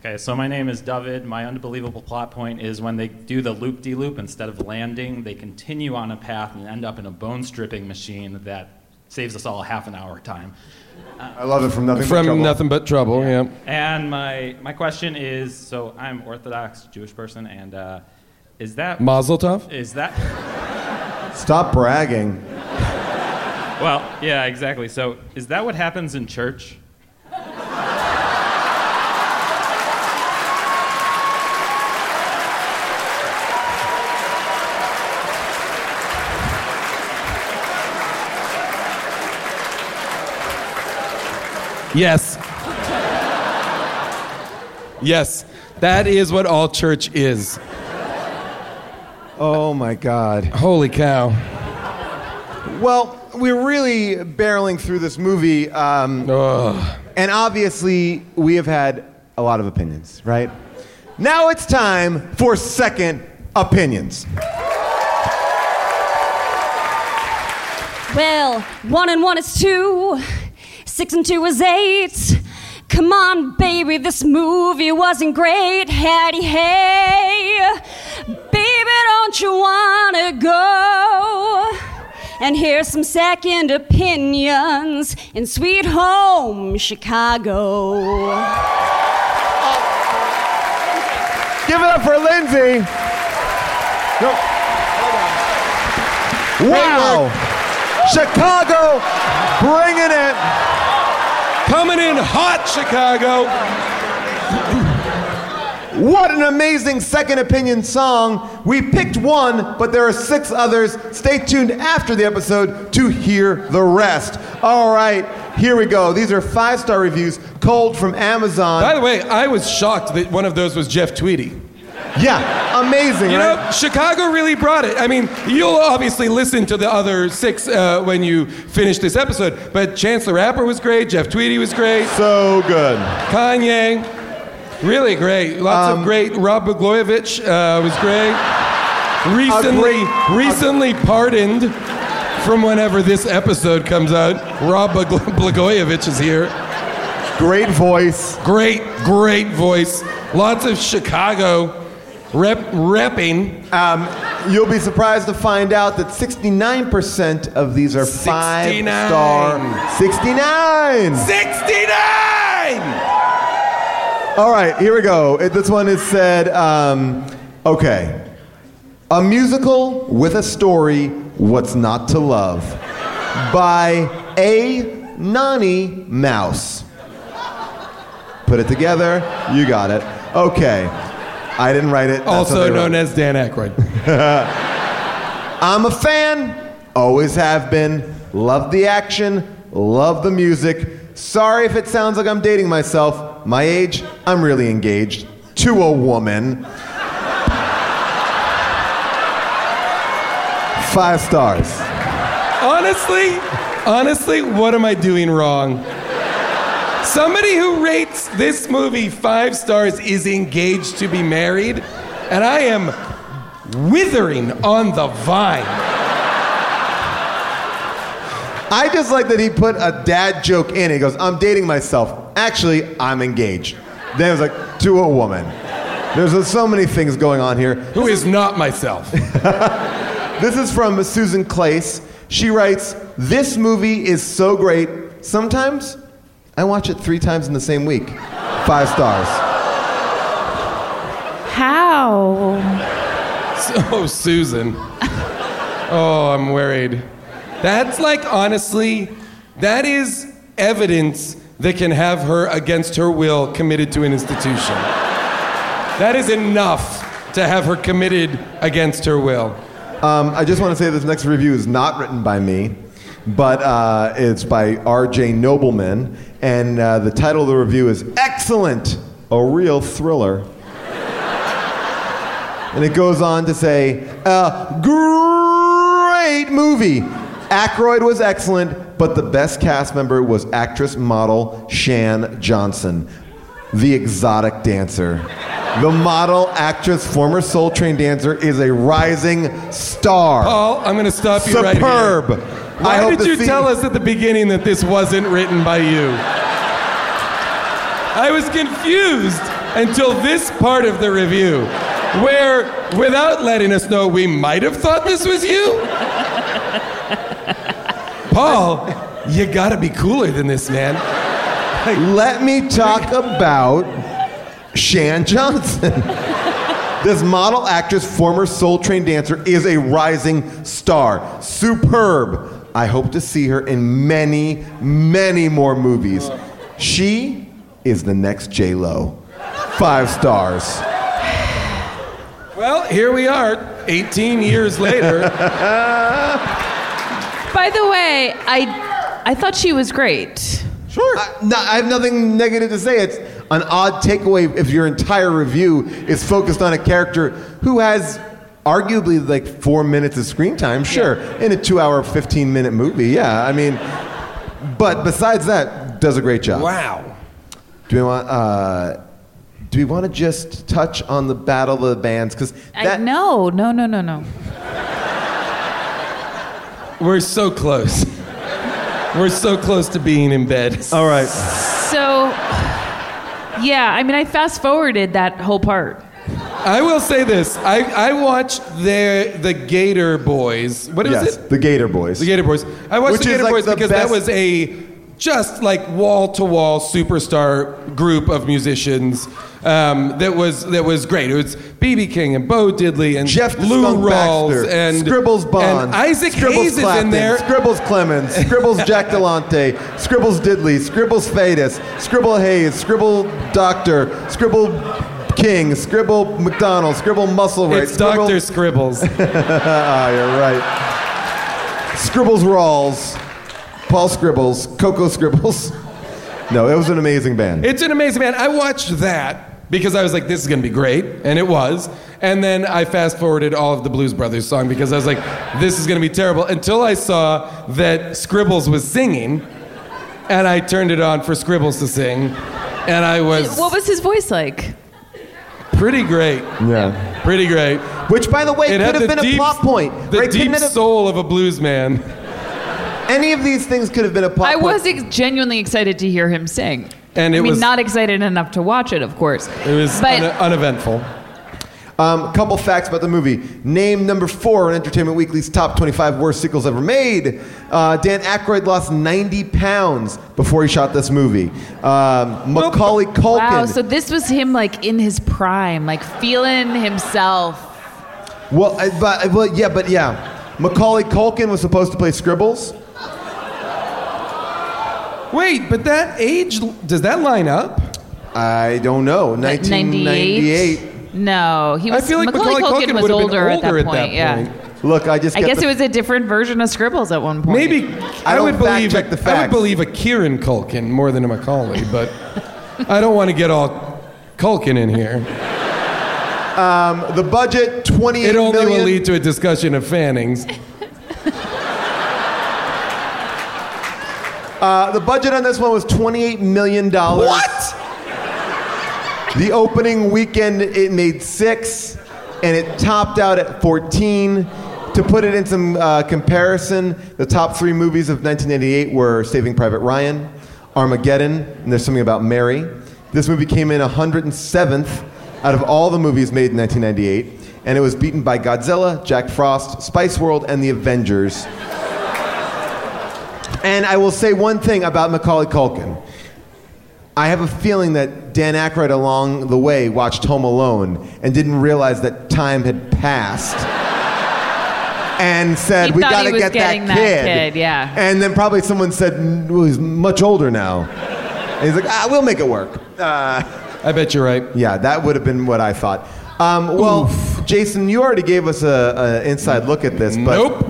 [SPEAKER 17] Okay, so my name is David. My unbelievable plot point is when they do the loop-de-loop, instead of landing, they continue on a path and end up in a bone-stripping machine that saves us all half an hour time. Uh,
[SPEAKER 2] I love it from Nothing But
[SPEAKER 4] From
[SPEAKER 2] Trouble.
[SPEAKER 4] Nothing But Trouble, yeah.
[SPEAKER 17] And my, my question is, so I'm Orthodox Jewish person, and uh, is that...
[SPEAKER 4] Mazel tov?
[SPEAKER 17] Is that...
[SPEAKER 2] Stop bragging.
[SPEAKER 17] Well, yeah, exactly. So is that what happens in church?
[SPEAKER 4] Yes. Yes. That is what all church is.
[SPEAKER 2] Oh my God.
[SPEAKER 4] Holy cow.
[SPEAKER 2] Well, we're really barreling through this movie. Um, and obviously, we have had a lot of opinions, right? Now it's time for second opinions.
[SPEAKER 18] Well, one and one is two. Six and two is eight. Come on, baby, this movie wasn't great. Hattie, hey, baby, don't you wanna go? And here's some second opinions in Sweet Home Chicago.
[SPEAKER 2] Give it up for Lindsay. No. Wow. Chicago bringing it.
[SPEAKER 4] Coming in hot, Chicago.
[SPEAKER 2] What an amazing second opinion song. We picked one, but there are six others. Stay tuned after the episode to hear the rest. All right, here we go. These are five-star reviews, cold from Amazon.
[SPEAKER 4] By the way, I was shocked that one of those was Jeff Tweedy.
[SPEAKER 2] Yeah, amazing,
[SPEAKER 4] You
[SPEAKER 2] right?
[SPEAKER 4] know, Chicago really brought it. I mean, you'll obviously listen to the other six uh, when you finish this episode, but Chance the Rapper was great, Jeff Tweedy was great.
[SPEAKER 2] So good.
[SPEAKER 4] Kanye, really great. Lots
[SPEAKER 2] Um,
[SPEAKER 4] of great. Rob Blagojevich uh, was great. Recently, recently pardoned from whenever this episode comes out. Rob Blag- Blagojevich is here.
[SPEAKER 2] Great voice.
[SPEAKER 4] Great, great voice. Lots of Chicago rep, repping.
[SPEAKER 2] Um, you'll be surprised to find out that sixty-nine percent of these are five-star. sixty-nine!
[SPEAKER 4] sixty-nine!
[SPEAKER 2] All right, here we go. It- This one is said, um, okay. A musical with a story, What's Not to Love, by A. Nani Mouse. Put it together, you got it. Okay. I didn't write it. That's what
[SPEAKER 4] Also
[SPEAKER 2] they wrote.
[SPEAKER 4] known as Dan Aykroyd.
[SPEAKER 2] I'm a fan, always have been. Love the action, love the music. Sorry if it sounds like I'm dating myself. My age, I'm really engaged to a woman. Five stars.
[SPEAKER 4] Honestly, honestly, what am I doing wrong? Somebody who rates this movie five stars is engaged to be married, and I am withering on the vine.
[SPEAKER 2] I just like that he put a dad joke in. He goes, I'm dating myself. Actually, I'm engaged. Then it was like, to a woman. There's uh, so many things going on here.
[SPEAKER 4] Who is not myself.
[SPEAKER 2] This is from Susan Clace. She writes, this movie is so great. Sometimes I watch it three times in the same week. Five stars.
[SPEAKER 5] How?
[SPEAKER 4] Oh, Susan. Oh, I'm worried. That's like, honestly, that is evidence that can have her against her will committed to an institution. That is enough to have her committed against her will.
[SPEAKER 2] Um, I just want to say this next review is not written by me, but uh, it's by R J Nobleman, and uh, the title of the review is Excellent, a Real Thriller. And it goes on to say, uh, great movie. Aykroyd was excellent, but the best cast member was actress model Shan Johnson, the exotic dancer. The model, actress, former Soul Train dancer is a rising star.
[SPEAKER 4] Paul, I'm going to stop you right here.
[SPEAKER 2] Superb.
[SPEAKER 4] Why
[SPEAKER 2] I hope
[SPEAKER 4] did
[SPEAKER 2] to
[SPEAKER 4] you
[SPEAKER 2] see-
[SPEAKER 4] tell us at the beginning that this wasn't written by you? I was confused. until this part of the review, where, without letting us know, we might have thought this was you. Paul, you gotta be cooler than this, man.
[SPEAKER 2] Let me talk about Shan Johnson. This model, actress, former Soul Train dancer is a rising star. Superb. I hope to see her in many, many more movies. She is the next J-Lo. Five stars.
[SPEAKER 4] Well, here we are, eighteen years later.
[SPEAKER 5] By the way, I I thought she was great.
[SPEAKER 2] Sure. I, no, I have nothing negative to say. It's an odd takeaway if your entire review is focused on a character who has arguably like four minutes of screen time. Sure, yeah. In a two-hour, fifteen-minute movie. Yeah, I mean, but besides that, does a great job.
[SPEAKER 4] Wow.
[SPEAKER 2] Do we want? Uh, do we want to just touch on the Battle of the Bands? Because
[SPEAKER 5] I no, no, no, no, no.
[SPEAKER 4] We're so close. We're so close to being in bed.
[SPEAKER 2] All right.
[SPEAKER 5] So, yeah, I mean, I fast forwarded that whole part.
[SPEAKER 4] I will say this. I, I watched the the Gator Boys. What is
[SPEAKER 2] yes,
[SPEAKER 4] it?
[SPEAKER 2] the Gator Boys.
[SPEAKER 4] The Gator Boys. I watched
[SPEAKER 2] Which
[SPEAKER 4] the Gator
[SPEAKER 2] like
[SPEAKER 4] Boys
[SPEAKER 2] the
[SPEAKER 4] because
[SPEAKER 2] best...
[SPEAKER 4] that was a just like wall-to-wall superstar group of musicians um, that was that was great. It was B B King and Bo Diddley and
[SPEAKER 2] Jeff
[SPEAKER 4] Lou
[SPEAKER 2] Skunk
[SPEAKER 4] Rawls
[SPEAKER 2] Baxter,
[SPEAKER 4] and
[SPEAKER 2] Scribbles Bond,
[SPEAKER 4] and Isaac
[SPEAKER 2] Scribbles
[SPEAKER 4] Hayes
[SPEAKER 2] Clapton,
[SPEAKER 4] is in there.
[SPEAKER 2] Scribbles Clemens, Scribbles Jack Delante, Scribbles Diddley, Scribbles Fadus, Scribble Hayes, Scribble Doctor, Scribble King, Scribble McDonald, Scribble Musselwhite.
[SPEAKER 4] It's Doctor Scribbles.
[SPEAKER 2] Ah, you're right. Scribbles Rawls, Paul Scribbles, Coco Scribbles. No, it was an amazing band.
[SPEAKER 4] It's an amazing band. I watched that because I was like, this is going to be great, and it was. And then I fast forwarded all of the Blues Brothers song because I was like, this is going to be terrible, until I saw that Scribbles was singing, and I turned it on for Scribbles to sing, and I was...
[SPEAKER 5] What was his voice like?
[SPEAKER 4] Pretty great.
[SPEAKER 2] Yeah.
[SPEAKER 4] Pretty great.
[SPEAKER 2] Which, by the way,
[SPEAKER 4] it
[SPEAKER 2] could have been
[SPEAKER 4] deep,
[SPEAKER 2] a plot point.
[SPEAKER 4] The
[SPEAKER 2] right?
[SPEAKER 4] deep soul of a blues man.
[SPEAKER 2] Any of these things could have been a plot
[SPEAKER 5] I
[SPEAKER 2] point.
[SPEAKER 5] was ex- genuinely excited to hear him sing.
[SPEAKER 4] And it
[SPEAKER 5] I mean,
[SPEAKER 4] was,
[SPEAKER 5] not excited enough to watch it, of course.
[SPEAKER 4] It was
[SPEAKER 5] but,
[SPEAKER 4] un- uneventful.
[SPEAKER 2] Um, a couple facts about the movie. Name number four on Entertainment Weekly's top twenty-five worst sequels ever made. Uh, Dan Aykroyd lost ninety pounds before he shot this movie. Um, Macaulay Culkin.
[SPEAKER 5] Wow, so this was him like in his prime, like feeling himself.
[SPEAKER 2] Well, I, but, well, yeah, but yeah. Macaulay Culkin was supposed to play Scribbles.
[SPEAKER 4] Wait, but that age, does that line up?
[SPEAKER 2] I don't know. nineteen ninety-eight.
[SPEAKER 5] No, he was.
[SPEAKER 4] I feel like
[SPEAKER 5] Macaulay,
[SPEAKER 4] Macaulay
[SPEAKER 5] Culkin,
[SPEAKER 4] Culkin
[SPEAKER 5] was
[SPEAKER 4] would have been
[SPEAKER 5] older, at that
[SPEAKER 4] older
[SPEAKER 5] point.
[SPEAKER 4] at that
[SPEAKER 5] yeah.
[SPEAKER 4] point.
[SPEAKER 2] Look, I just.
[SPEAKER 5] I
[SPEAKER 2] get
[SPEAKER 5] guess
[SPEAKER 2] the,
[SPEAKER 5] it was a different version of Scribbles at one point.
[SPEAKER 4] Maybe
[SPEAKER 2] I
[SPEAKER 4] I,
[SPEAKER 2] don't
[SPEAKER 4] would believe
[SPEAKER 2] fact check the
[SPEAKER 4] a, I would
[SPEAKER 2] facts.
[SPEAKER 4] believe a Kieran Culkin more than a Macaulay, but I don't want to get all Culkin in here.
[SPEAKER 2] Um, the budget twenty-eight
[SPEAKER 4] It only
[SPEAKER 2] million.
[SPEAKER 4] will lead to a discussion of Fannings.
[SPEAKER 2] Uh, the budget on this one was twenty-eight million dollars.
[SPEAKER 4] What?
[SPEAKER 2] The opening weekend, it made six, and it topped out at fourteen. To put it in some uh, comparison, the top three movies of nineteen ninety-eight were Saving Private Ryan, Armageddon, and There's Something About Mary. This movie came in one hundred seventh out of all the movies made in nineteen ninety-eight, and it was beaten by Godzilla, Jack Frost, Spice World, and The Avengers. And I will say one thing about Macaulay Culkin. I have a feeling that Dan Aykroyd along the way watched Home Alone and didn't realize that time had passed and said,
[SPEAKER 5] He
[SPEAKER 2] we
[SPEAKER 5] thought
[SPEAKER 2] got
[SPEAKER 5] he
[SPEAKER 2] to
[SPEAKER 5] was
[SPEAKER 2] get that
[SPEAKER 5] getting that
[SPEAKER 2] kid.
[SPEAKER 5] kid, yeah.
[SPEAKER 2] And then probably someone said, well, he's much older now. And he's like, ah, we'll make it work. Uh,
[SPEAKER 4] I bet you're right.
[SPEAKER 2] Yeah, that would have been what I thought. Um, well, Oof. Jason, you already gave us an inside look at this. But
[SPEAKER 4] Nope.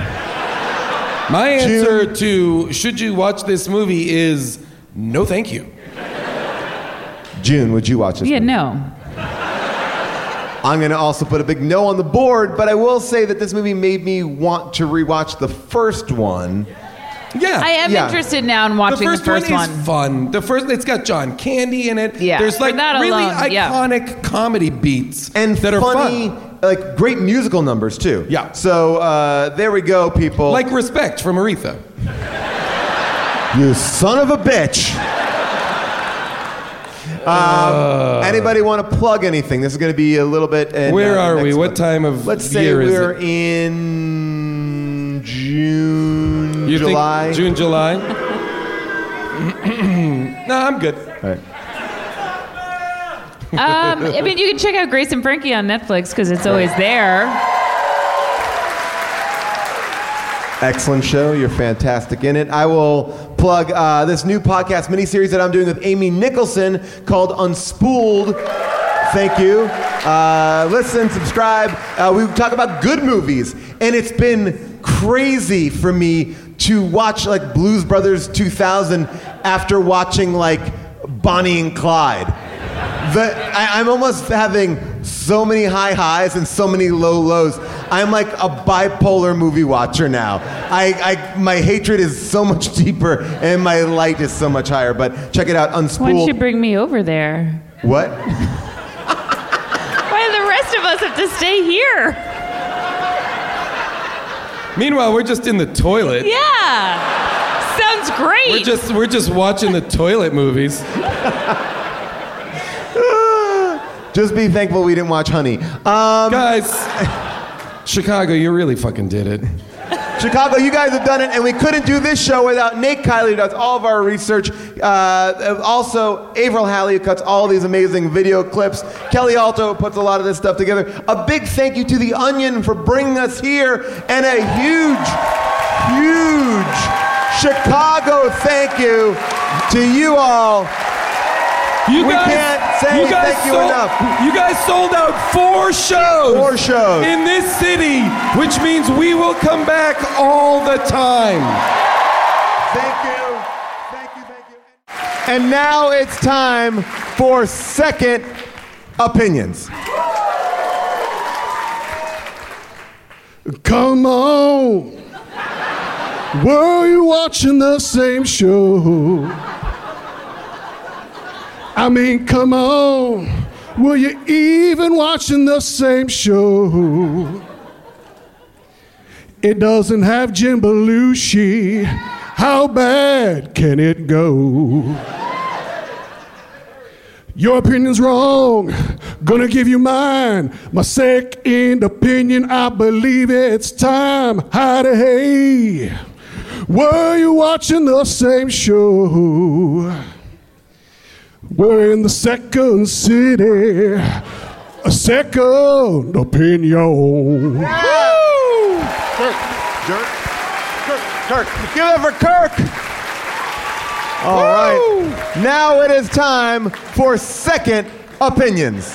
[SPEAKER 4] My answer June. to should you watch this movie is no thank you.
[SPEAKER 2] June, would you watch this
[SPEAKER 5] Yeah,
[SPEAKER 2] movie?
[SPEAKER 5] no.
[SPEAKER 2] I'm going to also put a big no on the board, but I will say that this movie made me want to rewatch the first one.
[SPEAKER 4] Yeah.
[SPEAKER 5] I am
[SPEAKER 2] Yeah.
[SPEAKER 5] interested now in watching
[SPEAKER 4] the first,
[SPEAKER 5] the first
[SPEAKER 4] one,
[SPEAKER 5] one.
[SPEAKER 4] is fun. The first, it's got John Candy in it.
[SPEAKER 5] Yeah,
[SPEAKER 4] There's like
[SPEAKER 5] for that
[SPEAKER 4] really
[SPEAKER 5] alone, yeah.
[SPEAKER 4] iconic comedy beats
[SPEAKER 2] And
[SPEAKER 4] that
[SPEAKER 2] funny,
[SPEAKER 4] are fun.
[SPEAKER 2] like great musical numbers too.
[SPEAKER 4] Yeah.
[SPEAKER 2] So uh, there we go, people.
[SPEAKER 4] Like Respect from Aretha.
[SPEAKER 2] You son of a bitch. Um,
[SPEAKER 12] Uh.
[SPEAKER 2] anybody want to plug anything? This is going to be a little bit. In,
[SPEAKER 12] Where
[SPEAKER 2] uh,
[SPEAKER 12] are
[SPEAKER 2] next
[SPEAKER 12] we? What
[SPEAKER 2] month.
[SPEAKER 12] time of
[SPEAKER 2] Let's say
[SPEAKER 12] year is
[SPEAKER 2] we're
[SPEAKER 12] it?
[SPEAKER 2] in June,
[SPEAKER 12] You think
[SPEAKER 2] July.
[SPEAKER 12] June, July? No, I'm good.
[SPEAKER 2] All right.
[SPEAKER 5] Um, I mean, you can check out Grace and Frankie on Netflix because it's always there.
[SPEAKER 2] Excellent show. You're fantastic in it. I will plug uh, this new podcast miniseries that I'm doing with Amy Nicholson called Unspooled. Thank you. Uh, listen, subscribe. Uh, we talk about good movies, and it's been crazy for me to watch like Blues Brothers two thousand after watching like Bonnie and Clyde. The, I, I'm almost having so many high highs and so many low lows. I'm like a bipolar movie watcher now. I, I my hatred is so much deeper and my light is so much higher. But check it out, Unspooled.
[SPEAKER 5] Why don't you bring me over there?
[SPEAKER 2] What?
[SPEAKER 5] Why do the rest of us have to stay here?
[SPEAKER 12] Meanwhile, we're just in the toilet.
[SPEAKER 5] Yeah. Sounds great.
[SPEAKER 12] We're just we're just watching the toilet movies.
[SPEAKER 2] Just be thankful we didn't watch Honey. Um,
[SPEAKER 12] Guys, Chicago, you really fucking did it.
[SPEAKER 2] Chicago, you guys have done it, and we couldn't do this show without Nate Kiley, who does all of our research. Uh, also, Avril Halley, who cuts all these amazing video clips. Kelly Alto, who puts a lot of this stuff together. A big thank you to The Onion for bringing us here, and a huge, huge Chicago thank you to you all.
[SPEAKER 12] You
[SPEAKER 2] we
[SPEAKER 12] guys,
[SPEAKER 2] can't say
[SPEAKER 12] you guys
[SPEAKER 2] thank you
[SPEAKER 12] sold,
[SPEAKER 2] enough.
[SPEAKER 12] You guys sold out four shows.
[SPEAKER 2] Four shows.
[SPEAKER 12] In this city, which means we will come back all the time.
[SPEAKER 2] Thank you. Thank you, thank you. And now it's time for Second Opinions.
[SPEAKER 19] Come on. Were you watching the same show? I mean, come on. Were you even watching the same show? It doesn't have Jim Belushi. How bad can it go? Your opinion's wrong. Gonna give you mine. My second opinion, I believe it's time. Howdy, hey. Were you watching the same show? We're in the second city. A second opinion.
[SPEAKER 2] Yeah. Kirk. Kirk. Kirk. Kirk. Give it for Kirk. All Woo. right. Now it is time for Second Opinions.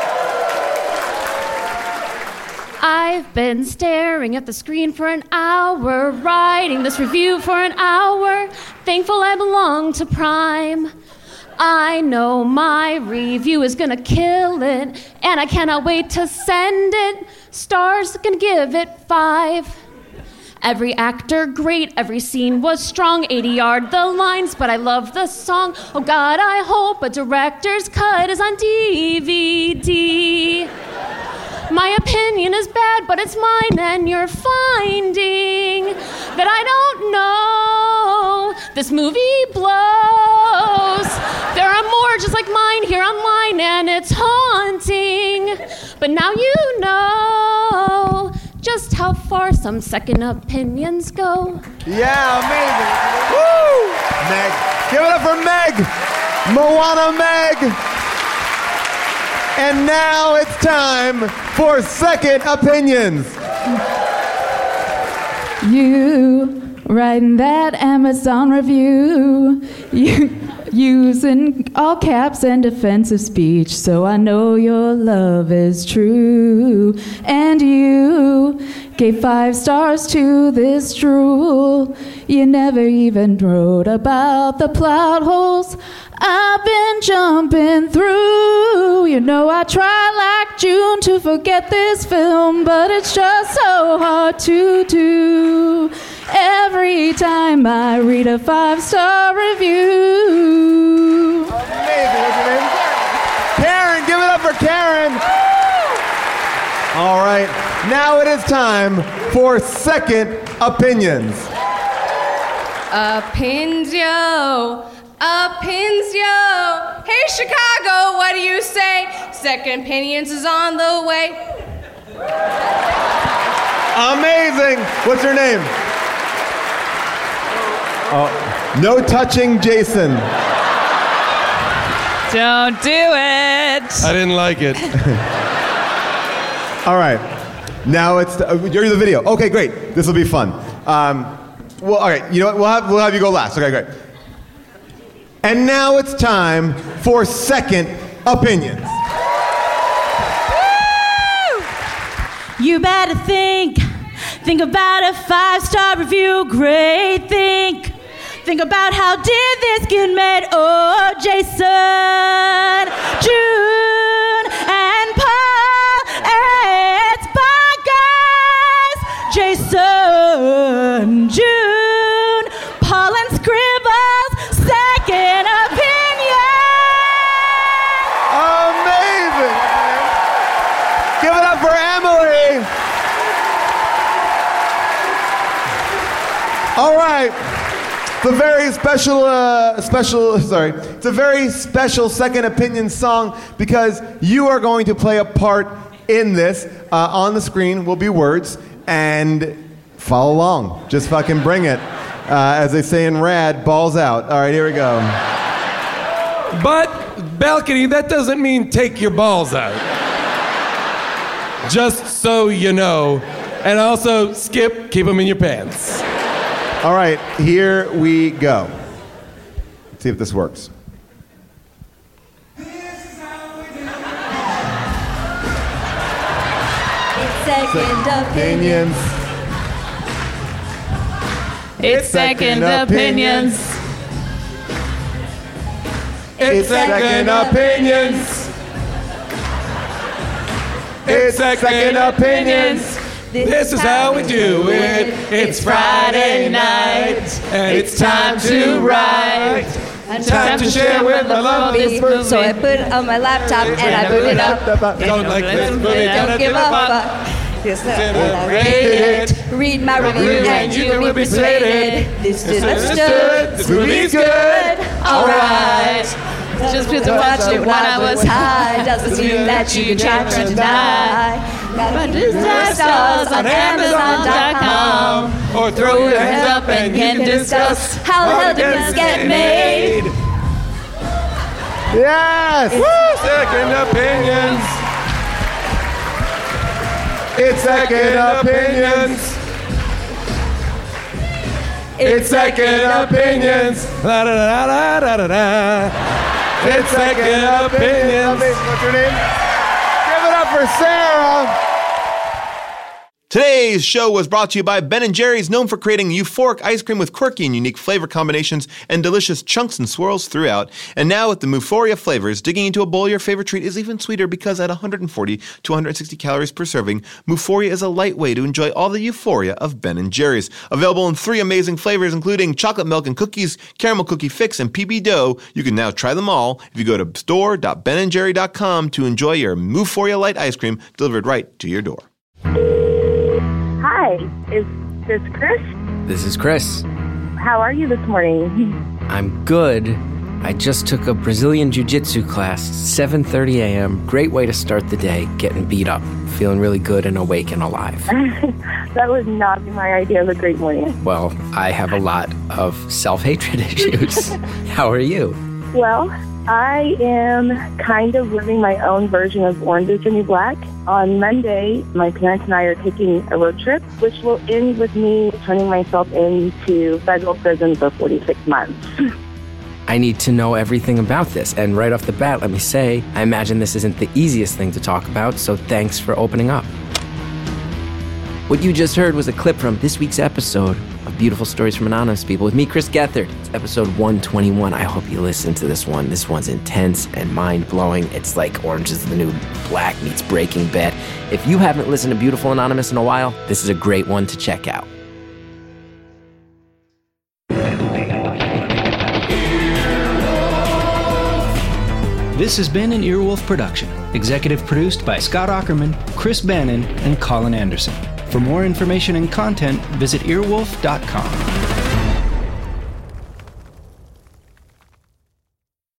[SPEAKER 18] I've been staring at the screen for an hour, writing this review for an hour, thankful I belong to Prime. I know my review is gonna kill it, and I cannot wait to send it. Stars gonna give it five. Every actor great, every scene was strong, eighty yard the lines, but I love the song. Oh God, I hope a director's cut is on D V D. My opinion is bad, but it's mine, and you're finding that I don't know. This movie blows. There are more just like mine here online, and it's haunting. But now you know just how far some second opinions go.
[SPEAKER 2] Yeah, amazing. Woo! Meg. Give it up for Meg. Moana Meg. And now it's time for Second Opinions.
[SPEAKER 20] You writing that Amazon review, you using all caps and defensive speech, so I know your love is true. And you gave five stars to this drool. You never even wrote about the plot holes I've been jumping through. You know I try like June to forget this film, but it's just so hard to do. Every time I read a five-star review.
[SPEAKER 2] Amazing. What's your name? Karen. Give it up for Karen. All right. Now it is time for Second Opinions.
[SPEAKER 21] Opinio. Opinio. Hey, Chicago, what do you say? Second Opinions is on the way.
[SPEAKER 2] Amazing. What's her name? Oh, no touching Jason.
[SPEAKER 5] Don't do it.
[SPEAKER 12] I didn't like it.
[SPEAKER 2] All right. Now it's the, uh, you're the video. Okay, great. This will be fun. Um, well, all right. You know what? We'll have we'll have you go last. Okay, great. And now it's time for second opinions.
[SPEAKER 22] You better think, think about a five-star review, great think. Think about how did this get made? Oh, Jason, June, and Paul, it's podcast. Jason, June, Paul and Scribbles, second opinion.
[SPEAKER 2] Amazing. Give it up for Emily. All right. It's a very special, uh, special, sorry. It's a very special second opinion song because you are going to play a part in this. Uh, on the screen will be words and follow along. Just fucking bring it. Uh, as they say in Rad, balls out. All right, here we go.
[SPEAKER 12] But, balcony, that doesn't mean take your balls out. Just so you know. And also, Skip, keep them in your pants.
[SPEAKER 2] All right, here we go. Let's see if this works.
[SPEAKER 22] Second opinions.
[SPEAKER 5] It's second opinions.
[SPEAKER 12] It's second opinions. It's second opinions. This is how we do it. It's Friday night, and it's time to write. Time to share with the lovely movie.
[SPEAKER 22] So I put it on my laptop and I boot it up.
[SPEAKER 12] Don't like this movie,
[SPEAKER 22] Don't give a fuck. Just let I rate it. Read my review and you will be persuaded. This is understood. This movie's good. Alright.
[SPEAKER 5] Just because I watched it when I was high doesn't mean that you can try to deny. But this stars on Amazon dot com.
[SPEAKER 12] Or throw your hands up and you can discuss
[SPEAKER 22] how the hell did this get made?
[SPEAKER 2] Yes!
[SPEAKER 12] Woo! Second opinions. It's second opinions. It's second opinions. La da da da da da da. It's second opinions.
[SPEAKER 2] What's your name? Give it up for Sarah.
[SPEAKER 1] Today's show was brought to you by Ben and Jerry's, known for creating euphoric ice cream with quirky and unique flavor combinations and delicious chunks and swirls throughout. And now with the Muforia flavors, digging into a bowl of your favorite treat is even sweeter because at one hundred forty to one hundred sixty calories per serving, Muforia is a light way to enjoy all the euphoria of Ben and Jerry's. Available in three amazing flavors, including chocolate milk and cookies, caramel cookie fix, and P B dough. You can now try them all if you go to store dot ben and jerry dot com to enjoy your Muforia light ice cream delivered right to your door.
[SPEAKER 23] Hi, is this Chris?
[SPEAKER 24] This is Chris.
[SPEAKER 23] How are you this morning?
[SPEAKER 24] I'm good. I just took a Brazilian Jiu-Jitsu class, seven thirty a.m. Great way to start the day, getting beat up. Feeling really good and awake and alive.
[SPEAKER 23] That would not be my idea of a great morning.
[SPEAKER 24] Well, I have a lot of self-hatred issues. How are you?
[SPEAKER 23] Well, I am kind of living my own version of Orange is the New Black. On Monday, my parents and I are taking a road trip, which will end with me turning myself into federal prison for forty-six months.
[SPEAKER 24] I need to know everything about this. And right off the bat, let me say, I imagine this isn't the easiest thing to talk about, so thanks for opening up. What you just heard was a clip from this week's episode of Beautiful Stories from Anonymous People with me, Chris Gethard. It's episode one twenty-one. I hope you listen to this one. This one's intense and mind-blowing. It's like Orange is the New Black meets Breaking Bad. If you haven't listened to Beautiful Anonymous in a while, this is a great one to check out.
[SPEAKER 25] This has been an Earwolf production, executive produced by Scott Aukerman, Chris Bannon, and Colin Anderson. For more information and content, visit earwolf dot com.